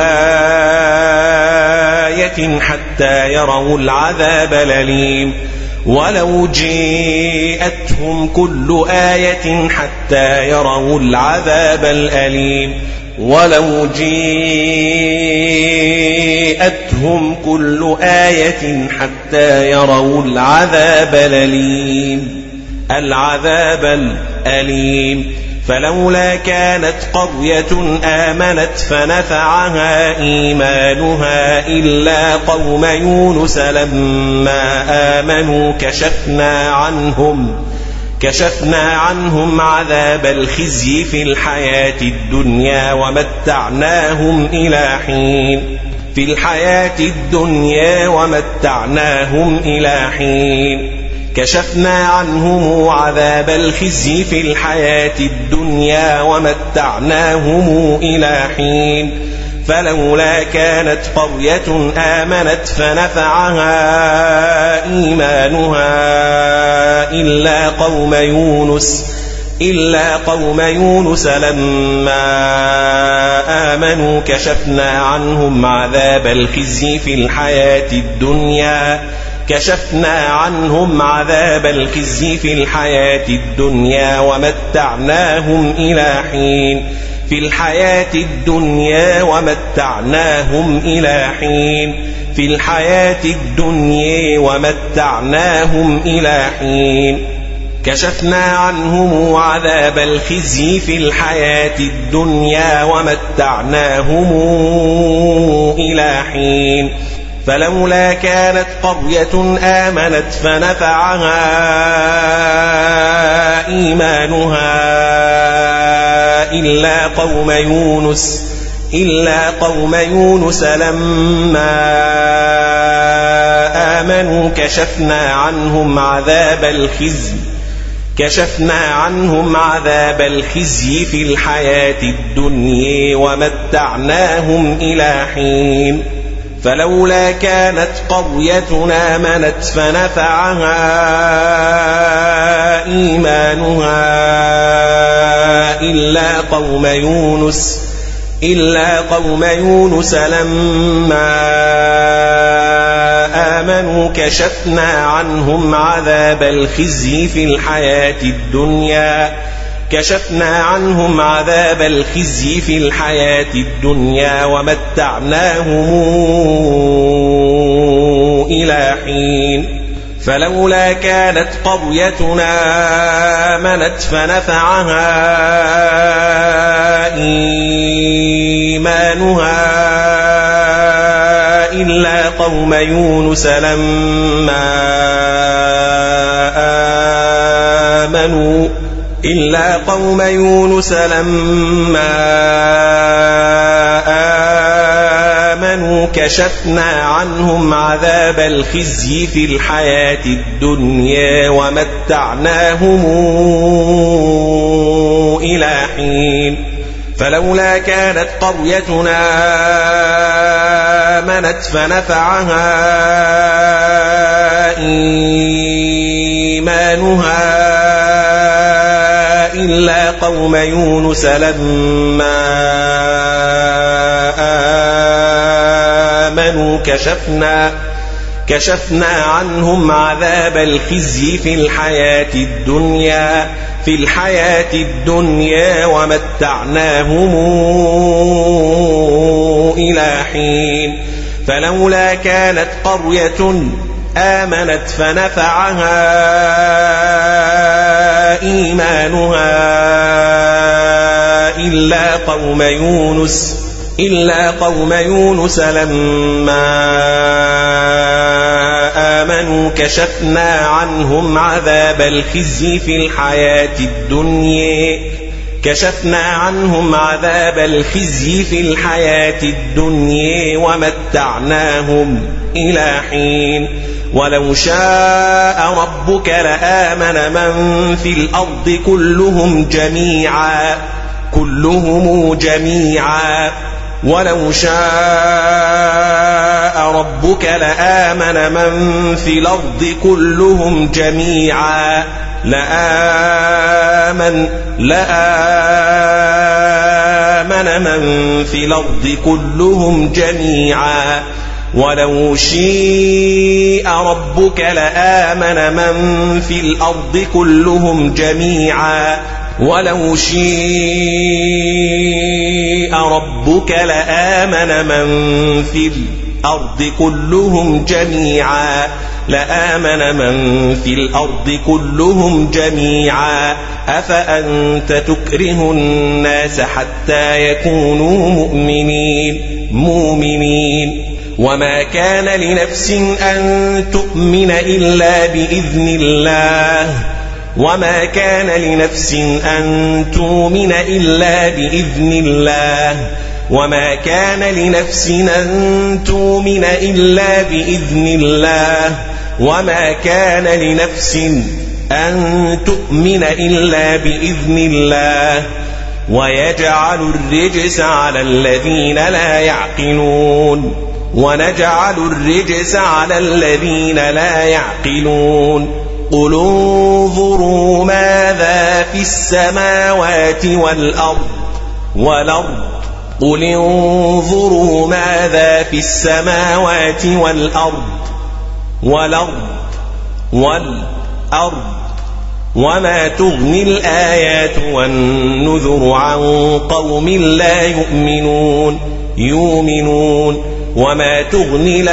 آية حتى يروا العذاب الأليم. ولو جاءتهم كل آية حتى يروا العذاب الأليم. ولو جاءتهم كل آية حتى يروا العذاب الأليم. العذاب الأليم. فلولا كانت قرية آمنت فنفعها إيمانها إلا قوم يونس لما آمنوا كشفنا عنهم كشفنا عنهم عذاب الخزي في الحياة الدنيا ومتعناهم إلى حين في الحياة الدنيا ومتعناهم إلى حين كشفنا عنهم عذاب الخزي في الحياة الدنيا ومتعناهم إلى حين فلولا كانت قرية آمنت فنفعها إيمانها إلا قوم يونس إلا قوم يونس لما آمنوا كشفنا عنهم عذاب الخزي في الحياة الدنيا كشفنا عنهم عذاب الخزي في الحياة الدنيا ومتعناهم إلى حين في الحياة الدنيا ومتعناهم إلى حين في الحياة الدنيا ومتعناهم إلى حين كشفنا عنهم عذاب الخزي في الحياة الدنيا ومتعناهم إلى حين فلولا كانت قرية آمنت فنفعها إيمانها إلا قوم يونس إلا قوم يونس لما آمنوا كشفنا عنهم عذاب الخزي كشفنا عنهم عذاب الخزي في الحياة الدنيا ومتعناهم إلى حين فلولا كانت قرية آمنت فنفعها إيمانها إلا قوم يونس إلا قوم يونس لما آمنوا كشفنا عنهم عذاب الخزي في الحياة الدنيا كشفنا عنهم عذاب الخزي في الحياة الدنيا ومتعناهم إلى حين فلولا كانت قرية آمنت فنفعها إيمانها إلا قوم يونس لما آمنوا إلا قوم يونس لما آمنوا كشفنا عنهم عذاب الخزي في الحياة الدنيا ومتعناهم إلى حين فلولا كانت قرية آمنت فنفعها إيمانها إلا قوم يونس لما آمنوا كشفنا كشفنا عنهم عذاب الخزي في الحياة الدنيا في الحياة الدنيا ومتعناهم إلى حين فلولا كانت قرية آمنت فنفعها إيمانها إلا قوم يونس إلا قوم يونس لما آمنوا كشفنا عنهم عذاب الخزي في الحياة الدنيا كشفنا عنهم عذاب الخزي في الحياة الدنيا ومتعناهم إلى حين ولو شاء ربك لآمن من في الأرض كلهم جميعا كلهم جميعا ولو شاء ربك لآمن من في الأرض كلهم جميعا لآمن لآمن من في الأرض كلهم جميعا ولو شاء ربك لآمن من في الأرض كلهم جميعا ولو شاء ربك لآمن من في الأرض كلهم جميعا لآمن من في الأرض كلهم جميعا أفأنت تكره الناس حتى يكونوا مؤمنين مؤمنين وما كان لنفس أن تؤمن إلا بإذن الله وما كان لنفس أن تؤمن إلا بإذن الله وما كان لنفس أن تؤمن إلا بإذن الله وما كان لنفس أن تؤمن إلا بإذن الله ويجعل الرجس على الذين لا يعقلون ونجعل الرجس على الذين لا يعقلون قل انظروا ماذا في السماوات والأرض والأرض قل انظروا ماذا في السماوات والأرض والأرض والأرض وما تغني الآيات والنذر عن قوم لا يؤمنون يؤمنون وما تغني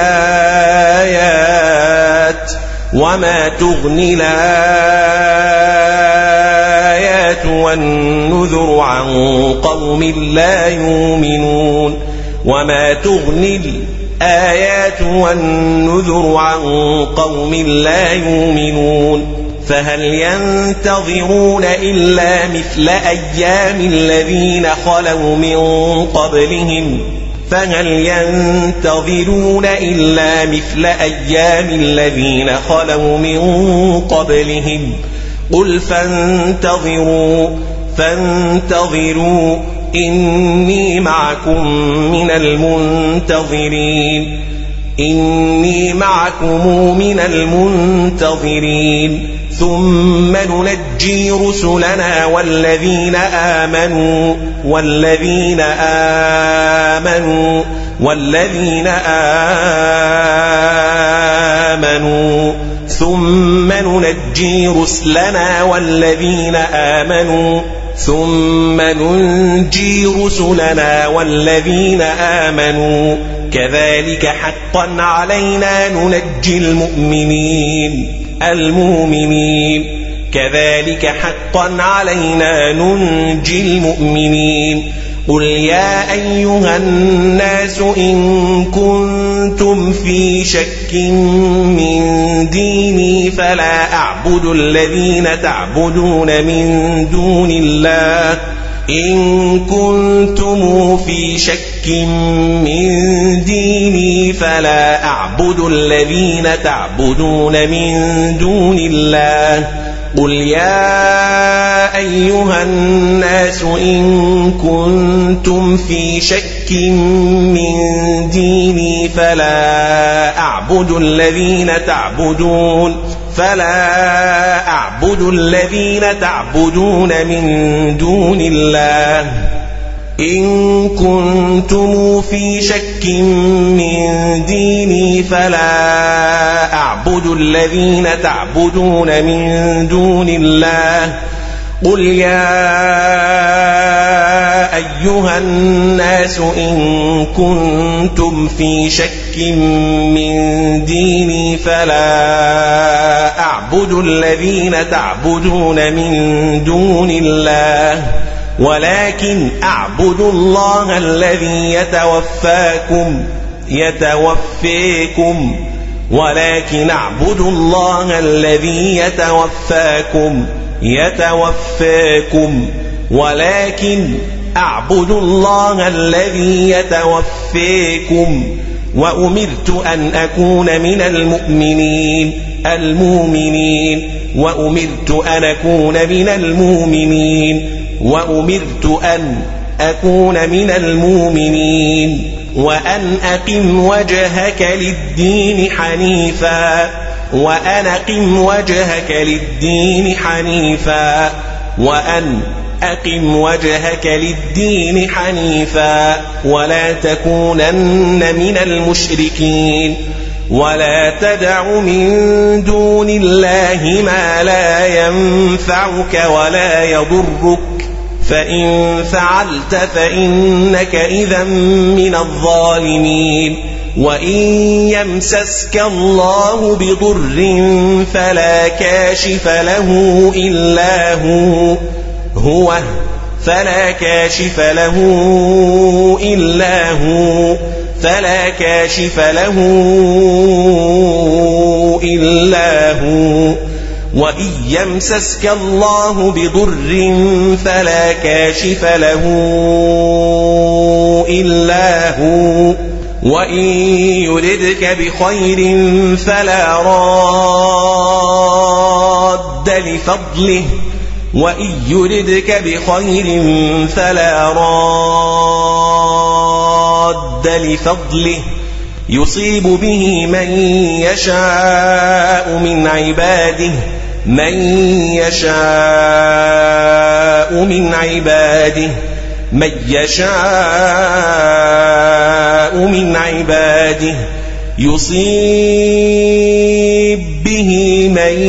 الآيات وما تغني الآيات والنذر عن قوم لا يؤمنون وما تغني الآيات والنذر عن قوم لا يؤمنون فهل ينتظرون إلا مثل أيام الذين خلوا من قبلهم فهل ينتظرون إلا مثل أيام الذين خلوا من قبلهم قل فانتظروا فانتظروا إني معكم من المنتظرين إني معكم من المنتظرين ثم ننجي رسلنا والذين آمنوا والذين آمنوا والذين آمنوا ثم ننجي رسلنا والذين آمنوا ثم ننجي رسلنا والذين آمنوا كذلك حقا علينا ننجي المؤمنين المؤمنين كذلك حقا علينا ننجي المؤمنين قل يا أيها الناس إن كنتم في شك من ديني فلا أعبد الذين تعبدون من دون الله إن كنتم في شك من ديني فلا أعبد الذين تعبدون من دون الله قل يا أيها الناس إن كنتم في شك من ديني فلا أعبد الذين تعبدون فلا أعبد الذين تعبدون من دون الله إن كنتم في شك من ديني فلا أعبد الذين تعبدون من دون الله قل يا أيها الناس إن كنتم في شك من ديني فلا أعبد الذين تعبدون من دون الله ولكن أعبد الله الذي يتوفاكم يتوفيكم ولكن أعبد الله الذي يتوفاكم يتوفاكم ولكن أعبد الله الذي يتوفيكم وأمرت أن أكون من المؤمنين المؤمنين وأمرت أن أكون من المؤمنين وأمرت أن أكون من المؤمنين وأن أقم وجهك للدين حنيفا وأن أقم وجهك للدين حنيفا وأن أقم وجهك للدين حنيفا ولا تكونن من المشركين ولا تدع من دون الله ما لا ينفعك ولا يضرك فإن فعلت فإنك إذا من الظالمين وإن يمسسك الله بضر فلا كاشف له إلا هو هو فلا كاشف له إلا هو فلا كاشف له إلا هو وإن يمسسك الله بضر فلا كاشف له إلا هو وإن يردك بخير فلا راد لفضله وإن يردك بخير فلا راد لفضله يصيب به من يشاء من عباده من يشاء من عباده من يشاء من عباده يصيب به من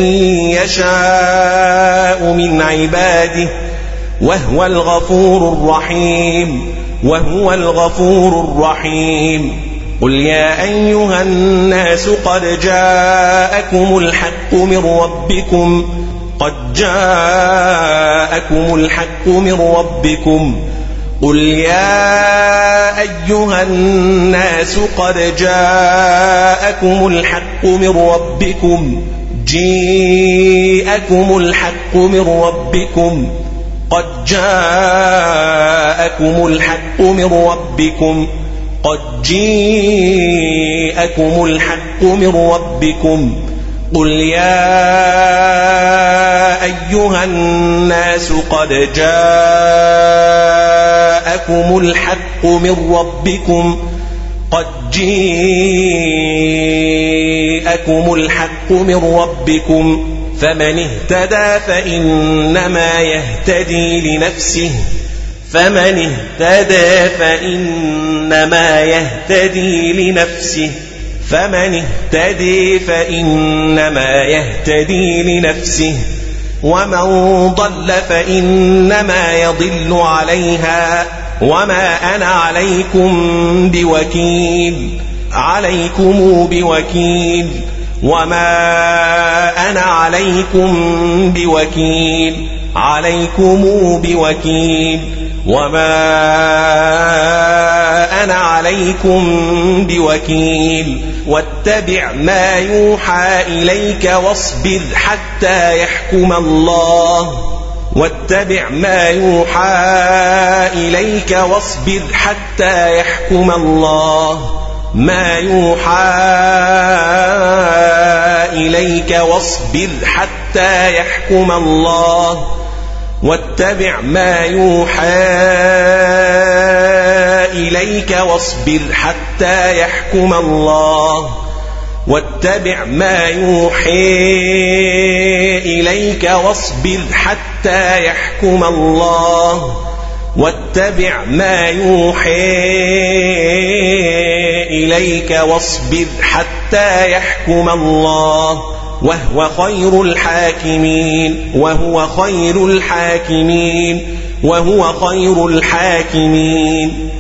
يشاء من عباده وهو الغفور الرحيم وهو الغفور الرحيم قل يا أيها الناس قد جاءكم الحق من ربكم قد جاءكم الحق من ربكم قل يا أيها الناس قد جاءكم الحق من ربكم جاءكم الحق من ربكم قد جاءكم الحق من ربكم قد جاءكم الحق من ربكم قل يا أيها الناس قد جاءكم الحق من ربكم قد جاءكم الحق من ربكم فمن اهتدى فإنما يهتدي لنفسه فمن اهتدى فإنما يهتدي لنفسه فمن اهتدي فإنما يهتدي لنفسه ومن ضل فإنما يضل عليها وما أنا عليكم بوكيل عليكم بوكيل وما أنا عليكم بوكيل عليكم بوكيل وما أنا عليكم بوكيل واتبع ما يوحى إليك واصبر حتى يحكم الله واتبع ما يوحى إليك واصبر حتى يحكم الله ما يوحى إليك واصبر حتى يحكم الله واتبع ما يوحى إليك واصبر حتى يحكم الله واتبع ما يوحى إليك واصبر حتى يحكم الله واتبع ما يوحى إليك واصبر حتى يحكم الله وهو خير الحاكمين وهو خير الحاكمين وهو خير الحاكمين